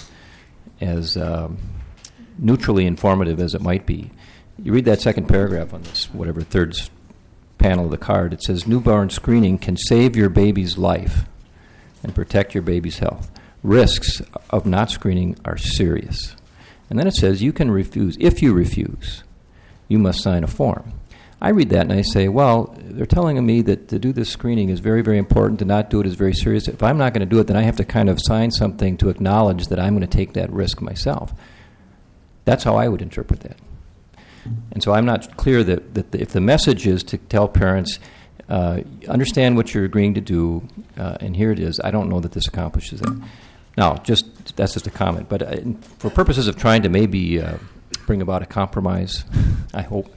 [SPEAKER 21] neutrally informative as it might be. You read that second paragraph on this, whatever third panel of the card, it says newborn screening can save your baby's life and protect your baby's health. Risks of not screening are serious. And then it says you can refuse. If you refuse, you must sign a form. I read that and I say, well, they're telling me that to do this screening is very, very important, to not do it is very serious. If I'm not going to do it, then I have to kind of sign something to acknowledge that I'm going to take that risk myself. That's how I would interpret that. And so I'm not clear that if the message is to tell parents, understand what you're agreeing to do, and here it is, I don't know that this accomplishes that. Now, that's just a comment. But for purposes of trying to maybe bring about a compromise, I hope,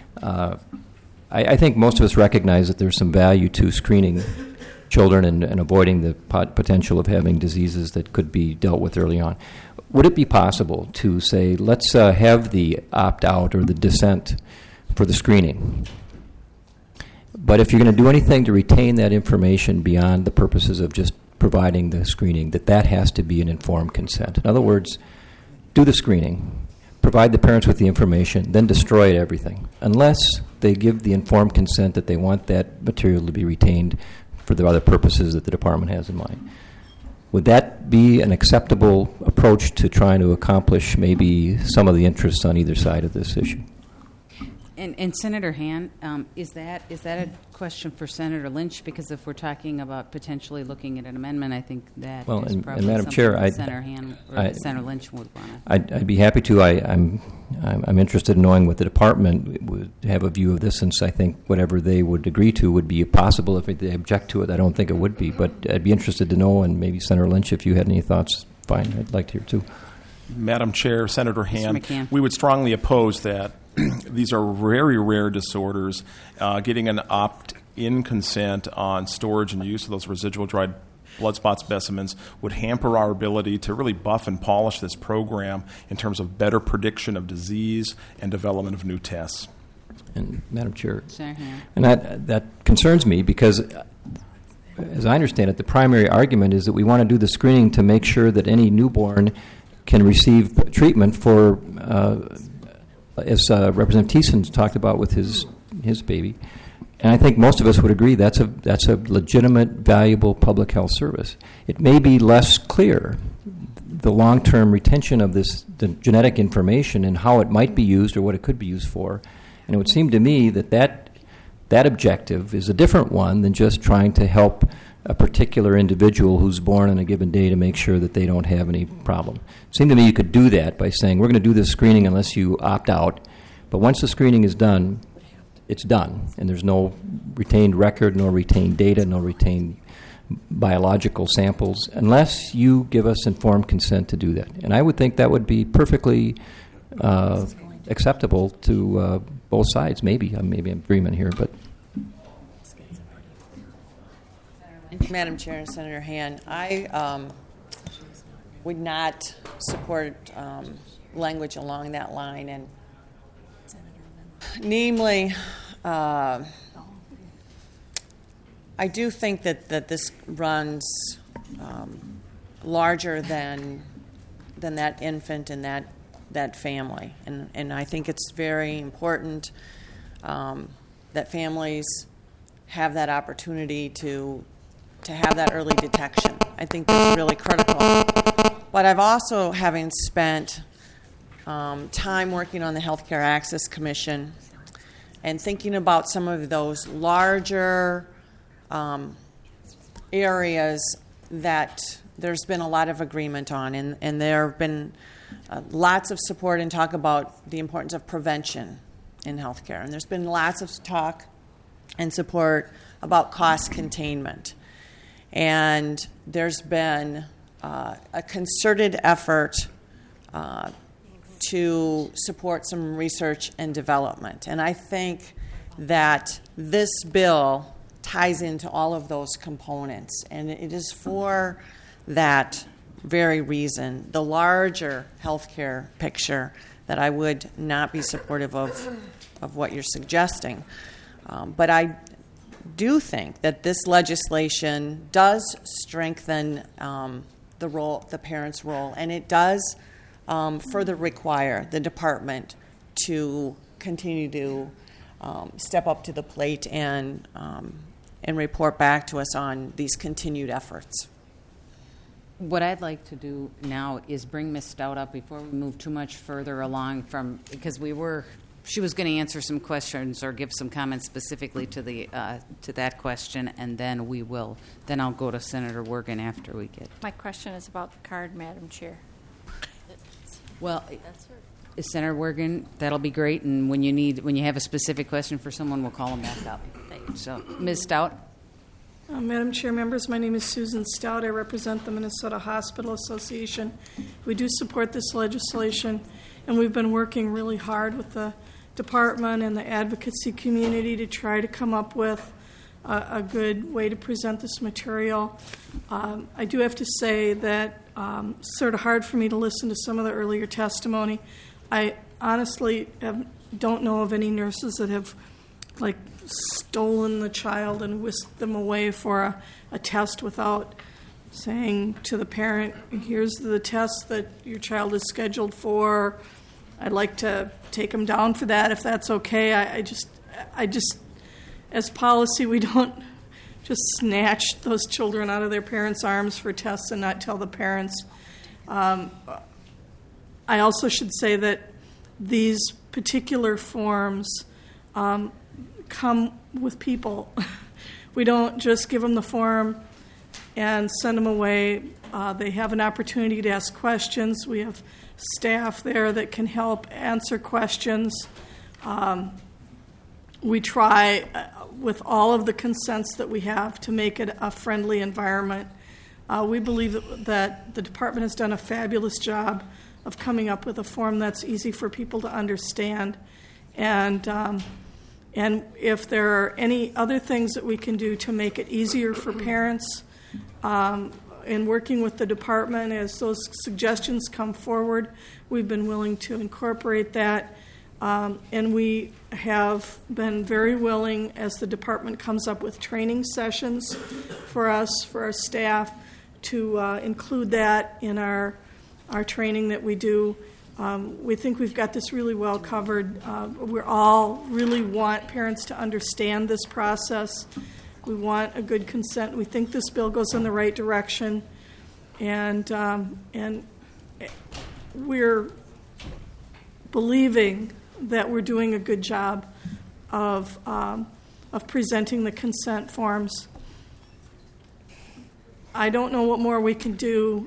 [SPEAKER 21] I think most of us recognize that there's some value to screening children and avoiding the potential of having diseases that could be dealt with early on. Would it be possible to say, let's have the opt-out or the dissent for the screening? But if you're going to do anything to retain that information beyond the purposes of just providing the screening, that has to be an informed consent. In other words, do the screening, provide the parents with the information, then destroy everything, unless they give the informed consent that they want that material to be retained for the other purposes that the department has in mind. Would that be an acceptable approach to trying to accomplish maybe some of the interests on either side of this issue?
[SPEAKER 16] And Senator Han, is that a question for Senator Lynch? Because if we're talking about potentially looking at an amendment, I think that is probably
[SPEAKER 21] and Madam
[SPEAKER 16] something
[SPEAKER 21] Chair,
[SPEAKER 16] that Senator Han or Senator Lynch would want to.
[SPEAKER 21] I'd be happy to. I'm interested in knowing what the department would have a view of this, since I think whatever they would agree to would be possible. If they object to it, I don't think it would be. But I'd be interested to know, and maybe Senator Lynch, if you had any thoughts, fine. I'd like to hear too.
[SPEAKER 18] Madam Chair, Senator Han,
[SPEAKER 16] McCann.
[SPEAKER 18] We would strongly oppose that. These are very rare disorders. Getting an opt-in consent on storage and use of those residual dried blood spot specimens would hamper our ability to really buff and polish this program in terms of better prediction of disease and development of new tests.
[SPEAKER 21] And Madam Chair,
[SPEAKER 16] Senator Han.
[SPEAKER 21] and that concerns me because, as I understand it, the primary argument is that we want to do the screening to make sure that any newborn can receive treatment for, as Representative Thiessen talked about with his baby. And I think most of us would agree that's a legitimate, valuable public health service. It may be less clear, the long-term retention of the genetic information and how it might be used or what it could be used for. And it would seem to me that objective is a different one than just trying to help a particular individual who's born on a given day to make sure that they don't have any problem. It seemed to me you could do that by saying, we're going to do this screening unless you opt out. But once the screening is done, it's done. And there's no retained record, no retained data, no retained biological samples, unless you give us informed consent to do that. And I would think that would be perfectly acceptable to both sides. Maybe I'm in agreement here, but...
[SPEAKER 19] Madam Chair and Senator Han, I would not support language along that line, and namely, I do think that this runs larger than that infant and that family, and I think it's very important that families have that opportunity to have that early detection. I think that's really critical. But I've also, having spent time working on the Healthcare Access Commission and thinking about some of those larger areas that there's been a lot of agreement on, and there have been lots of support and talk about the importance of prevention in healthcare. And there's been lots of talk and support about cost containment. And there's been a concerted effort to support some research and development. And I think that this bill ties into all of those components. And it is for that very reason, the larger healthcare picture, that I would not be supportive of what you're suggesting. But I do think that this legislation does strengthen the parent's role, and it does further require the department to continue to step up to the plate and report back to us on these continued efforts.
[SPEAKER 16] What I'd like to do now is bring Ms. Stout up before we move too much further along because she was going to answer some questions or give some comments specifically to that question, and then I'll go to Senator Wergen after we get.
[SPEAKER 6] My question is about the card, Madam Chair.
[SPEAKER 16] Well, Senator Wergen, that'll be great, and when you have a specific question for someone, we'll call them back up. So, Ms. Stout.
[SPEAKER 5] Madam Chair, members, my name is Susan Stout. I represent the Minnesota Hospital Association. We do support this legislation, and we've been working really hard with the department and the advocacy community to try to come up with a good way to present this material. I do have to say that it's sort of hard for me to listen to some of the earlier testimony. I honestly don't know of any nurses that have stolen the child and whisked them away for a test without saying to the parent, here's the test that your child is scheduled for. I'd like to take them down for that if that's okay. I just as policy, we don't just snatch those children out of their parents' arms for tests and not tell the parents. I also should say that these particular forms come with people. We don't just give them the form and send them away. They have an opportunity to ask questions. We have staff there that can help answer questions. We try with all of the consents that we have to make it a friendly environment. We believe that the department has done a fabulous job of coming up with a form that's easy for people to understand. And if there are any other things that we can do to make it easier for parents in working with the department as those suggestions come forward, we've been willing to incorporate that. And we have been very willing, as the department comes up with training sessions for us, for our staff, to include that in our training that we do. We think we've got this really well covered. We all really want parents to understand this process. We want a good consent. We think this bill goes in the right direction, and we're believing that we're doing a good job of presenting the consent forms. I don't know what more we can do.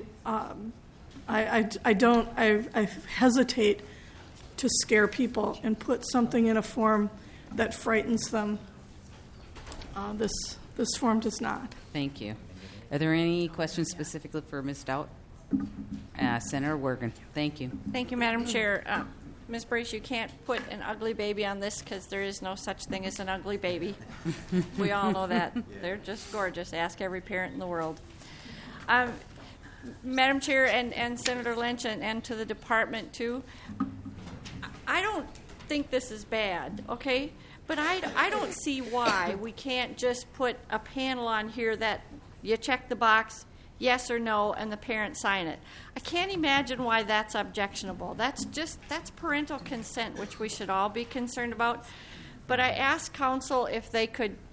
[SPEAKER 5] I hesitate to scare people and put something in a form that frightens them. This form does not.
[SPEAKER 16] Thank you. Are there any questions specifically for Ms. Stout? Senator Wergen. Thank you.
[SPEAKER 6] Thank you, Madam Chair. Ms. Brace, you can't put an ugly baby on this because there is no such thing as an ugly baby. We all know that. They're just gorgeous. Ask every parent in the world. Madam Chair and Senator Lynch and to the department too, I don't think this is bad, okay? But I don't see why we can't just put a panel on here that you check the box, yes or no, and the parents sign it. I can't imagine why that's objectionable. That's parental consent, which we should all be concerned about. But I asked council if they could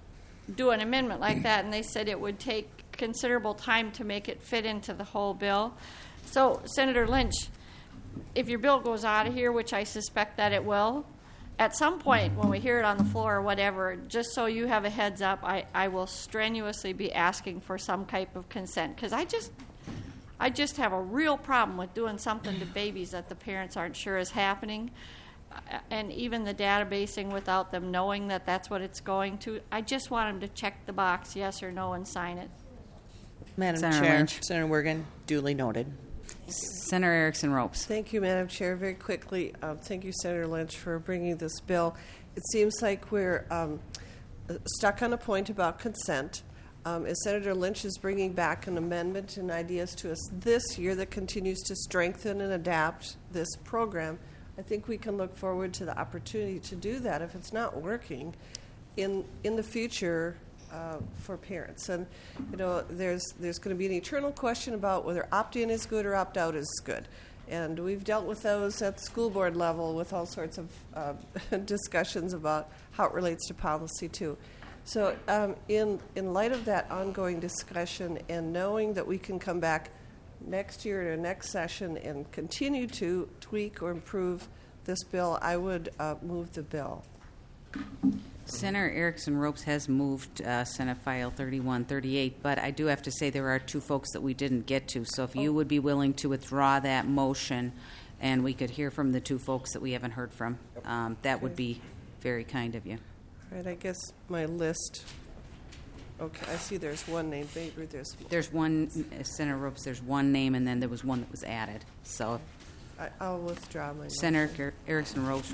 [SPEAKER 6] do an amendment like that, and they said it would take considerable time to make it fit into the whole bill. So, Senator Lynch, if your bill goes out of here, which I suspect that it will, at some point when we hear it on the floor or whatever, just so you have a heads up, I will strenuously be asking for some type of consent, because I just have a real problem with doing something to babies that the parents aren't sure is happening, and even the databasing without them knowing that that's what it's going to. I just want them to check the box, yes or no, and sign it.
[SPEAKER 19] Madam
[SPEAKER 16] Senator
[SPEAKER 19] Chair,
[SPEAKER 16] Lynch.
[SPEAKER 19] Senator Wergen, duly noted.
[SPEAKER 16] Senator Erickson Ropes.
[SPEAKER 8] Thank you, Madam Chair. Very quickly, thank you, Senator Lynch, for bringing this bill. It seems like we're stuck on a point about consent. As Senator Lynch is bringing back an amendment and ideas to us this year that continues to strengthen and adapt this program, I think we can look forward to the opportunity to do that if it's not working in the future for parents. And there's going to be an eternal question about whether opt-in is good or opt-out is good. And we've dealt with those at the school board level with all sorts of discussions about how it relates to policy too. So in light of that ongoing discussion and knowing that we can come back next year or next session and continue to tweak or improve this bill, I would move the bill.
[SPEAKER 16] Senator Erickson Ropes has moved Senate File 3138, but I do have to say there are two folks that we didn't get to. So if you would be willing to withdraw that motion and we could hear from the two folks that we haven't heard from, that would be very kind of you.
[SPEAKER 8] All right, I guess my list. Okay, I see there's one name.
[SPEAKER 16] There's one, Senator Ropes, there's one name, and then there was one that was added. So
[SPEAKER 8] I'll withdraw my
[SPEAKER 16] Senator Erickson Ropes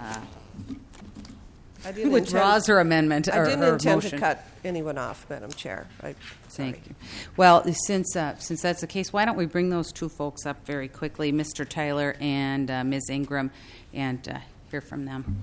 [SPEAKER 8] I didn't
[SPEAKER 16] withdraws her amendment or
[SPEAKER 8] I didn't
[SPEAKER 16] her
[SPEAKER 8] intend
[SPEAKER 16] motion.
[SPEAKER 8] to cut anyone off, Madam Chair.
[SPEAKER 16] Thank you. Well, since that's the case, why don't we bring those two folks up very quickly, Mr. Tyler and Ms. Ingram, and hear from them.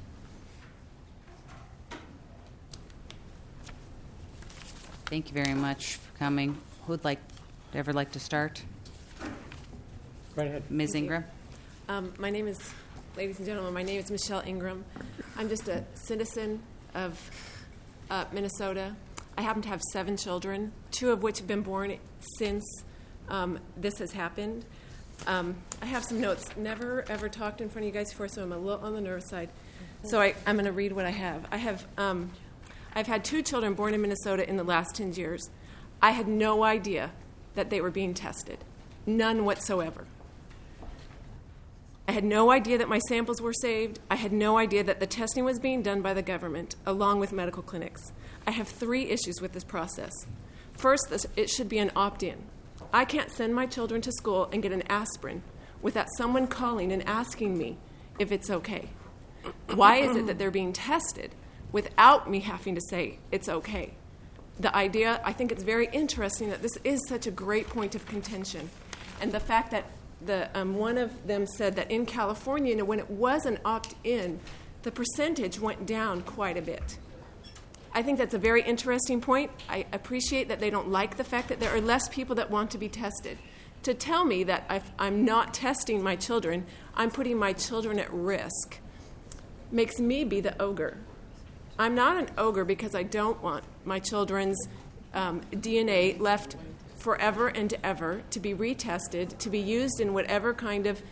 [SPEAKER 16] Thank you very much for coming. Who'd ever like to start?
[SPEAKER 9] Right ahead.
[SPEAKER 16] Ms. Ingram.
[SPEAKER 10] Ladies and gentlemen, my name is Michelle Ingram. I'm just a citizen of Minnesota. I happen to have 7 children, 2 of which have been born since this has happened. I have some notes. Never, ever talked in front of you guys before, so I'm a little on the nervous side. So I'm going to read what I have. I've had 2 children born in Minnesota in the last 10 years. I had no idea that they were being tested. None whatsoever. I had no idea that my samples were saved. I had no idea that the testing was being done by the government, along with medical clinics. I have 3 issues with this process. First, it should be an opt-in. I can't send my children to school and get an aspirin without someone calling and asking me if it's okay. Why is it that they're being tested without me having to say it's okay? The idea, I think it's very interesting that this is such a great point of contention. And the fact that one of them said that in California, when it was an opt-in, the percentage went down quite a bit. I think that's a very interesting point. I appreciate that they don't like the fact that there are less people that want to be tested. To tell me that if I'm not testing my children, I'm putting my children at risk, makes me be the ogre. I'm not an ogre because I don't want my children's DNA left forever and ever to be retested, to be used in whatever kind of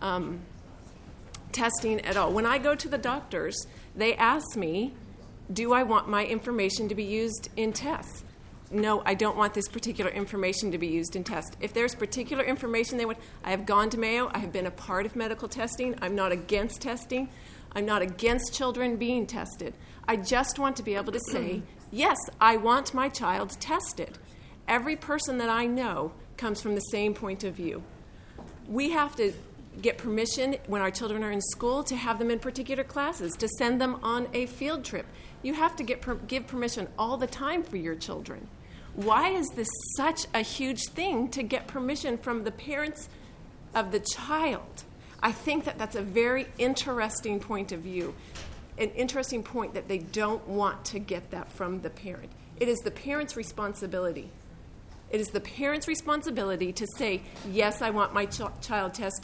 [SPEAKER 10] testing at all. When I go to the doctors, they ask me, do I want my information to be used in tests? No, I don't want this particular information to be used in tests. If there's particular information they want, I have gone to Mayo. I have been a part of medical testing. I'm not against testing. I'm not against children being tested. I just want to be able to say, yes, I want my child tested. Every person that I know comes from the same point of view. We have to get permission when our children are in school to have them in particular classes, to send them on a field trip. You have to give permission all the time for your children. Why is this such a huge thing to get permission from the parents of the child? I think that that's a very interesting point of view, an interesting point that they don't want to get that from the parent. It is the parent's responsibility. It is the parent's responsibility to say, yes, I want my child tested.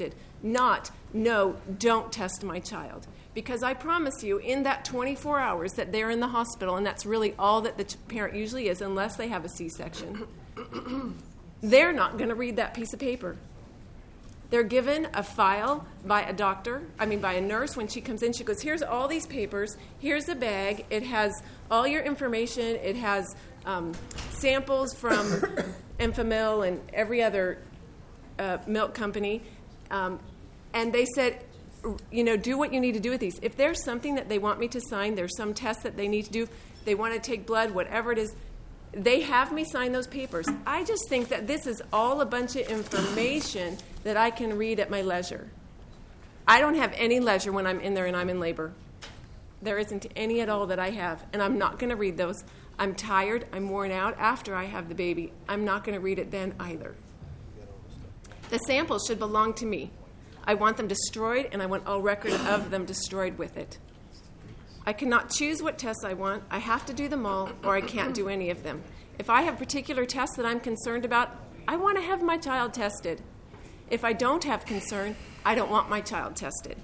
[SPEAKER 10] not, no, don't test my child. Because I promise you, in that 24 hours that they're in the hospital, and that's really all that the parent usually is, unless they have a C-section, they're not going to read that piece of paper. They're given a file by a nurse when she comes in. She goes, here's all these papers. Here's a bag. It has all your information. It has samples from Enfamil and every other milk company. And they said, do what you need to do with these. If there's something that they want me to sign, there's some test that they need to do, they want to take blood, whatever it is, they have me sign those papers. I just think that this is all a bunch of information that I can read at my leisure. I don't have any leisure when I'm in there and I'm in labor. There isn't any at all that I have, and I'm not going to read those. I'm tired, I'm worn out after I have the baby. I'm not going to read it then either. The samples should belong to me. I want them destroyed, and I want all record of them destroyed with it. I cannot choose what tests I want. I have to do them all, or I can't do any of them. If I have particular tests that I'm concerned about, I want to have my child tested. If I don't have concern, I don't want my child tested.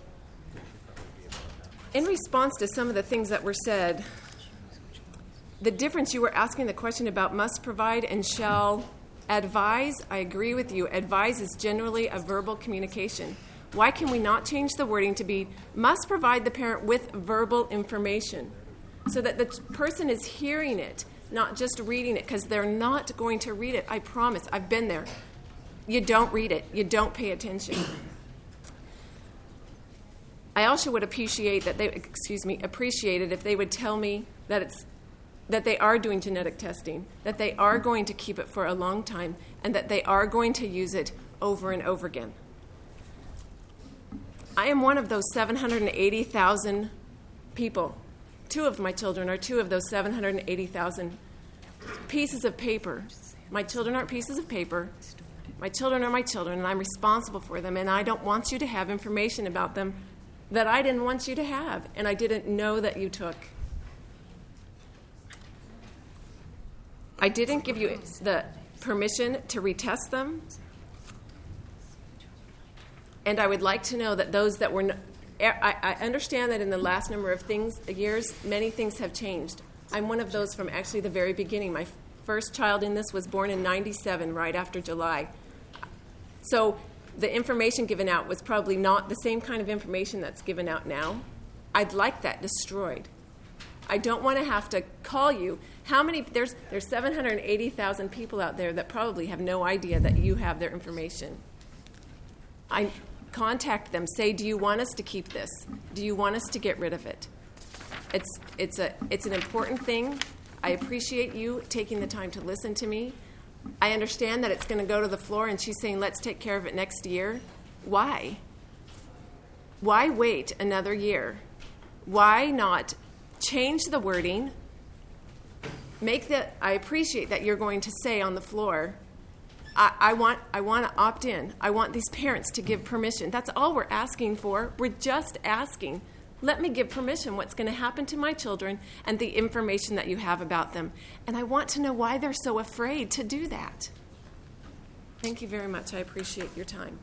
[SPEAKER 10] In response to some of the things that were said, the difference you were asking the question about must provide and shall advise, I agree with you. Advise is generally a verbal communication. Why can we not change the wording to be must provide the parent with verbal information so that the person is hearing it, not just reading it, because they're not going to read it. I promise. I've been there. You don't read it. You don't pay attention. I also would appreciate it if they would tell me that they are doing genetic testing, that they are going to keep it for a long time, and that they are going to use it over and over again. I am one of those 780,000 people. 2 of my children are 2 of those 780,000 pieces of paper. My children aren't pieces of paper. My children are my children, and I'm responsible for them, and I don't want you to have information about them that I didn't want you to have, and I didn't know that you took. I didn't give you the permission to retest them. And I would like to know that those that were... I understand that in the last number of years, many things have changed. I'm one of those from actually the very beginning. My first child in this was born in 97, right after July. So the information given out was probably not the same kind of information that's given out now. I'd like that destroyed. I don't want to have to call you. How many? There's 780,000 people out there that probably have no idea that you have their information. I contact them. Say, do you want us to keep this? Do you want us to get rid of it? It's an important thing. I appreciate you taking the time to listen to me. I understand that it's going to go to the floor, and she's saying, let's take care of it next year. Why? Why wait another year? Why not change the wording? I appreciate that you're going to say on the floor, I want to opt in. I want these parents to give permission. That's all we're asking for. We're just asking. Let me give permission what's going to happen to my children and the information that you have about them. And I want to know why they're so afraid to do that. Thank you very much. I appreciate your time.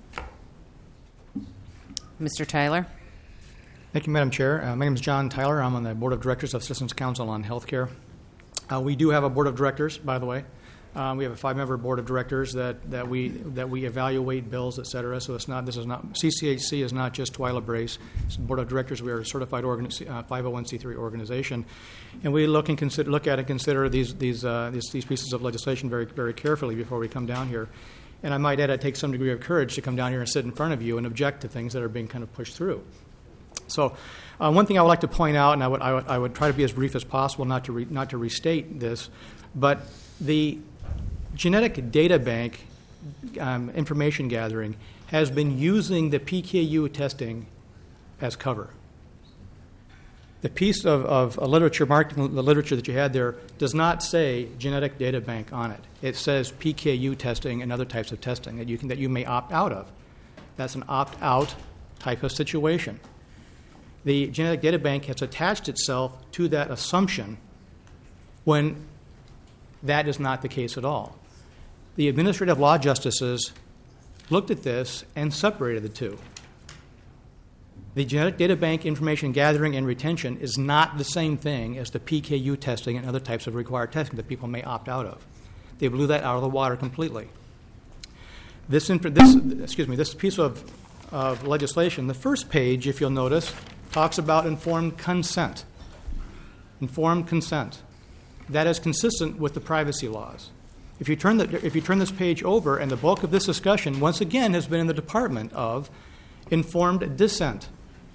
[SPEAKER 16] Mr. Tyler.
[SPEAKER 11] Thank you, Madam Chair. My name is John Tyler. I'm on the Board of Directors of Citizens Council on Healthcare. We do have a Board of Directors, by the way. We have a 5-member Board of Directors that we evaluate bills, et cetera. So CCHC is not just Twyla Brace. It's the Board of Directors. We are a certified 501c3 organization, and we look at and consider these pieces of legislation very, very carefully before we come down here. And I might add, it takes some degree of courage to come down here and sit in front of you and object to things that are being kind of pushed through. So, one thing I would like to point out, and I would try to be as brief as possible, not to restate this, but the genetic data bank information gathering has been using the PKU testing as cover. The piece of literature, marking the literature that you had there, does not say genetic data bank on it. It says PKU testing and other types of testing that you may opt out of. That's an opt-out type of situation. The genetic data bank has attached itself to that assumption when that is not the case at all. The administrative law justices looked at this and separated the two. The genetic data bank information gathering and retention is not the same thing as the PKU testing and other types of required testing that people may opt out of. They blew that out of the water completely. This piece of legislation, the first page, if you'll notice, talks about informed consent. Informed consent. That is consistent with the privacy laws. If you turn this page over, and the bulk of this discussion, once again, has been in the department of informed dissent.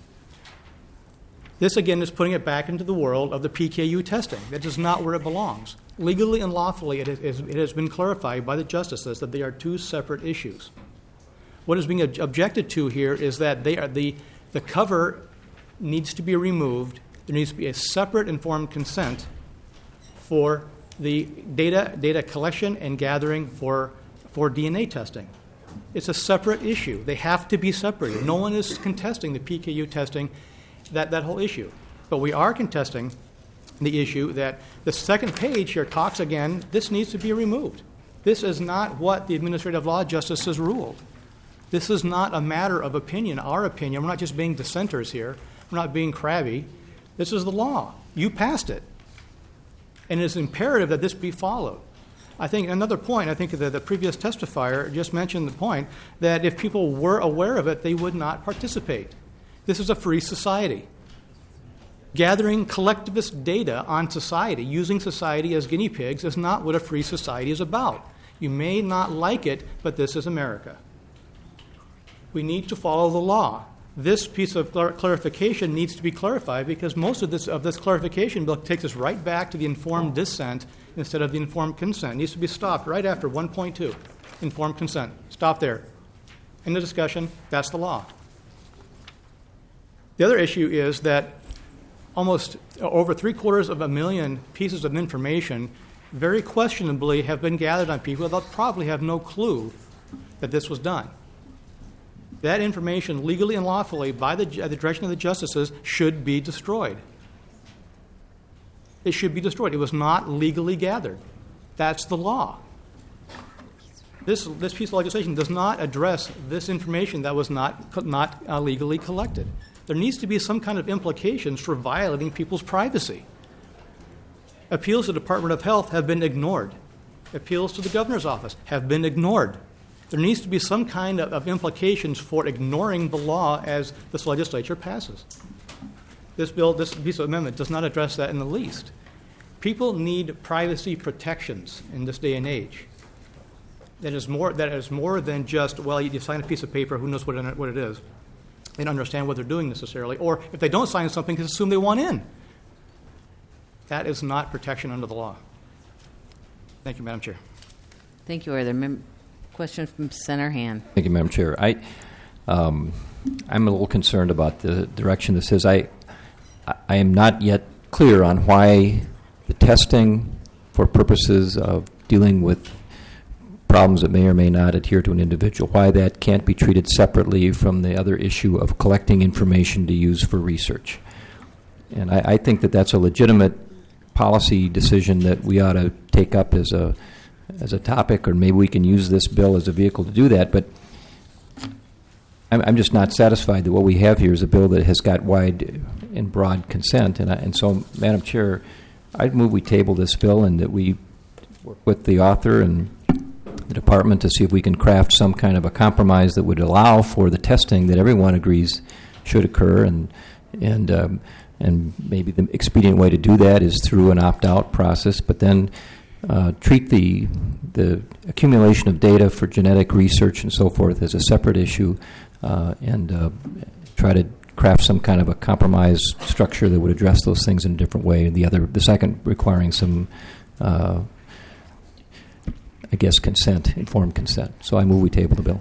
[SPEAKER 11] This, again, is putting it back into the world of the PKU testing. That is not where it belongs. Legally and lawfully, it has been clarified by the justices that they are two separate issues. What is being objected to here is that the cover needs to be removed. There needs to be a separate informed consent for the data collection and gathering for DNA testing. It's a separate issue. They have to be separated. No one is contesting the PKU testing, that whole issue. But we are contesting the issue that the second page here talks again, this needs to be removed. This is not what the administrative law justices ruled. This is not a matter of opinion, our opinion. We're not just being dissenters here. We're not being crabby. This is the law. You passed it. And it is imperative that this be followed. I think another point, I think that the previous testifier just mentioned the point that if people were aware of it, they would not participate. This is a free society. Gathering collectivist data on society, using society as guinea pigs, is not what a free society is about. You may not like it, but this is America. We need to follow the law. This piece of clarification needs to be clarified because most of this clarification bill takes us right back to the informed dissent instead of the informed consent. It needs to be stopped right after 1.2, informed consent. Stop there. In the discussion, that's the law. The other issue is that almost over 750,000 pieces of information very questionably have been gathered on people that probably have no clue that this was done. That information, legally and lawfully, by the direction of the justices, should be destroyed. It should be destroyed. It was not legally gathered. That's the law. This piece of legislation does not address this information that was not legally collected. There needs to be some kind of implications for violating people's privacy. Appeals to the Department of Health have been ignored. Appeals to the governor's office have been ignored. There needs to be some kind of implications for ignoring the law as this legislature passes. This piece of amendment does not address that in the least. People need privacy protections in this day and age. That is more than just, well, you sign a piece of paper, who knows what it is. They don't understand what they're doing necessarily. Or if they don't sign something, just assume they want in. That is not protection under the law. Thank you, Madam Chair.
[SPEAKER 16] Thank you. Are there questions from Senator Han?
[SPEAKER 21] Thank you, Madam Chair. I'm a little concerned about the direction this is. I am not yet clear on why the testing for purposes of dealing with problems that may or may not adhere to an individual, why that can't be treated separately from the other issue of collecting information to use for research. And I think that that's a legitimate policy decision that we ought to take up as a topic, or maybe we can use this bill as a vehicle to do that. But I'm just not satisfied that what we have here is a bill that has got wide and broad consent. And so, Madam Chair, I'd move we table this bill and that we work with the author and the department to see if we can craft some kind of a compromise that would allow for the testing that everyone agrees should occur, and maybe the expedient way to do that is through an opt-out process, but then treat the accumulation of data for genetic research and so forth as a separate issue, and try to craft some kind of a compromise structure that would address those things in a different way. The second requiring some consent, informed consent. So I move we table the bill.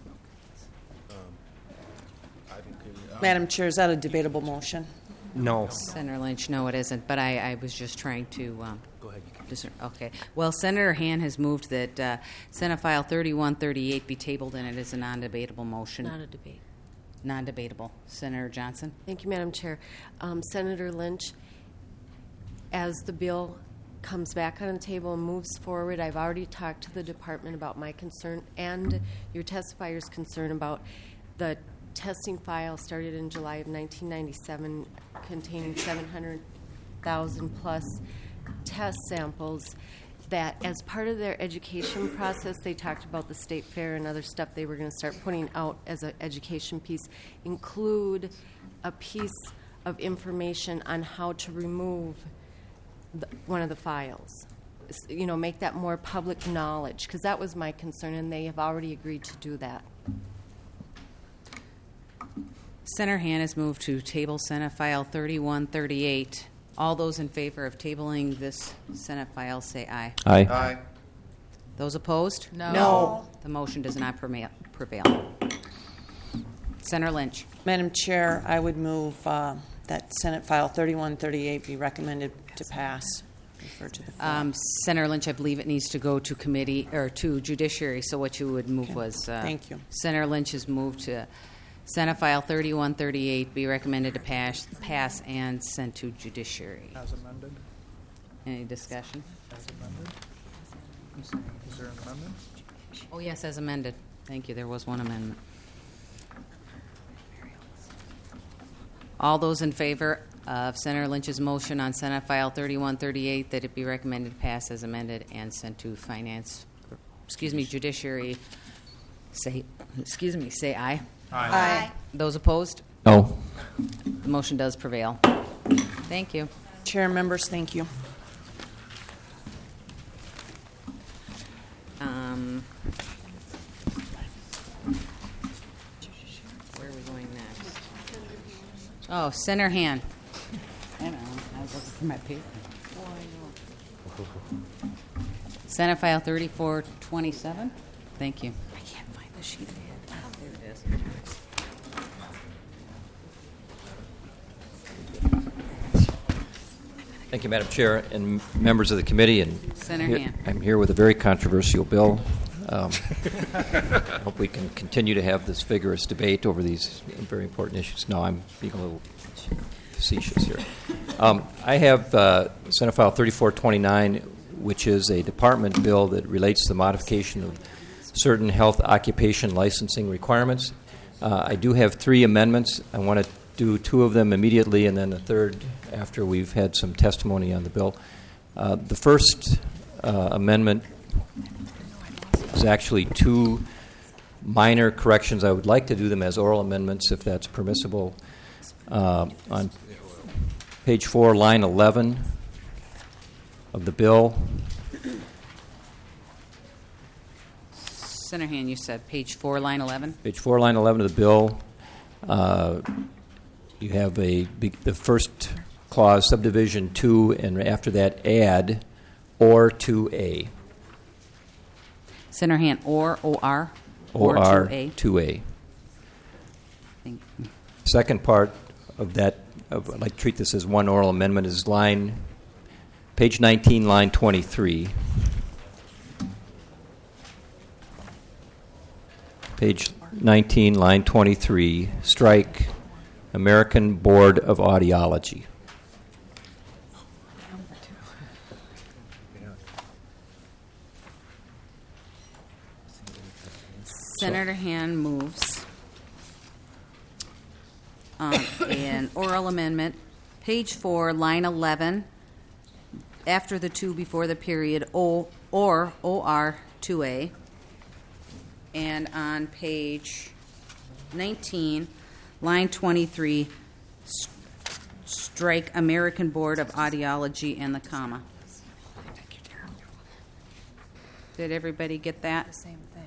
[SPEAKER 19] Madam Chair, is that a debatable motion?
[SPEAKER 7] No.
[SPEAKER 16] Senator Lynch, no, it isn't. But I was just trying to. Go ahead. Okay. Well, Senator Han has moved that Senate File 3138 be tabled, and it is a non-debatable motion.
[SPEAKER 17] Not a debate.
[SPEAKER 16] Non-debatable. Senator Johnson.
[SPEAKER 17] Thank you, Madam Chair. Senator Lynch, as the bill comes back on the table and moves forward, I've already talked to the department about my concern and your testifier's concern about the testing file started in July of 1997 containing 700,000 plus test samples that as part of their education process, they talked about the state fair and other stuff they were going to start putting out as an education piece, include a piece of information on how to remove one of the files. You know, make that more public knowledge, because that was my concern, and they have already agreed to do that.
[SPEAKER 16] Senator Han has moved to table Senate File 3138. All those in favor of tabling this Senate file say aye.
[SPEAKER 21] Aye.
[SPEAKER 14] Aye.
[SPEAKER 16] Those opposed?
[SPEAKER 19] No.
[SPEAKER 16] The motion does not prevail. Senator Lynch.
[SPEAKER 19] Madam Chair, I would move that Senate File 3138 be recommended to pass. Refer to the floor.
[SPEAKER 16] Senator Lynch, I believe it needs to go to committee or to judiciary. So what you would move
[SPEAKER 19] Okay.
[SPEAKER 16] was
[SPEAKER 19] Thank you.
[SPEAKER 16] Senator Lynch has moved to Senate File 3138 be recommended to pass and sent to judiciary.
[SPEAKER 11] As amended.
[SPEAKER 16] Any discussion?
[SPEAKER 11] As amended. I'm sorry. Is there an amendment?
[SPEAKER 16] Oh yes, as amended. Thank you. There was one amendment. All those in favor of Senator Lynch's motion on Senate File 3138 that it be recommended pass as amended and sent to judiciary, say aye.
[SPEAKER 19] Aye.
[SPEAKER 16] Those opposed?
[SPEAKER 21] No.
[SPEAKER 16] The motion does prevail. Thank you.
[SPEAKER 19] Chair and members, thank you.
[SPEAKER 16] Where are we going next? Oh, Senator Han. I know. I was looking for my paper. Senate File 3427. Thank you. I can't find the sheet. There it is.
[SPEAKER 21] Thank you, Madam Chair, and members of the committee. And
[SPEAKER 16] Senator Han.
[SPEAKER 21] I'm here with a very controversial bill. I hope we can continue to have this vigorous debate over these very important issues. No, I'm being a little facetious here. I have Senate File 3429, which is a department bill that relates to the modification of certain health occupation licensing requirements. I do have 3 amendments. I want to do 2 of them immediately and then a third after we've had some testimony on the bill. The first amendment is actually 2 minor corrections. I would like to do them as oral amendments if that's permissible. On page 4, line 11 of the bill.
[SPEAKER 16] Senator Han, you said page 4, line 11?
[SPEAKER 21] Page 4, line 11 of the bill. You have the first clause, subdivision 2, and after that, add or 2A.
[SPEAKER 16] Senator Han, or 2A?
[SPEAKER 21] Or 2A. Second part of that, I'd like to treat this as one oral amendment, is page 19, line 23. Page 19, line 23, strike American Board of Audiology.
[SPEAKER 16] Senator Han moves an oral amendment, page 4, line 11, after the 2 before the period, or OR 2A, and on page 19, line 23, strike American Board of Audiology and the comma. Did everybody get that?
[SPEAKER 13] Same thing.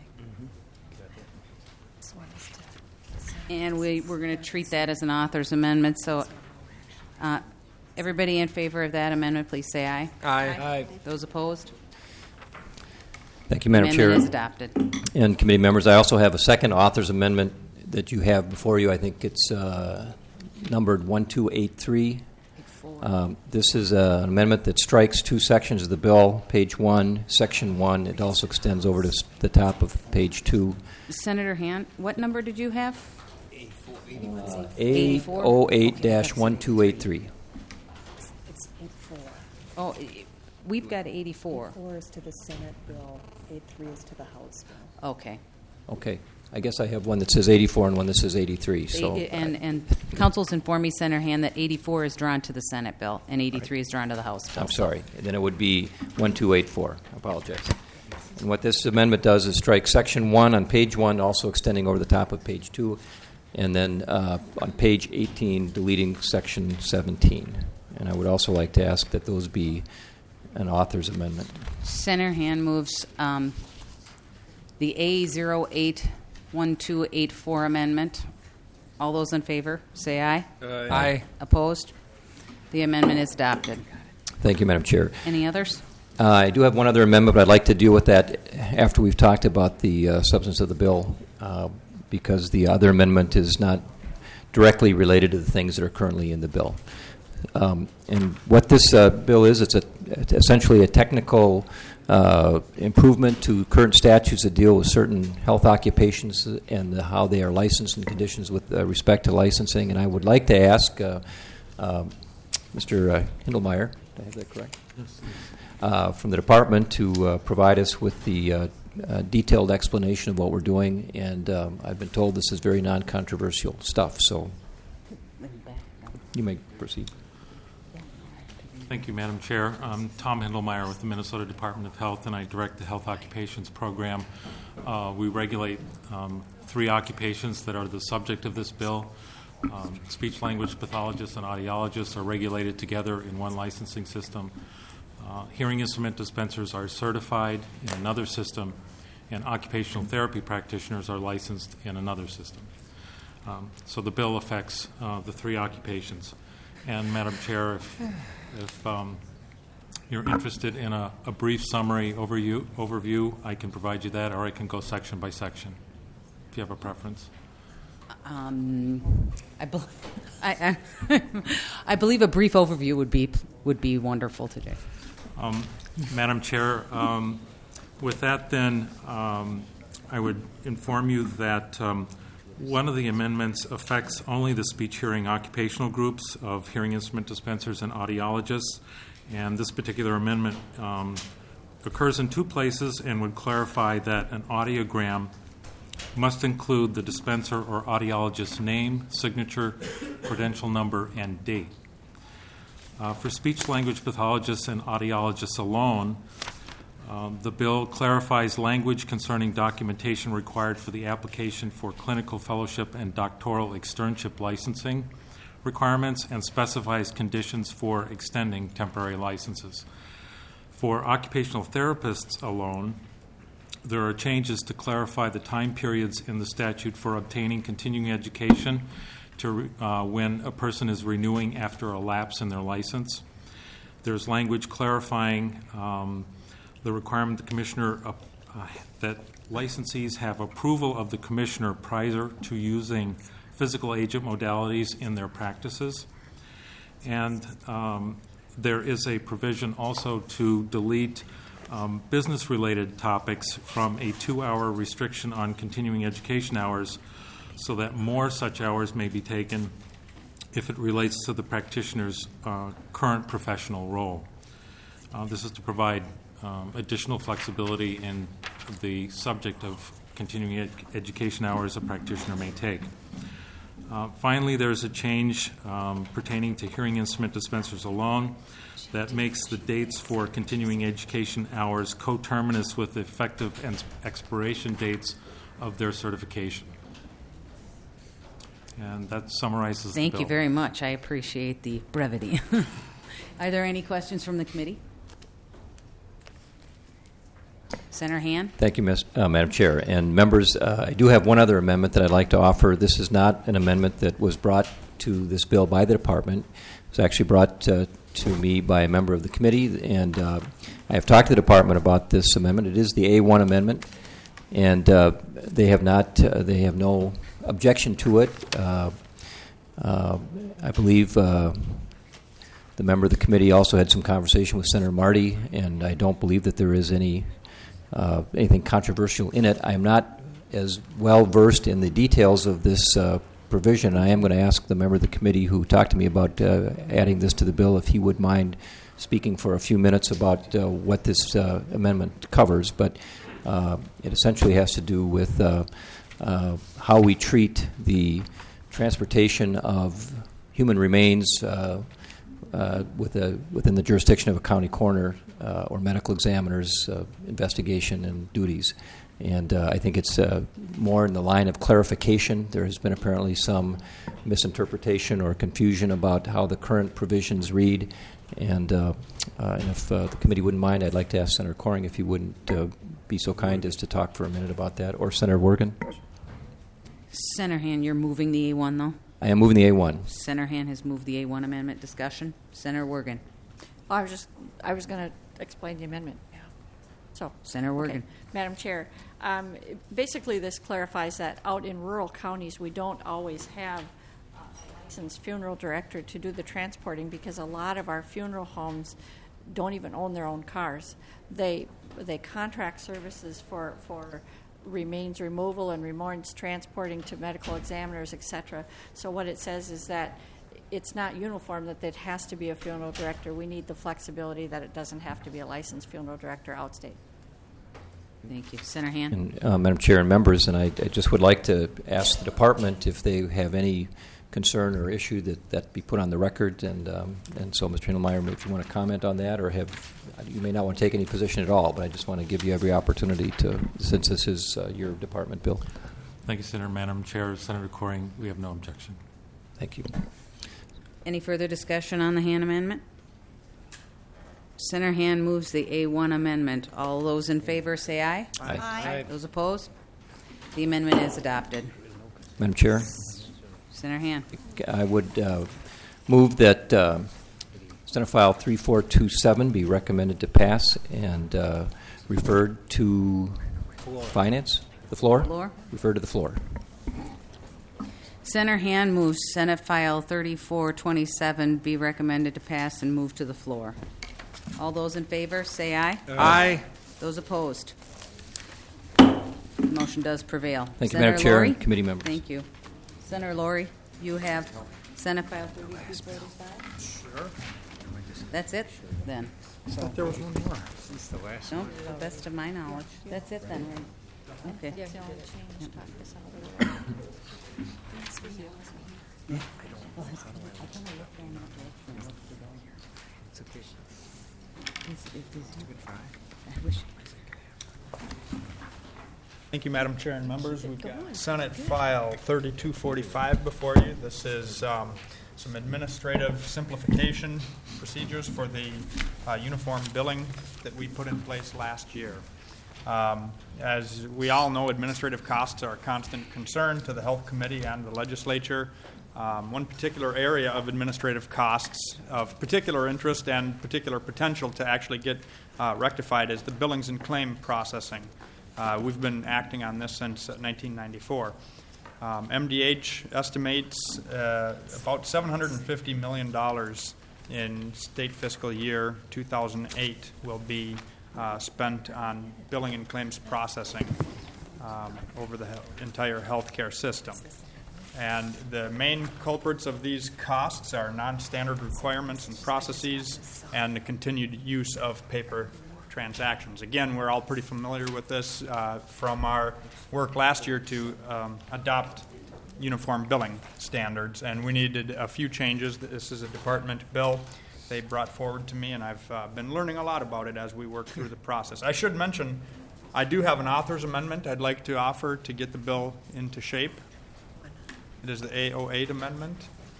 [SPEAKER 16] And we're going to treat that as an author's amendment. So everybody in favor of that amendment, please say aye.
[SPEAKER 9] Aye.
[SPEAKER 16] Those opposed?
[SPEAKER 21] Thank you, Madam Chair.
[SPEAKER 16] Amendment is adopted.
[SPEAKER 21] And committee members, I also have a second author's amendment that you have before you. I think it's numbered 1283. This is an amendment that strikes 2 sections of the bill, page 1, section 1. It also extends over to the top of page 2.
[SPEAKER 16] Senator Han, what number did you have?
[SPEAKER 21] 808-1283.
[SPEAKER 1] It's 84.
[SPEAKER 16] Oh, we've got 84.
[SPEAKER 1] 84 is to the Senate bill, 83 is to the House bill.
[SPEAKER 16] Okay.
[SPEAKER 21] Okay. I guess I have one that says 84 and one that says 83. So
[SPEAKER 16] And council's informed me, Senator Hand, that 84 is drawn to the Senate bill and 83 is drawn to the House bill.
[SPEAKER 21] I'm sorry. Then it would be 1284. I apologize. And what this amendment does is strike Section 1 on page 1, also extending over the top of page 2, and then on page 18, deleting Section 17. And I would also like to ask that those be an author's amendment.
[SPEAKER 16] Senator Hand moves the A081284 amendment. All those in favor, say aye.
[SPEAKER 7] Aye. Aye.
[SPEAKER 16] Opposed? The amendment is adopted.
[SPEAKER 21] Thank you, Madam Chair.
[SPEAKER 16] Any others?
[SPEAKER 21] I do have one other amendment, but I'd like to deal with that after we've talked about the substance of the bill, because the other amendment is not directly related to the things that are currently in the bill. And what this bill is, it's essentially a technical improvement to current statutes that deal with certain health occupations and how they are licensed and conditions with respect to licensing. And I would like to ask Mr. Hindelmeyer, did I have that correct? Yes. From the department to provide us with the detailed explanation of what we're doing. And I've been told this is very non-controversial stuff, so you may proceed.
[SPEAKER 15] Thank you, Madam Chair. I'm Tom Hindelmeyer with the Minnesota Department of Health, and I direct the Health Occupations Program. We regulate 3 occupations that are the subject of this bill. Speech-language pathologists and audiologists are regulated together in one licensing system. Hearing instrument dispensers are certified in another system, and occupational therapy practitioners are licensed in another system. So the bill affects the 3 occupations. And Madam Chair, if you're interested in a brief summary overview, I can provide you that, or I can go section by section, if you have a preference.
[SPEAKER 16] I believe a brief overview would be wonderful today.
[SPEAKER 15] Madam Chair, with that then, I would inform you that one of the amendments affects only the speech-hearing occupational groups of hearing instrument dispensers and audiologists, and this particular amendment occurs in 2 places and would clarify that an audiogram must include the dispenser or audiologist's name, signature, credential number, and date. For speech-language pathologists and audiologists alone, the bill clarifies language concerning documentation required for the application for clinical fellowship and doctoral externship licensing requirements and specifies conditions for extending temporary licenses. For occupational therapists alone, there are changes to clarify the time periods in the statute for obtaining continuing education to when a person is renewing after a lapse in their license. There's language clarifying the requirement the commissioner that licensees have approval of the commissioner prior to using physical agent modalities in their practices. And there is a provision also to delete business-related topics from a 2-hour restriction on continuing education hours so that more such hours may be taken if it relates to the practitioner's current professional role. This is to provide additional flexibility in the subject of continuing education hours a practitioner may take. Finally, there's a change pertaining to hearing instrument dispensers alone that makes the dates for continuing education hours coterminous with the effective and expiration dates of their certification. And that summarizes the bill.
[SPEAKER 16] Thank you very much. I appreciate the brevity. Are there any questions from the committee? Senator Hand?
[SPEAKER 21] Thank you, Madam Chair. And members, I do have one other amendment that I'd like to offer. This is not an amendment that was brought to this bill by the department. It was actually brought to me by a member of the committee, and I have talked to the department about this amendment. It is the A1 amendment, and they have no objection to it. I believe the member of the committee also had some conversation with Senator Marty, and I don't believe that there is anything controversial in it. I am not as well versed in the details of this provision. I am going to ask the member of the committee who talked to me about adding this to the bill if he would mind speaking for a few minutes about what this amendment covers. But it essentially has to do with how we treat the transportation of human remains within the jurisdiction of a county coroner or medical examiner's investigation and duties. And I think it's more in the line of clarification. There has been apparently some misinterpretation or confusion about how the current provisions read. And if the committee wouldn't mind, I'd like to ask Senator Coring if he wouldn't be so kind as to talk for a minute about that, or Senator Wergen.
[SPEAKER 16] Senator Han, you're moving the A1, though?
[SPEAKER 21] I am moving the A1.
[SPEAKER 16] Senator Han has moved the A1 amendment. Discussion. Senator Wergen.
[SPEAKER 6] I was going to explain the amendment. So,
[SPEAKER 16] Senator Wergen.
[SPEAKER 6] Okay. Madam Chair, basically this clarifies that out in rural counties we don't always have a licensed funeral director to do the transporting, because a lot of our funeral homes don't even own their own cars. They contract services for remains removal and remains transporting to medical examiners, etc. So what it says is that it's not uniform that it has to be a funeral director. We need the flexibility that it doesn't have to be a licensed funeral director outstate.
[SPEAKER 16] Thank you. Senator Han.
[SPEAKER 21] And, Madam Chair and members, and I just would like to ask the department if they have any concern or issue that be put on the record. And so, Mr. Hindelmeyer, if you want to comment on that, or you may not want to take any position at all, but I just want to give you every opportunity to, since this is your department bill.
[SPEAKER 15] Thank you, Senator. Madam Chair, Senator Coring, we have no objection.
[SPEAKER 21] Thank you.
[SPEAKER 16] Any further discussion on the Han amendment? Senator Han moves the A1 amendment. All those in favor say aye.
[SPEAKER 21] Aye.
[SPEAKER 16] Aye. Those opposed? The amendment is adopted.
[SPEAKER 21] Madam Chair?
[SPEAKER 16] Senator Han.
[SPEAKER 21] I would move that Senate File 3427 be recommended to pass and referred to Finance. The floor?
[SPEAKER 16] Floor.
[SPEAKER 21] Refer to the floor.
[SPEAKER 16] Senator Han moves Senate File 3427 be recommended to pass and move to the floor. All those in favor say aye.
[SPEAKER 21] Aye.
[SPEAKER 16] Those opposed? The motion does prevail.
[SPEAKER 21] Thank you,
[SPEAKER 16] Senator
[SPEAKER 21] Madam Chair
[SPEAKER 16] Laurie?
[SPEAKER 21] and committee members.
[SPEAKER 16] Thank you. Senator Laurie, you have Senate File 3245?
[SPEAKER 4] Sure.
[SPEAKER 16] That's it, then.
[SPEAKER 4] I thought there was one more. Since the last
[SPEAKER 16] No,
[SPEAKER 4] one.
[SPEAKER 16] to the best of my knowledge. That's it, then. Okay.
[SPEAKER 6] Yeah, the only change, talk this out of the way.
[SPEAKER 4] It's okay. Thank you, Madam Chair and members. We've got Senate File 3245 before you. This is some administrative simplification procedures for the uniform billing that we put in place last year. As we all know, administrative costs are a constant concern to the Health Committee and the legislature. One particular area of administrative costs of particular interest and particular potential to actually get rectified is the billings and claim processing. We've been acting on this since 1994. MDH estimates about $750 million in state fiscal year 2008 will be spent on billing and claims processing over the entire healthcare system. And the main culprits of these costs are non-standard requirements and processes and the continued use of paper transactions. Again, we're all pretty familiar with this from our work last year to adopt uniform billing standards, and we needed a few changes. This is a department bill they brought forward to me, and I've been learning a lot about it as we work through the process. I should mention, I do have an author's amendment I'd like to offer to get the bill into shape. It is the A08 amendment.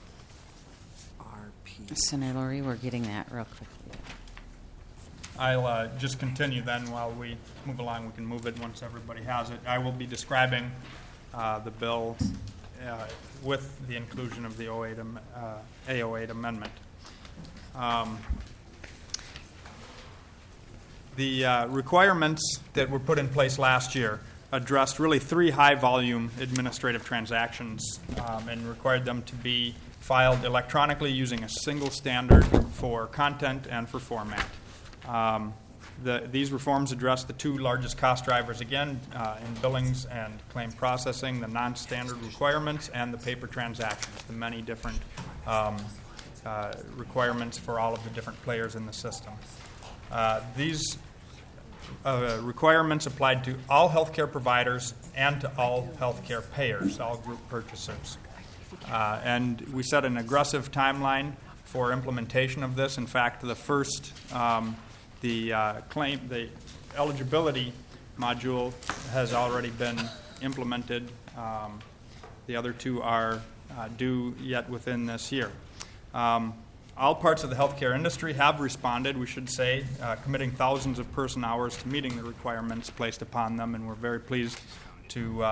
[SPEAKER 16] Senator Laurie, we're getting that real quickly.
[SPEAKER 4] I'll just continue then while we move along. We can move it once everybody has it. I will be describing the bill with the inclusion of the A08 amendment. The requirements that were put in place last year addressed really three high-volume administrative transactions and required them to be filed electronically using a single standard for content and for format. These reforms address the two largest cost drivers, again, in billings and claim processing, the non-standard requirements and the paper transactions, the many different requirements for all of the different players in the system. These requirements applied to all healthcare providers and to all healthcare payers, all group purchasers. And we set an aggressive timeline for implementation of this. In fact, the first, the eligibility module has already been implemented. The other two are due yet within this year. All parts of the healthcare industry have responded, we should say, committing thousands of person hours to meeting the requirements placed upon them, and we're very pleased to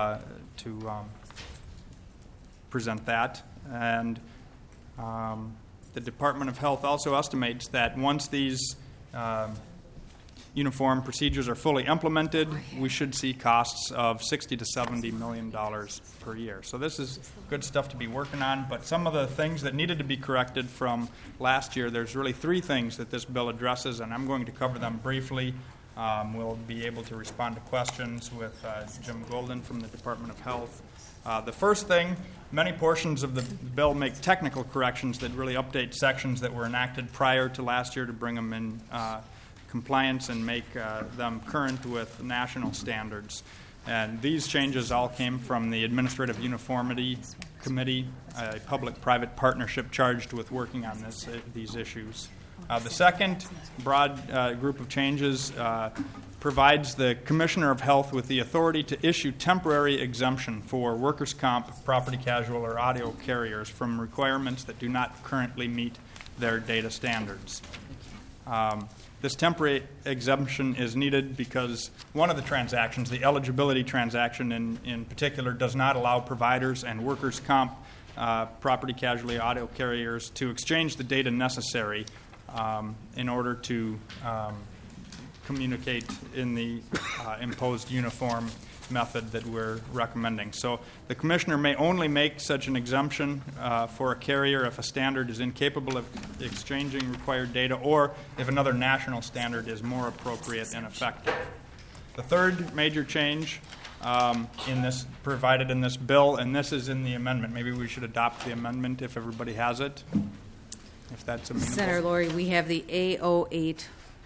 [SPEAKER 4] present that. And the Department of Health also estimates that once these uniform procedures are fully implemented, we should see costs of $60 to $70 million per year. So this is good stuff to be working on, but some of the things that needed to be corrected from last year, there's really three things that this bill addresses, and I'm going to cover them briefly. We'll be able to respond to questions with Jim Golden from the Department of Health. The first thing, many portions of the bill make technical corrections that really update sections that were enacted prior to last year to bring them in compliance and make them current with national standards. And these changes all came from the Administrative Uniformity Committee, a public-private partnership charged with working on these issues. The second broad group of changes provides the Commissioner of Health with the authority to issue temporary exemption for workers' comp, property casual, or audio carriers from requirements that do not currently meet their data standards. This temporary exemption is needed because one of the transactions, the eligibility transaction in particular, does not allow providers and workers' comp, property casualty, auto carriers to exchange the data necessary in order to communicate in the imposed uniform method that we're recommending. So the Commissioner may only make such an exemption for a carrier if a standard is incapable of exchanging required data or if another national standard is more appropriate and effective. The third major change provided in this bill, and this is in the amendment. Maybe we should adopt the amendment if everybody has it, if that's amenable.
[SPEAKER 16] Senator Lori, we have the A08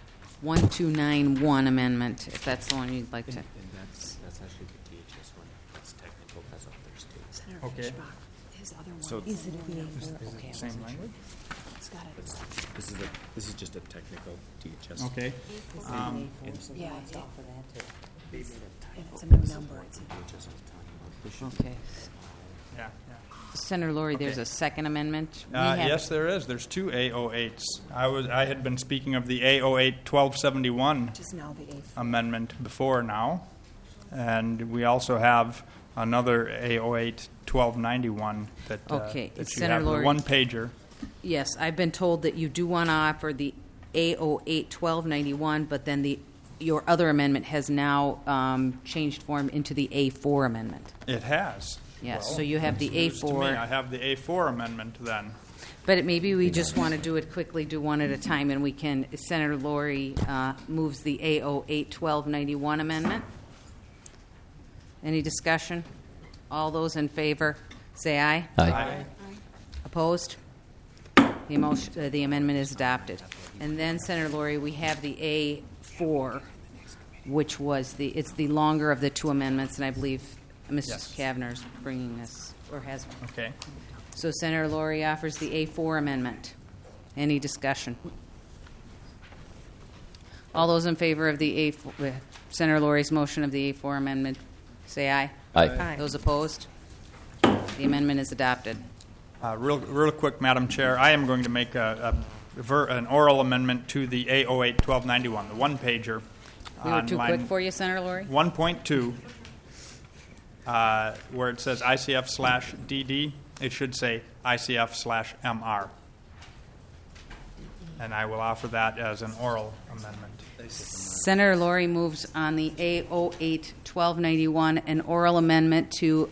[SPEAKER 16] 1291 amendment, if that's the one you'd like to.
[SPEAKER 2] That's actually the DHS one. That's technical. That's up there too.
[SPEAKER 1] Senator
[SPEAKER 4] Okay.
[SPEAKER 1] Fischbach, his other one.
[SPEAKER 2] So
[SPEAKER 1] Is it a VA4?
[SPEAKER 4] Is it
[SPEAKER 1] Okay,
[SPEAKER 4] the same language?
[SPEAKER 1] It's got it.
[SPEAKER 2] This is just a technical DHS.
[SPEAKER 4] Okay.
[SPEAKER 1] Yeah, it's all for that too. And it's a new number.
[SPEAKER 16] Okay.
[SPEAKER 4] Yeah.
[SPEAKER 16] Senator Lori, there's
[SPEAKER 4] Okay.
[SPEAKER 16] a second amendment. We have-
[SPEAKER 4] Yes, there is. There's two A08s. I had been speaking of the A08 1271
[SPEAKER 1] Which is now the A4.
[SPEAKER 4] amendment before now, and we also have another A08 1291 that
[SPEAKER 16] Okay,
[SPEAKER 4] that you
[SPEAKER 16] Senator
[SPEAKER 4] have, the
[SPEAKER 16] Lori.
[SPEAKER 4] one pager.
[SPEAKER 16] Yes, I've been told that you do want to offer the A08 1291, but then your other amendment has now changed form into the A4 amendment.
[SPEAKER 4] It has.
[SPEAKER 16] Yes,
[SPEAKER 4] Well,
[SPEAKER 16] so you have the
[SPEAKER 4] that's news to me.
[SPEAKER 16] A4.
[SPEAKER 4] I have the A4 amendment then.
[SPEAKER 16] But maybe we just want to do it quickly, do one at a time, and we can, Senator Lori moves the A08 1291 amendment. Any discussion? All those in favor, say aye.
[SPEAKER 21] Aye.
[SPEAKER 16] Opposed? The amendment is adopted. And then, Senator Lori, we have the A4, which was it's the longer of the two amendments, and I believe Mrs. Kavner's bringing this, or has one.
[SPEAKER 4] Okay.
[SPEAKER 16] So Senator Lori offers the A4 amendment. Any discussion? All those in favor of the Senator Lori's motion of the A4 amendment, say aye.
[SPEAKER 21] Aye.
[SPEAKER 16] Those opposed? The amendment is adopted.
[SPEAKER 4] Real quick, Madam Chair, I am going to make an oral amendment to the A08 1291, the one pager.
[SPEAKER 16] We were too quick for you, Senator Lori?
[SPEAKER 4] 1.2, where it says ICF/DD, it should say ICF/MR. And I will offer that as an oral amendment.
[SPEAKER 16] Senator Lori moves on the A08 1291 an oral amendment to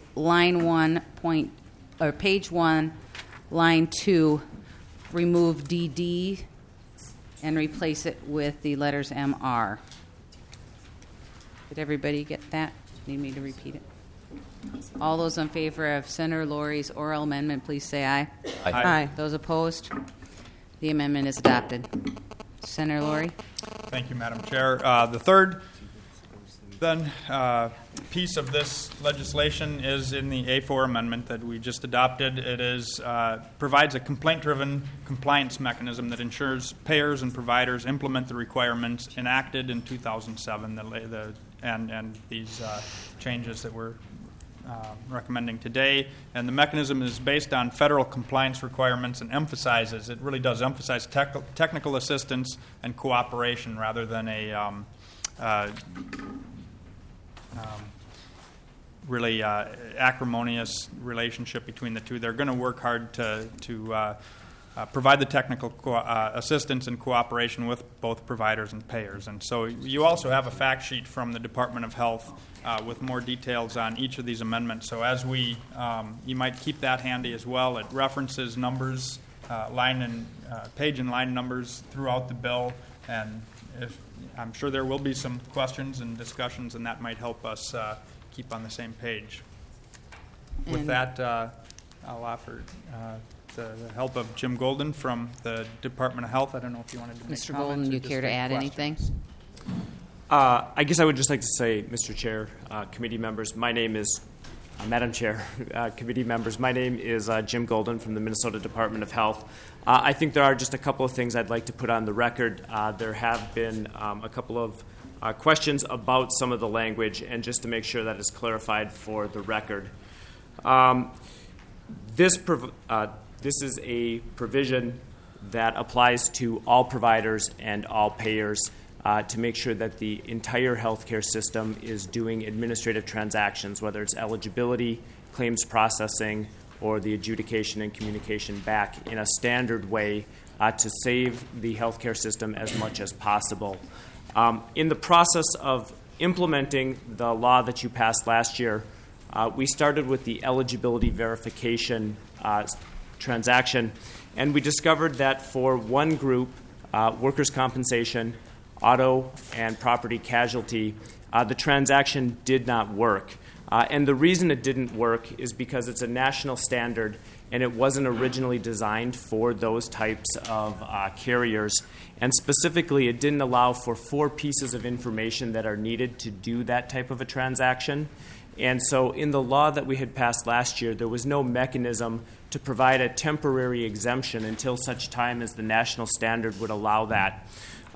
[SPEAKER 16] page 1, line 2, remove DD and replace it with the letters MR. Did everybody get that? Need me to repeat it? All those in favor of Senator Lori's oral amendment, please say aye.
[SPEAKER 21] Aye.
[SPEAKER 16] Those opposed? The amendment is adopted. Senator Lori?
[SPEAKER 4] Thank you, Madam Chair. The third then piece of this legislation is in the A4 amendment that we just adopted. It is provides a complaint-driven compliance mechanism that ensures payers and providers implement the requirements enacted in 2007 and these changes that we're recommending today. And the mechanism is based on federal compliance requirements and it really does emphasize technical assistance and cooperation rather than a really acrimonious relationship between the two. They're going to work hard to provide the technical assistance and cooperation with both providers and payers. And so you also have a fact sheet from the Department of Health with more details on each of these amendments. So as you might keep that handy as well. It references numbers, page and line numbers throughout the bill, and I'm sure there will be some questions and discussions, and that might help us keep on the same page. With that, I'll offer the help of Jim Golden from the Department of Health. I don't know if you wanted to make
[SPEAKER 16] Mr. Golden, you care to add anything?
[SPEAKER 20] I guess I would just like to say, Mr. Chair, committee members, my name is Madam Chair, committee members, my name is Jim Golden from the Minnesota Department of Health. I think there are just a couple of things I'd like to put on the record. There have been a couple of questions about some of the language, and just to make sure that is clarified for the record. This is a provision that applies to all providers and all payers to make sure that the entire healthcare system is doing administrative transactions, whether it's eligibility, claims processing, or the adjudication and communication back in a standard way to save the healthcare system as much as possible. In the process of implementing the law that you passed last year, we started with the eligibility verification transaction, and we discovered that for one group, workers' compensation, auto, and property casualty, the transaction did not work. And the reason it didn't work is because it's a national standard and it wasn't originally designed for those types of carriers. And specifically, it didn't allow for 4 pieces of information that are needed to do that type of a transaction. And so in the law that we had passed last year, there was no mechanism to provide a temporary exemption until such time as the national standard would allow that.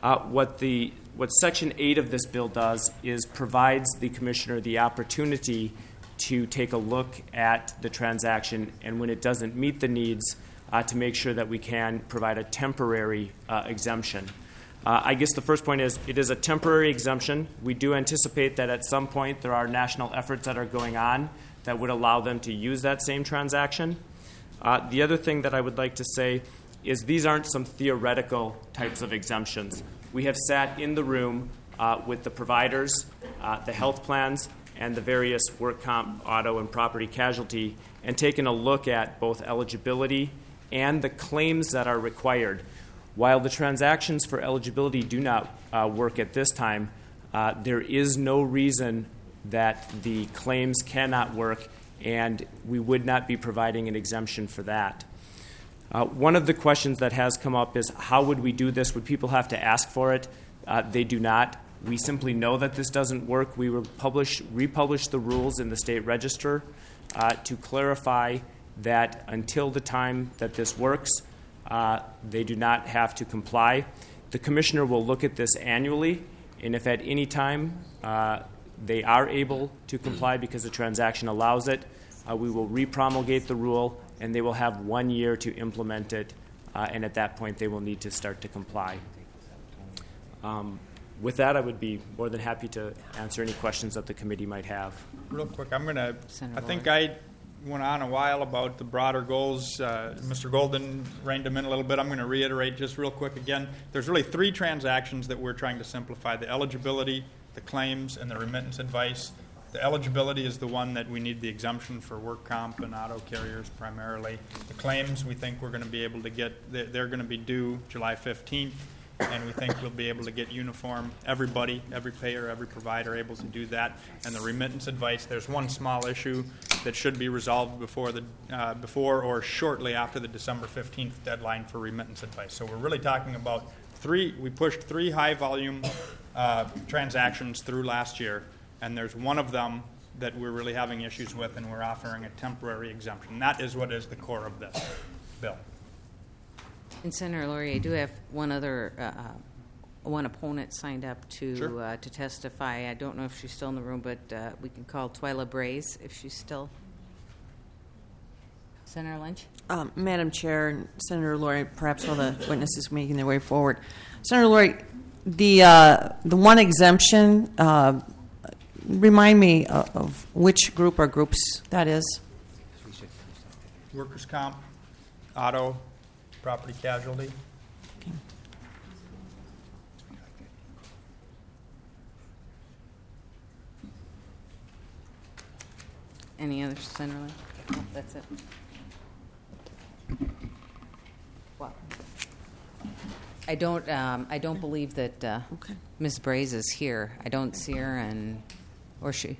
[SPEAKER 20] What Section 8 of this bill does is provides the commissioner the opportunity to take a look at the transaction, and when it doesn't meet the needs, to make sure that we can provide a temporary exemption. I guess the first point is it is a temporary exemption. We do anticipate that at some point there are national efforts that are going on that would allow them to use that same transaction. The other thing that I would like to say is these aren't some theoretical types of exemptions. We have sat in the room with the providers, the health plans, and the various work comp, auto, and property casualty, and taken a look at both eligibility and the claims that are required. While the transactions for eligibility do not work at this time, there is no reason that the claims cannot work, and we would not be providing an exemption for that. One of the questions that has come up is how would we do this? Would people have to ask for it? They do not. We simply know that this doesn't work. We will republish the rules in the state register to clarify that until the time that this works, they do not have to comply. The commissioner will look at this annually, and if at any time they are able to comply because the transaction allows it, we will repromulgate the rule, and they will have 1 year to implement it, and at that point they will need to start to comply. With that, I would be more than happy to answer any questions that the committee might have.
[SPEAKER 4] Real quick, I think I went on a while about the broader goals. Mr. Golden reined them in a little bit. I'm going to reiterate just real quick again. There's really 3 transactions that we're trying to simplify: the eligibility, the claims, and the remittance advice. The eligibility is the one that we need the exemption for work comp and auto carriers primarily. The claims we think we're going to be able to get, they're going to be due July 15th, and we think we'll be able to get uniform, everybody, every payer, every provider able to do that. And the remittance advice, there's one small issue that should be resolved before or shortly after the December 15th deadline for remittance advice. So we're really talking about we pushed 3 high-volume transactions through last year, and there's one of them that we're really having issues with, and we're offering a temporary exemption. That is what is the core of this bill.
[SPEAKER 16] And Senator Laurie, I do have one opponent signed up to testify. I don't know if she's still in the room, but we can call Twyla Braze if she's still. Senator Lynch?
[SPEAKER 19] Madam Chair, and Senator Laurie, perhaps while the witnesses are making their way forward. Senator Laurie, the one exemption, remind me of which group or groups that is.
[SPEAKER 4] Workers' comp, auto, property casualty.
[SPEAKER 19] Okay.
[SPEAKER 16] Any others, Senator Lynch? Oh, that's it. Well, I don't believe that Ms. Braze is here. I don't see her, or she.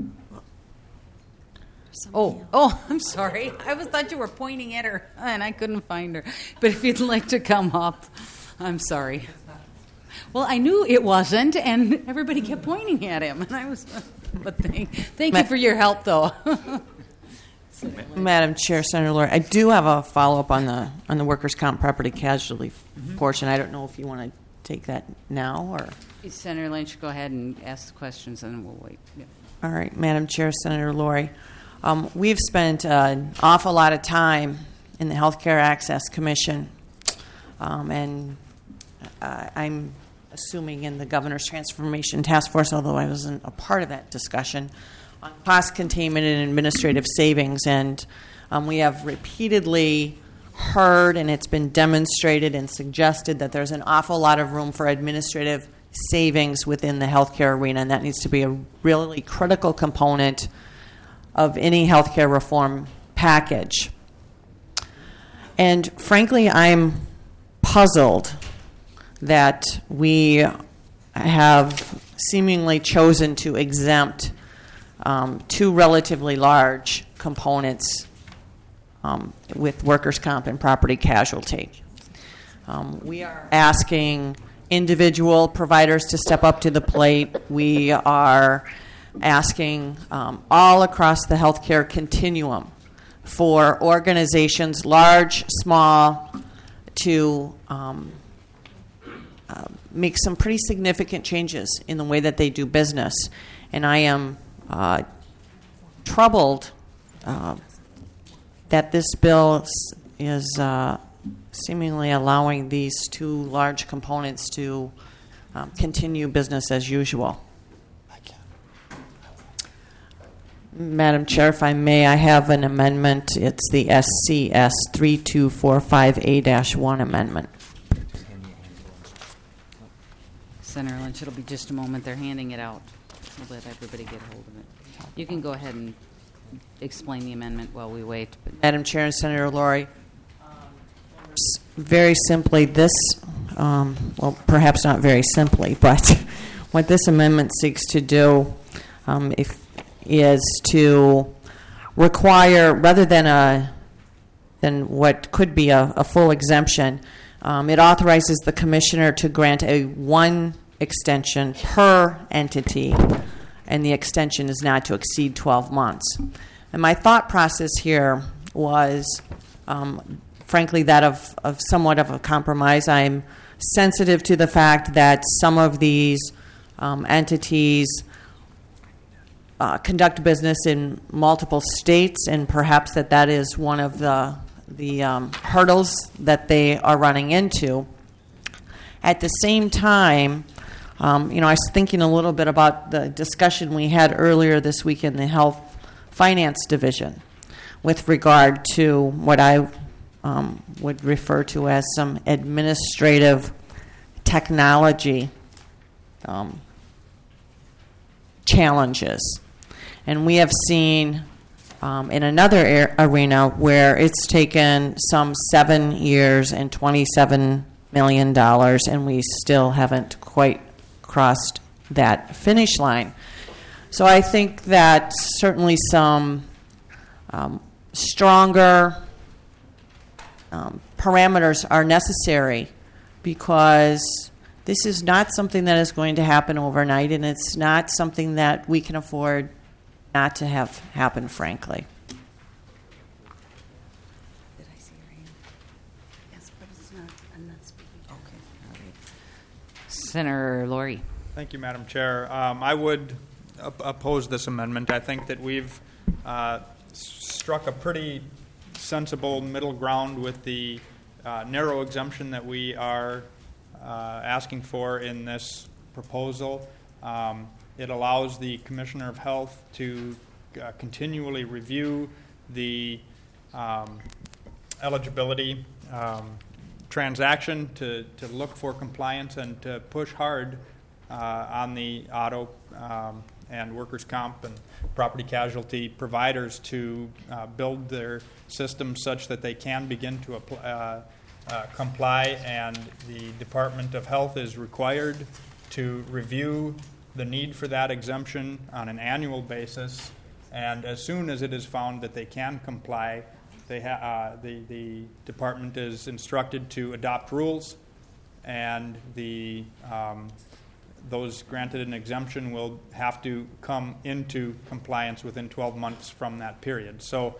[SPEAKER 16] Oh, I'm sorry. I thought you were pointing at her, and I couldn't find her. But if you'd like to come up, I'm sorry. Well, I knew it wasn't, and everybody kept pointing at him, and I was. But thank you for your help, though.
[SPEAKER 19] Madam Chair, Senator Laurie, I do have a follow-up on the workers' comp property casualty portion. I don't know if you want to take that now or.
[SPEAKER 16] Senator Lynch, go ahead and ask the questions, and then we'll wait. Yeah.
[SPEAKER 19] All right, Madam Chair, Senator Laurie. We've spent an awful lot of time in the Healthcare Access Commission, and I'm assuming in the Governor's Transformation Task Force, although I wasn't a part of that discussion, on cost containment and administrative savings. And we have repeatedly heard, and it's been demonstrated and suggested, that there's an awful lot of room for administrative savings within the healthcare arena, and that needs to be a really critical component of any healthcare reform package. And frankly, I'm puzzled that we have seemingly chosen to exempt 2 relatively large components with workers' comp and property casualty. We are asking individual providers to step up to the plate. We are asking all across the healthcare continuum for organizations, large, small, to make some pretty significant changes in the way that they do business. And I am troubled that this bill is seemingly allowing these 2 large components to continue business as usual. Madam Chair, if I may, I have an amendment. It's the SCS 3245A-1 amendment.
[SPEAKER 16] Senator Lynch, it'll be just a moment. They're handing it out. We'll let everybody get a hold of it. You can go ahead and explain the amendment while we wait.
[SPEAKER 19] Madam Chair and Senator Laurie, very simply, this, well, perhaps not very simply, but what this amendment seeks to do is to require, rather than what could be a full exemption, it authorizes the commissioner to grant a 1 extension per entity, and the extension is not to exceed 12 months. And my thought process here was, frankly, that of somewhat of a compromise. I'm sensitive to the fact that some of these entities conduct business in multiple states, and perhaps that is one of the hurdles that they are running into. At the same time, I was thinking a little bit about the discussion we had earlier this week in the Health Finance Division with regard to what I would refer to as some administrative technology challenges. And we have seen in another arena where it's taken some 7 years and $27 million, and we still haven't quite crossed that finish line. So I think that certainly some stronger parameters are necessary because this is not something that is going to happen overnight, and it's not something that we can afford not to have happen, frankly.
[SPEAKER 1] Did I see your hand? Yes, but I'm not speaking. Okay, all right.
[SPEAKER 16] Senator Laurie.
[SPEAKER 4] Thank you, Madam Chair. I would oppose this amendment. I think that we've struck a pretty sensible middle ground with the narrow exemption that we are asking for in this proposal. It allows the Commissioner of Health to continually review the eligibility transaction to look for compliance and to push hard on the auto and workers' comp and property casualty providers to build their systems such that they can begin to comply, and the Department of Health is required to review the need for that exemption on an annual basis, and as soon as it is found that they can comply, the department is instructed to adopt rules, and those granted an exemption will have to come into compliance within 12 months from that period. So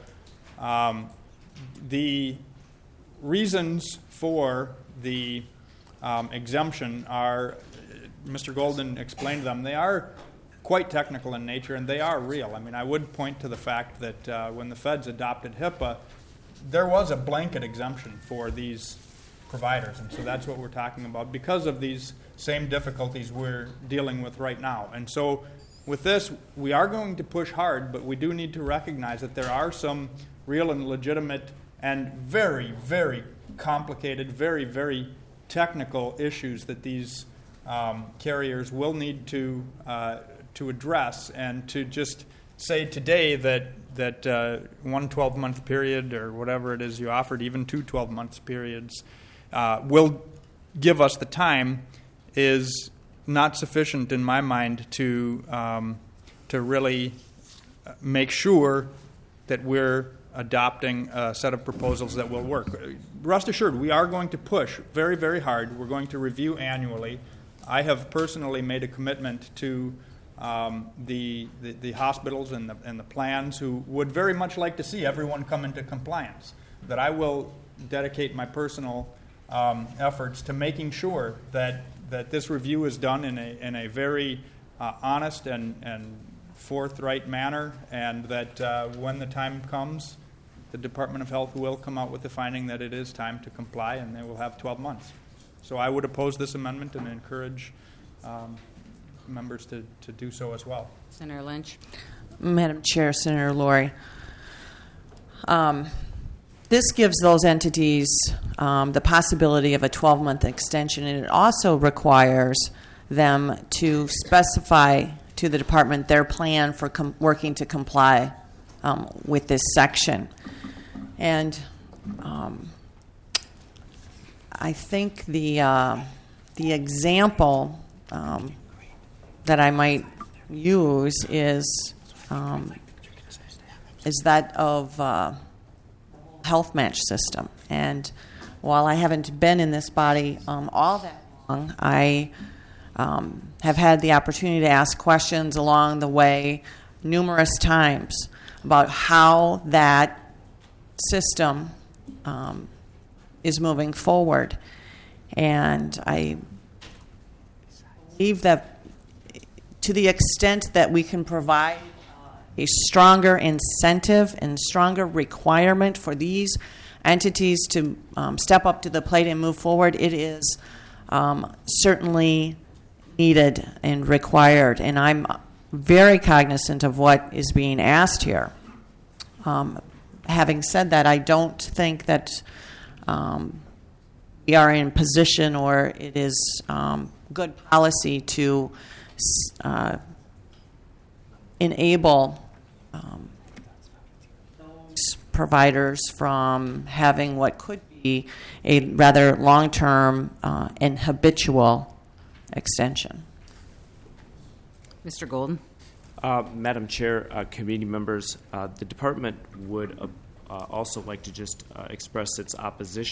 [SPEAKER 4] the reasons for the exemption are, Mr. Golden explained them, they are quite technical in nature, and they are real. I mean, I would point to the fact that when the feds adopted HIPAA, there was a blanket exemption for these providers, and so that's what we're talking about because of these same difficulties we're dealing with right now. And so with this, we are going to push hard, but we do need to recognize that there are some real and legitimate and very, very complicated, very, very technical issues that these carriers will need to address, and to just say today that one 12-month period or whatever it is you offered, even two 12-month periods, will give us the time is not sufficient in my mind to really make sure that we're adopting a set of proposals that will work. Rest assured, we are going to push very, very hard. We're going to review annually. I have personally made a commitment to the hospitals and the plans who would very much like to see everyone come into compliance, that I will dedicate my personal efforts to making sure that this review is done in a very honest and forthright manner, and that when the time comes, the Department of Health will come out with the finding that it is time to comply, and they will have 12 months. So I would oppose this amendment and encourage members to do so as well.
[SPEAKER 16] Senator Lynch.
[SPEAKER 19] Madam Chair, Senator Laurie, this gives those entities the possibility of a 12-month extension, and it also requires them to specify to the department their plan for working to comply with this section. And I think the example that I might use is that of health match system. And while I haven't been in this body all that long, I have had the opportunity to ask questions along the way numerous times about how that system is moving forward. And I believe that to the extent that we can provide a stronger incentive and stronger requirement for these entities to step up to the plate and move forward, it is certainly needed and required. And I'm very cognizant of what is being asked here. Having said that, I don't think that we are in position, or it is good policy to enable those providers from having what could be a rather long-term and habitual extension.
[SPEAKER 16] Mr. Golden.
[SPEAKER 20] Madam Chair, committee members, the department would also like to just express its opposition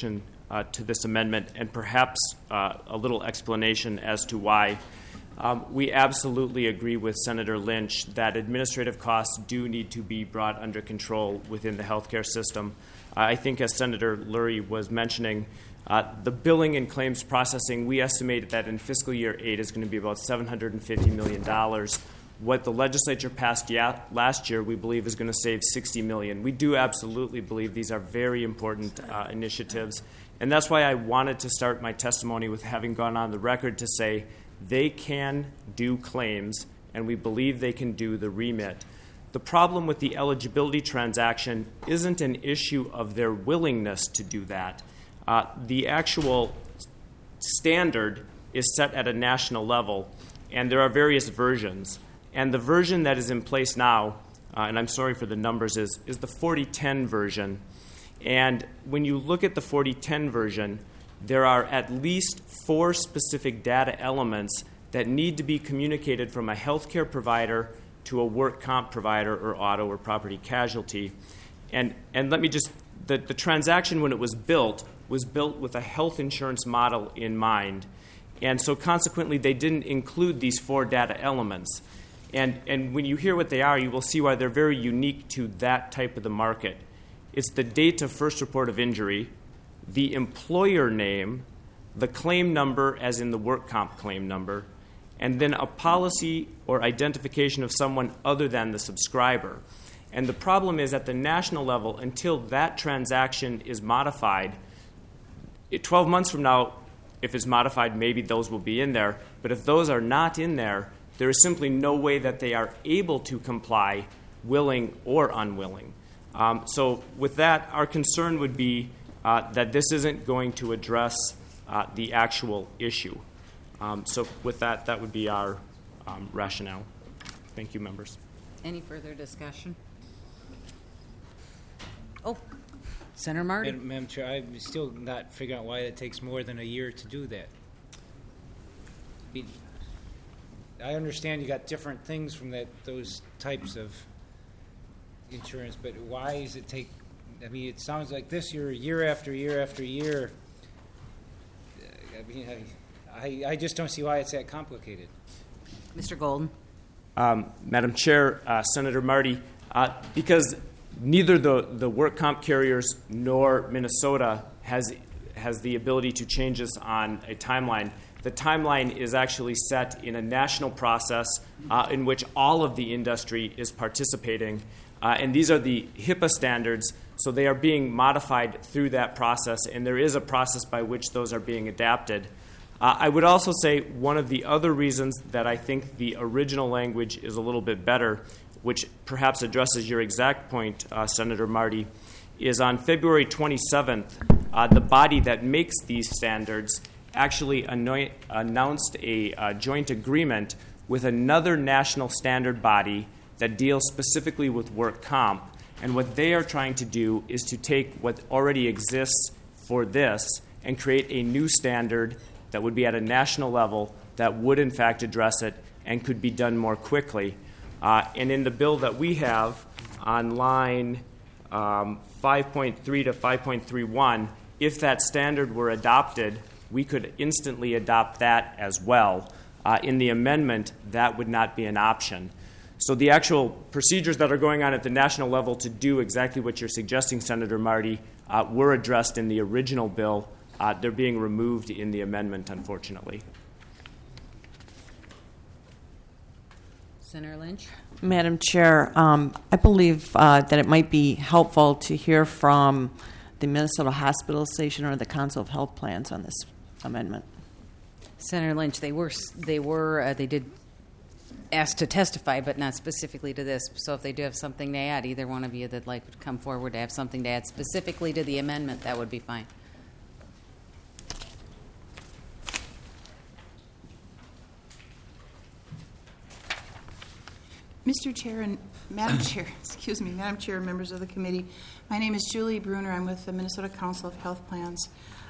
[SPEAKER 20] to this amendment, and perhaps a little explanation as to why. We absolutely agree with Senator Lynch that administrative costs do need to be brought under control within the healthcare system. I think, as Senator Lurie was mentioning, the billing and claims processing, we estimate that in fiscal year 8 is going to be about $750 million. What the legislature passed last year, we believe, is going to save $60 million. We do absolutely believe these are very important initiatives, and that's why I wanted to start my testimony with having gone on the record to say they can do claims, and we believe they can do the remit. The problem with the eligibility transaction isn't an issue of their willingness to do that. The actual standard is set at a national level, and there are various versions. And the version that is in place now, and I'm sorry for the numbers, is the 4010 version. And when you look at the 4010 version, there are at least 4 specific data elements that need to be communicated from a healthcare provider to a work comp provider or auto or property casualty. And let me just, the transaction when it was built with a health insurance model in mind. And so consequently, they didn't include these 4 data elements. And when you hear what they are, you will see why they're very unique to that type of the market. It's the date of first report of injury, the employer name, the claim number as in the work comp claim number, and then a policy or identification of someone other than the subscriber. And the problem is at the national level, until that transaction is modified, 12 months from now, if it's modified, maybe those will be in there. But if those are not in there, there is simply no way that they are able to comply, willing or unwilling. So with that, our concern would be that this isn't going to address the actual issue. So with that, that would be our rationale. Thank you, members.
[SPEAKER 16] Any further discussion? Oh, Senator Marty.
[SPEAKER 9] Madam Chair, I'm still not figuring out why it takes more than a year to do that. I understand you got different things from those types of insurance, but why does it take? I mean, it sounds like this year after year after year. I mean, I just don't see why it's that complicated.
[SPEAKER 16] Mr. Golden.
[SPEAKER 20] Madam Chair, Senator Marty, because neither the work comp carriers nor Minnesota has the ability to change this on a timeline. The timeline is actually set in a national process in which all of the industry is participating. And these are the HIPAA standards, so they are being modified through that process, and there is a process by which those are being adapted. I would also say one of the other reasons that I think the original language is a little bit better, which perhaps addresses your exact point, Senator Marty, is on February 27th, the body that makes these standards actually announced a joint agreement with another national standard body that deals specifically with work comp. And what they are trying to do is to take what already exists for this and create a new standard that would be at a national level that would in fact address it and could be done more quickly. And in the bill that we have on line 5.3 to 5.31, if that standard were adopted, we could instantly adopt that as well. In the amendment, that would not be an option. So the actual procedures that are going on at the national level to do exactly what you're suggesting, Senator Marty, were addressed in the original bill. They're being removed in the amendment, unfortunately.
[SPEAKER 16] Senator Lynch.
[SPEAKER 19] Madam Chair, I believe that it might be helpful to hear from the Minnesota Hospital Association or the Council of Health Plans on this amendment.
[SPEAKER 16] Senator Lynch, they did ask to testify, but not specifically to this. So if they do have something to add, either one of you that'd like to come forward to have something to add specifically to the amendment, that would be fine.
[SPEAKER 12] Mr. Chair and Madam Chair, Madam Chair and members of the committee, my name is Julie Bruner. I'm with the Minnesota Council of Health Plans.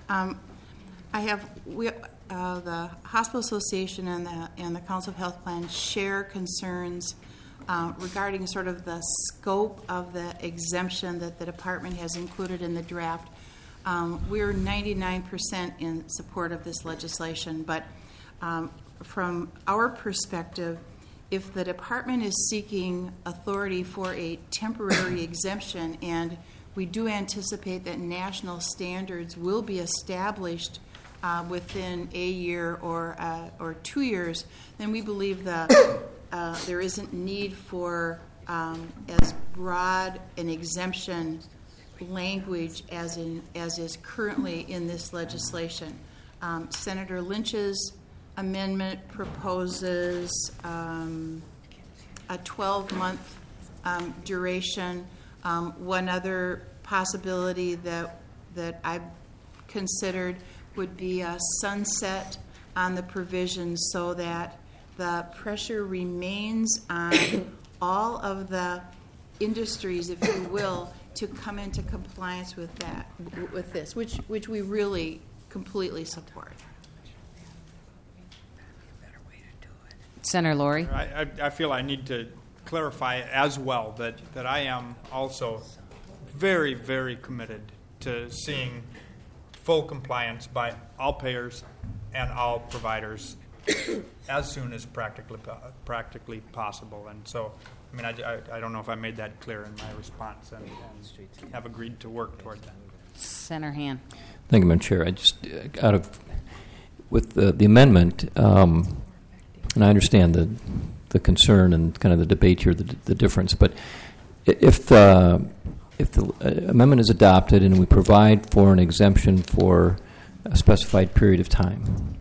[SPEAKER 12] The Hospital Association and the Council of Health Plans share concerns regarding sort of the scope of the exemption that the department has included in the draft We're 99% in support of this legislation, but from our perspective, if the department is seeking authority for a temporary exemption, and we do anticipate that national standards will be established within a year or 2 years, then we believe that there isn't need for as broad an exemption language as is currently in this legislation. Senator Lynch's amendment proposes a 12-month duration. One other possibility that I've considered would be a sunset on the provisions so that the pressure remains on all of the industries, if you will, to come into compliance with this, which we really completely support.
[SPEAKER 16] Senator Laurie?
[SPEAKER 4] I feel I need to clarify as well that I am also very, very committed to seeing full compliance by all payers and all providers as soon as practically possible. And so, I mean, I don't know if I made that clear in my response, and have agreed to work toward that.
[SPEAKER 16] Senator Han.
[SPEAKER 21] Thank you, Madam Chair. I just, with the amendment, and I understand the concern and kind of the debate here, the difference, but if the amendment is adopted and we provide for an exemption for a specified period of time,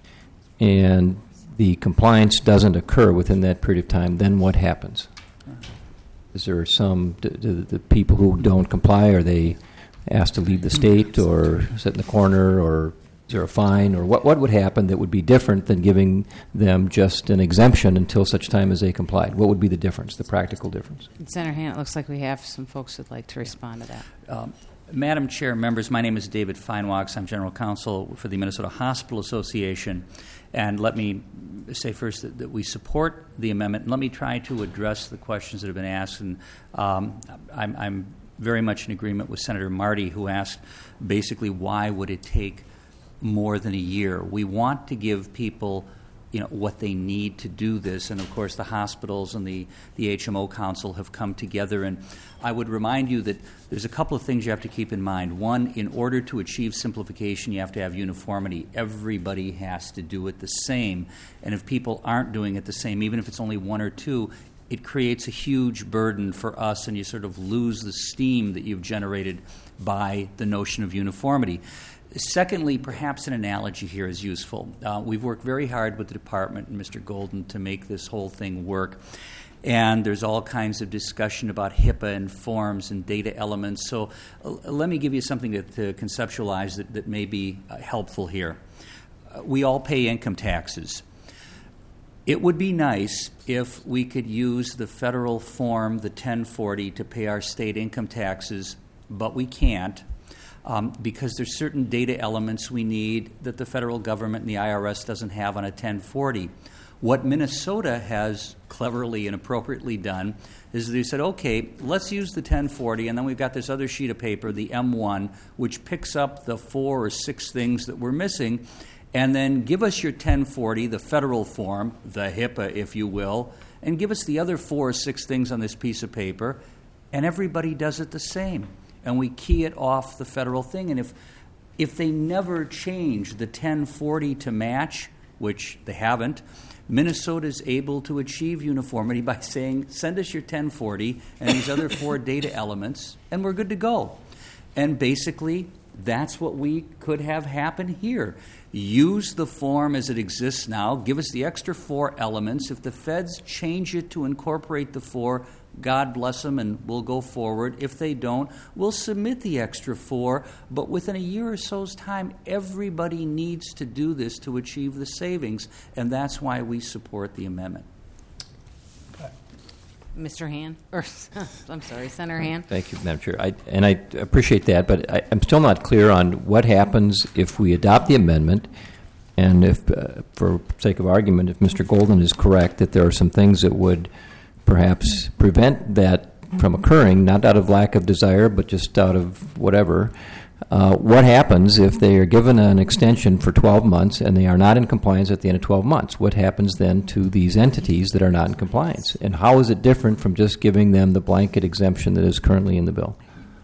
[SPEAKER 21] and the compliance doesn't occur within that period of time, then what happens? Is there do the people who don't comply, are they asked to leave the state or sit in the corner, or is there a fine, or what would happen that would be different than giving them just an exemption until such time as they complied? What would be the difference, the practical difference?
[SPEAKER 16] Senator Han, it looks like we have some folks who'd like to respond to that.
[SPEAKER 3] Madam Chair, members, my name is David Feinwachs. I'm General Counsel for the Minnesota Hospital Association. And let me say first that we support the amendment. And let me try to address the questions that have been asked. And I'm very much in agreement with Senator Marty, who asked basically why would it take more than a year. We want to give people what they need to do this, and of course the hospitals and the HMO Council have come together, and I would remind you that there's a couple of things you have to keep in mind. One, in order to achieve simplification, you have to have uniformity. Everybody has to do it the same, and if people aren't doing it the same, even if it's only one or two, it creates a huge burden for us, and you sort of lose the steam that you've generated by the notion of uniformity. Secondly, perhaps an analogy here is useful. We've worked very hard with the department and Mr. Golden to make this whole thing work. And there's all kinds of discussion about HIPAA and forms and data elements. So let me give you something to conceptualize that may be helpful here. We all pay income taxes. It would be nice if we could use the federal form, the 1040, to pay our state income taxes, but we can't. Because there's certain data elements we need that the federal government and the IRS doesn't have on a 1040. What Minnesota has cleverly and appropriately done is they said, okay, let's use the 1040, and then we've got this other sheet of paper, the M1, which picks up the 4 or 6 things that we're missing, and then give us your 1040, the federal form, the HIPAA, if you will, and give us the other 4 or 6 things on this piece of paper, and everybody does it the same. And we key it off the federal thing. And if they never change the 1040 to match, which they haven't, Minnesota is able to achieve uniformity by saying, send us your 1040 and these other 4 data elements, and we're good to go. And basically, that's what we could have happen here. Use the form as it exists now. Give us the extra 4 elements. If the feds change it to incorporate the 4, God bless them, and we'll go forward. If they don't, we'll submit the extra 4, but within a year or so's time, everybody needs to do this to achieve the savings, and that's why we support the amendment.
[SPEAKER 16] Mr. Han, or I'm sorry, Senator Han.
[SPEAKER 21] Thank you, Madam Chair. I appreciate that, but I'm still not clear on what happens if we adopt the amendment, and if, for sake of argument, if Mr. Golden is correct that there are some things that would perhaps prevent that from occurring, not out of lack of desire, but just out of whatever. What happens if they are given an extension for 12 months and they are not in compliance at the end of 12 months? What happens then to these entities that are not in compliance? And how is it different from just giving them the blanket exemption that is currently in the bill?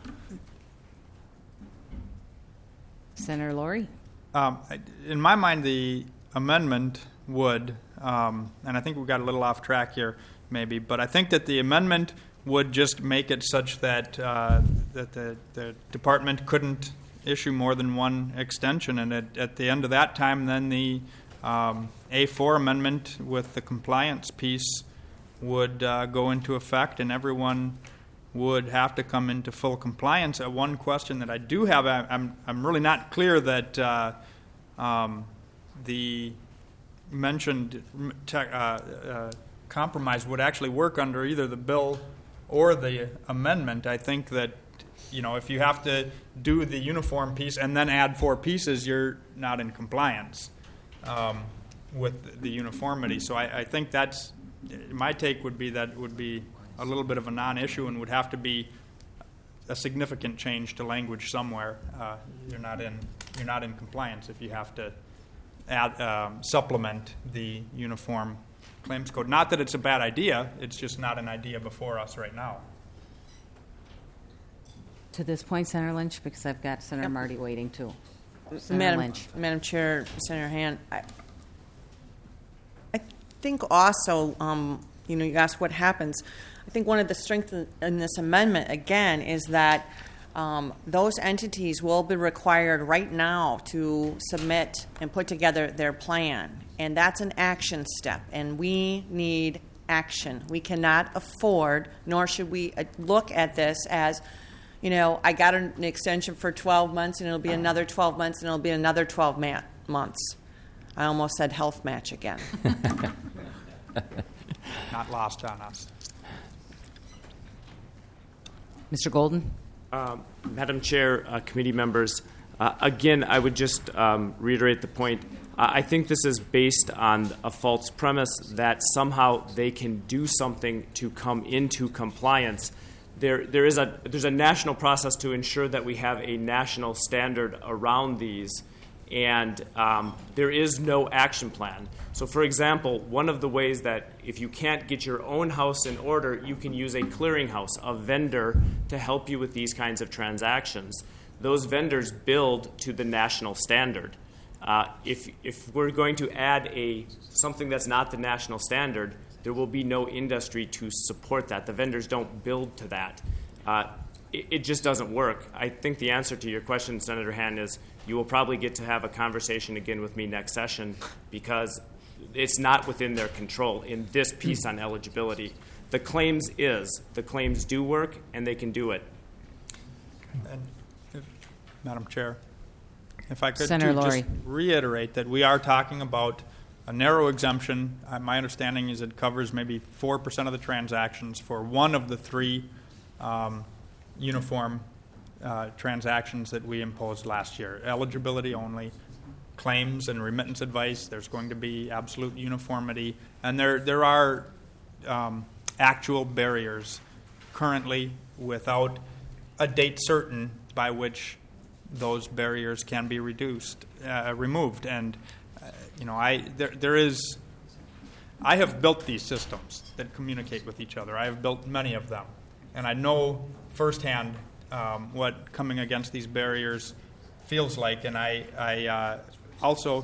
[SPEAKER 16] Senator Laurie?
[SPEAKER 4] In my mind, the amendment would, and I think we got a little off track here maybe, but I think that the amendment would just make it such that that the department couldn't issue more than one extension, and at the end of that time, then the A4 amendment with the compliance piece would go into effect, and everyone would have to come into full compliance. One question that I do have, I'm really not clear that the mentioned compromise would actually work under either the bill or the amendment. I think that, if you have to do the uniform piece and then add 4 pieces, you're not in compliance with the uniformity. So I think that's, my take would be that would be a little bit of a non-issue and would have to be a significant change to language somewhere. You're not in compliance if you have to add, supplement the uniform claims code. Not that it's a bad idea, it's just not an idea before us right now.
[SPEAKER 16] To this point, Senator Lynch, because I've got Senator Marty waiting too. Senator Lynch.
[SPEAKER 19] Madam Chair, Senator Han, I think also, you asked what happens. I think one of the strengths in this amendment, again, is that those entities will be required right now to submit and put together their plan. And that's an action step, and we need action. We cannot afford, nor should we look at this as, I got an extension for 12 months, and it'll be another 12 months, and it'll be another 12 months. I almost said health match again.
[SPEAKER 4] Not lost on us.
[SPEAKER 16] Mr. Golden?
[SPEAKER 20] Madam Chair, committee members, again, I would just reiterate the point. I think this is based on a false premise that somehow they can do something to come into compliance. There's a national process to ensure that we have a national standard around these, and there is no action plan. So, for example, one of the ways that if you can't get your own house in order, you can use a clearinghouse, a vendor, to help you with these kinds of transactions. Those vendors build to the national standard. If we're going to add something that's not the national standard, there will be no industry to support that. The vendors don't build to that. It just doesn't work. I think the answer to your question, Senator Han, is you will probably get to have a conversation again with me next session because it's not within their control in this piece on eligibility. The claims do work, and they can do it.
[SPEAKER 4] And Madam Chair, if I could
[SPEAKER 16] Senator
[SPEAKER 4] just reiterate that we are talking about a narrow exemption. My understanding is it covers maybe 4% of the transactions for one of the 3 uniform transactions that we imposed last year. Eligibility only, claims and remittance advice, there's going to be absolute uniformity, and there are actual barriers currently without a date certain by which those barriers can be removed. And I have built these systems that communicate with each other. I have built many of them, and I know firsthand what coming against these barriers feels like. And I also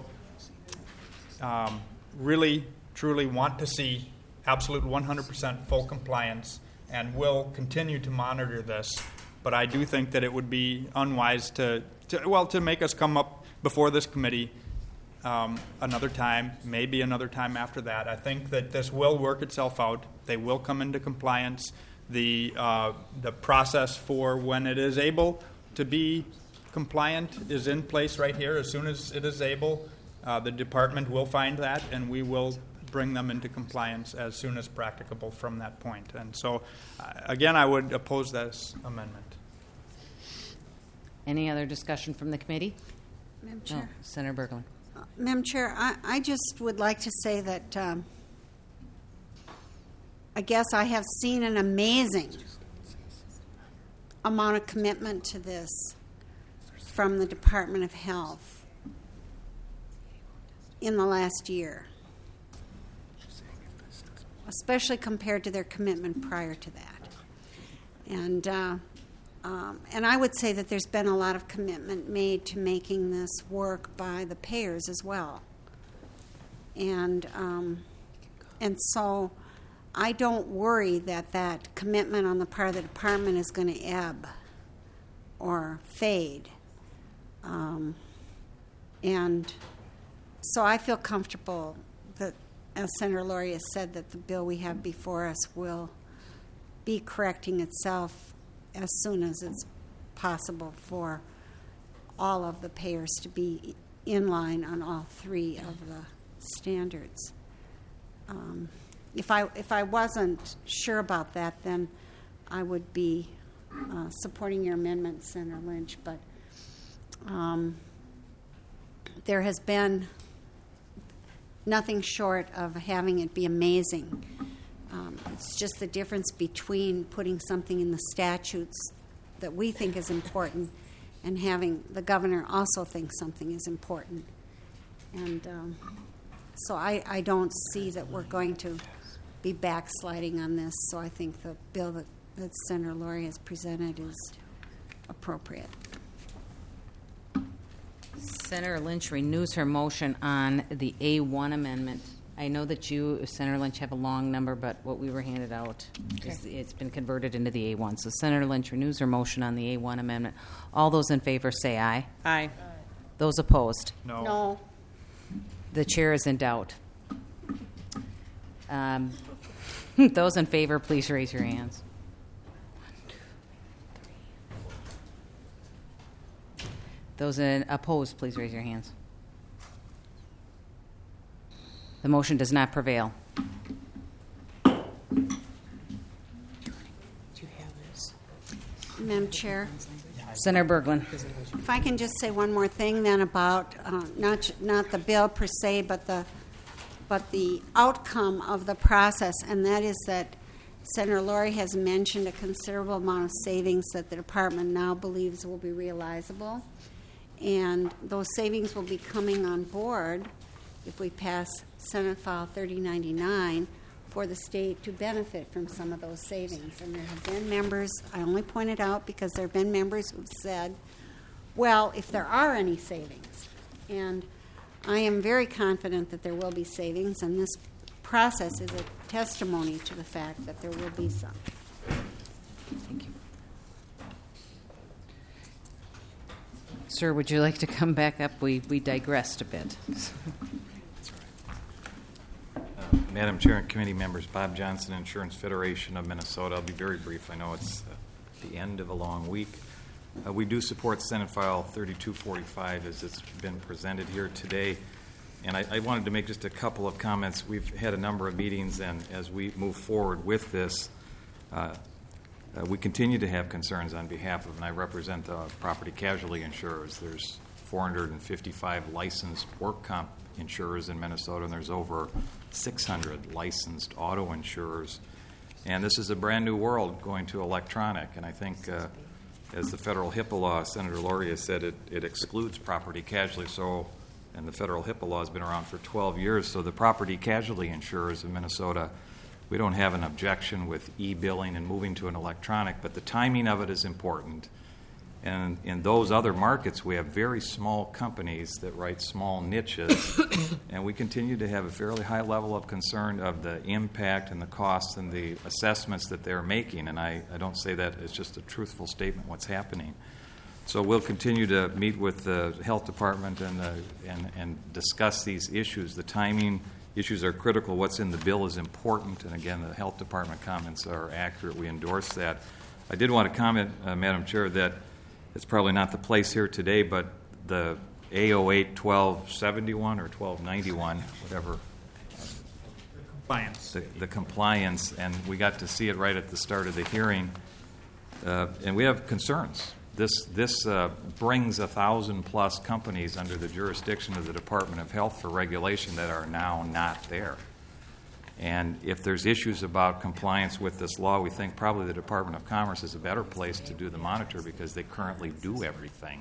[SPEAKER 4] really, truly want to see absolute 100% full compliance, and will continue to monitor this. But I do think that it would be unwise to make us come up before this committee another time, maybe another time after that. I think that this will work itself out. They will come into compliance. The process for when it is able to be compliant is in place right here. As soon as it is able, the department will find that, and we will bring them into compliance as soon as practicable from that point. And so, again, I would oppose this amendment.
[SPEAKER 16] Any other discussion from the committee?
[SPEAKER 1] Madam Chair.
[SPEAKER 16] Senator Bergman.
[SPEAKER 1] Madam Chair, I just would like to say that I guess I have seen an amazing amount of commitment to this from the Department of Health in the last year, especially compared to their commitment prior to that. And I would say that there's been a lot of commitment made to making this work by the payers as well. And so I don't worry that that commitment on the part of the department is going to ebb or fade. And so I feel comfortable that, as Senator Laurie has said, that the bill we have before us will be correcting itself as soon as it's possible for all of the payers to be in line on all three of the standards. If I wasn't sure about that, then I would be supporting your amendment, Senator Lynch. But there has been nothing short of having it be amazing. It's just the difference between putting something in the statutes that we think is important and having the governor also think something is important. And so I don't see that we're going to be backsliding on this. So I think the bill that Senator Laurie has presented is appropriate.
[SPEAKER 16] Senator Lynch renews her motion on the A1 amendment. I know that you, Senator Lynch, have a long number, but what we were handed out, it's been converted into the A1. So Senator Lynch renews her motion on the A1 amendment. All those in favor say aye.
[SPEAKER 19] Aye.
[SPEAKER 16] Those opposed?
[SPEAKER 1] No.
[SPEAKER 16] The chair is in doubt. Those in favor, please raise your hands. Those opposed, please raise your hands. The motion does not prevail.
[SPEAKER 1] Madam Chair.
[SPEAKER 16] Senator Berglund.
[SPEAKER 1] If I can just say one more thing then about not the bill per se, but the outcome of the process, and that is that Senator Laurie has mentioned a considerable amount of savings that the department now believes will be realizable, and those savings will be coming on board if we pass Senate File 3099 for the state to benefit from some of those savings. And there have been members, I only point it out because there have been members who've said, well, if there are any savings, and I am very confident that there will be savings, and this process is a testimony to the fact that there will be some.
[SPEAKER 16] Thank you. Sir, would you like to come back up? We digressed a bit.
[SPEAKER 18] Madam Chair and committee members, Bob Johnson, Insurance Federation of Minnesota. I'll be very brief. I know it's the end of a long week. We do support Senate File 3245 as it's been presented here today. And I wanted to make just a couple of comments. We've had a number of meetings, and as we move forward with this, we continue to have concerns on behalf of, and I represent the property casualty insurers. There's 455 licensed work comp insurers in Minnesota, and there's over 600 licensed auto insurers. And this is a brand new world going to electronic, and I think as the federal HIPAA law, Senator Laurie has said, it excludes property casualty. So, and the federal HIPAA law has been around for 12 years, so the property casualty insurers in Minnesota, we don't have an objection with e-billing and moving to an electronic, but the timing of it is important. And in those other markets, we have very small companies that write small niches, and we continue to have a fairly high level of concern of the impact and the costs and the assessments that they're making. And I don't say that as just a truthful statement what's happening. So we'll continue to meet with the health department and discuss these issues. The timing issues are critical. What's in the bill is important. And again, the health department comments are accurate. We endorse that. I did want to comment, Madam Chair, that it's probably not the place here today, but the A08 1271 or 1291, whatever.
[SPEAKER 4] Compliance.
[SPEAKER 18] The compliance, and we got to see it right at the start of the hearing. And we have concerns. This brings 1,000+ companies under the jurisdiction of the Department of Health for regulation that are now not there. And if there's issues about compliance with this law, we think probably the Department of Commerce is a better place to do the monitor because they currently do everything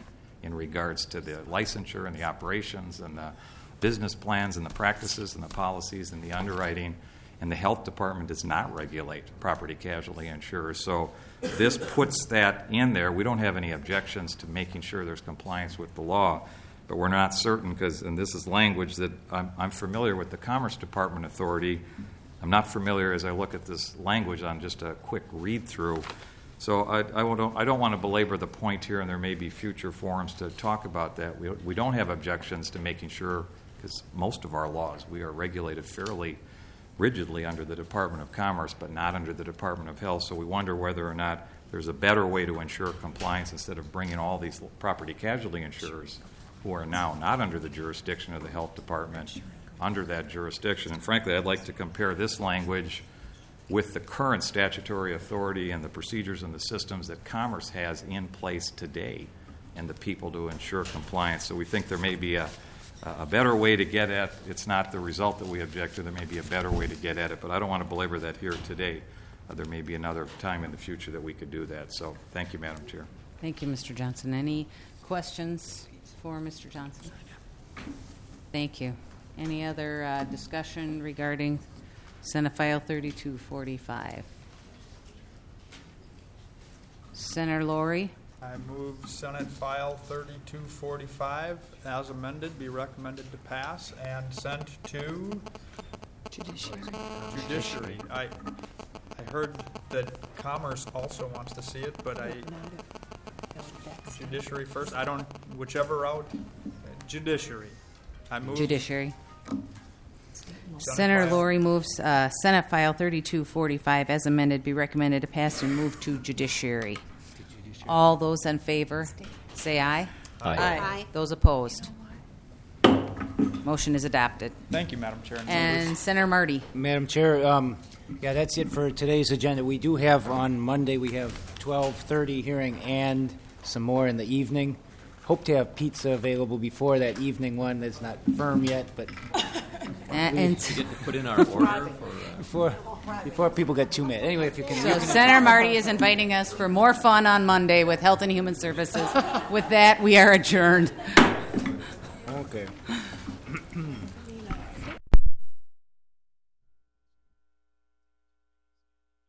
[SPEAKER 18] in regards to the licensure and the operations and the business plans and the practices and the policies and the underwriting. And the health department does not regulate property casualty insurers. So this puts that in there. We don't have any objections to making sure there's compliance with the law, but we're not certain because, and this is language that I'm familiar with the Commerce Department authority. I'm not familiar as I look at this language on just a quick read through. So I don't want to belabor the point here, and there may be future forums to talk about that. We don't have objections to making sure, because most of our laws, we are regulated fairly rigidly under the Department of Commerce, but not under the Department of Health. So we wonder whether or not there's a better way to ensure compliance instead of bringing all these property casualty insurers who are now not under the jurisdiction of the Health Department under that jurisdiction. And frankly, I'd like to compare this language with the current statutory authority and the procedures and the systems that Commerce has in place today and the people to ensure compliance. So we think there may be a better way to get at. It's not the result that we object to. There may be a better way to get at it, but I don't want to belabor that here today. There may be another time in the future that we could do that. So thank you, Madam Chair.
[SPEAKER 16] Thank you, Mr. Johnson. Any questions for Mr. Johnson? Thank you. Any other discussion regarding Senate File 3245? Senator Laurie?
[SPEAKER 4] I move Senate File 3245 as amended be recommended to pass and sent to Judiciary. I heard that Commerce also wants to see it, but Judiciary first. I don't, whichever route. Judiciary. I move
[SPEAKER 16] Judiciary. Senator Laurie moves Senate File 3245 as amended be recommended to pass and move to Judiciary. All those in favor, say aye.
[SPEAKER 4] Aye.
[SPEAKER 1] Aye.
[SPEAKER 16] Those opposed? Motion is adopted.
[SPEAKER 4] Thank you, Madam Chair.
[SPEAKER 16] And Senator Marty.
[SPEAKER 9] Madam Chair, yeah, that's it for today's agenda. We do have on Monday, we have 12:30 hearing and some more in the evening. Hope to have pizza available before that evening one. That's not firm yet, but
[SPEAKER 16] and
[SPEAKER 2] we get to put in our order
[SPEAKER 9] before people get too mad. Anyway, if you can.
[SPEAKER 16] So Senator Marty is inviting us for more fun on Monday with Health and Human Services. With that, we are adjourned.
[SPEAKER 9] Okay.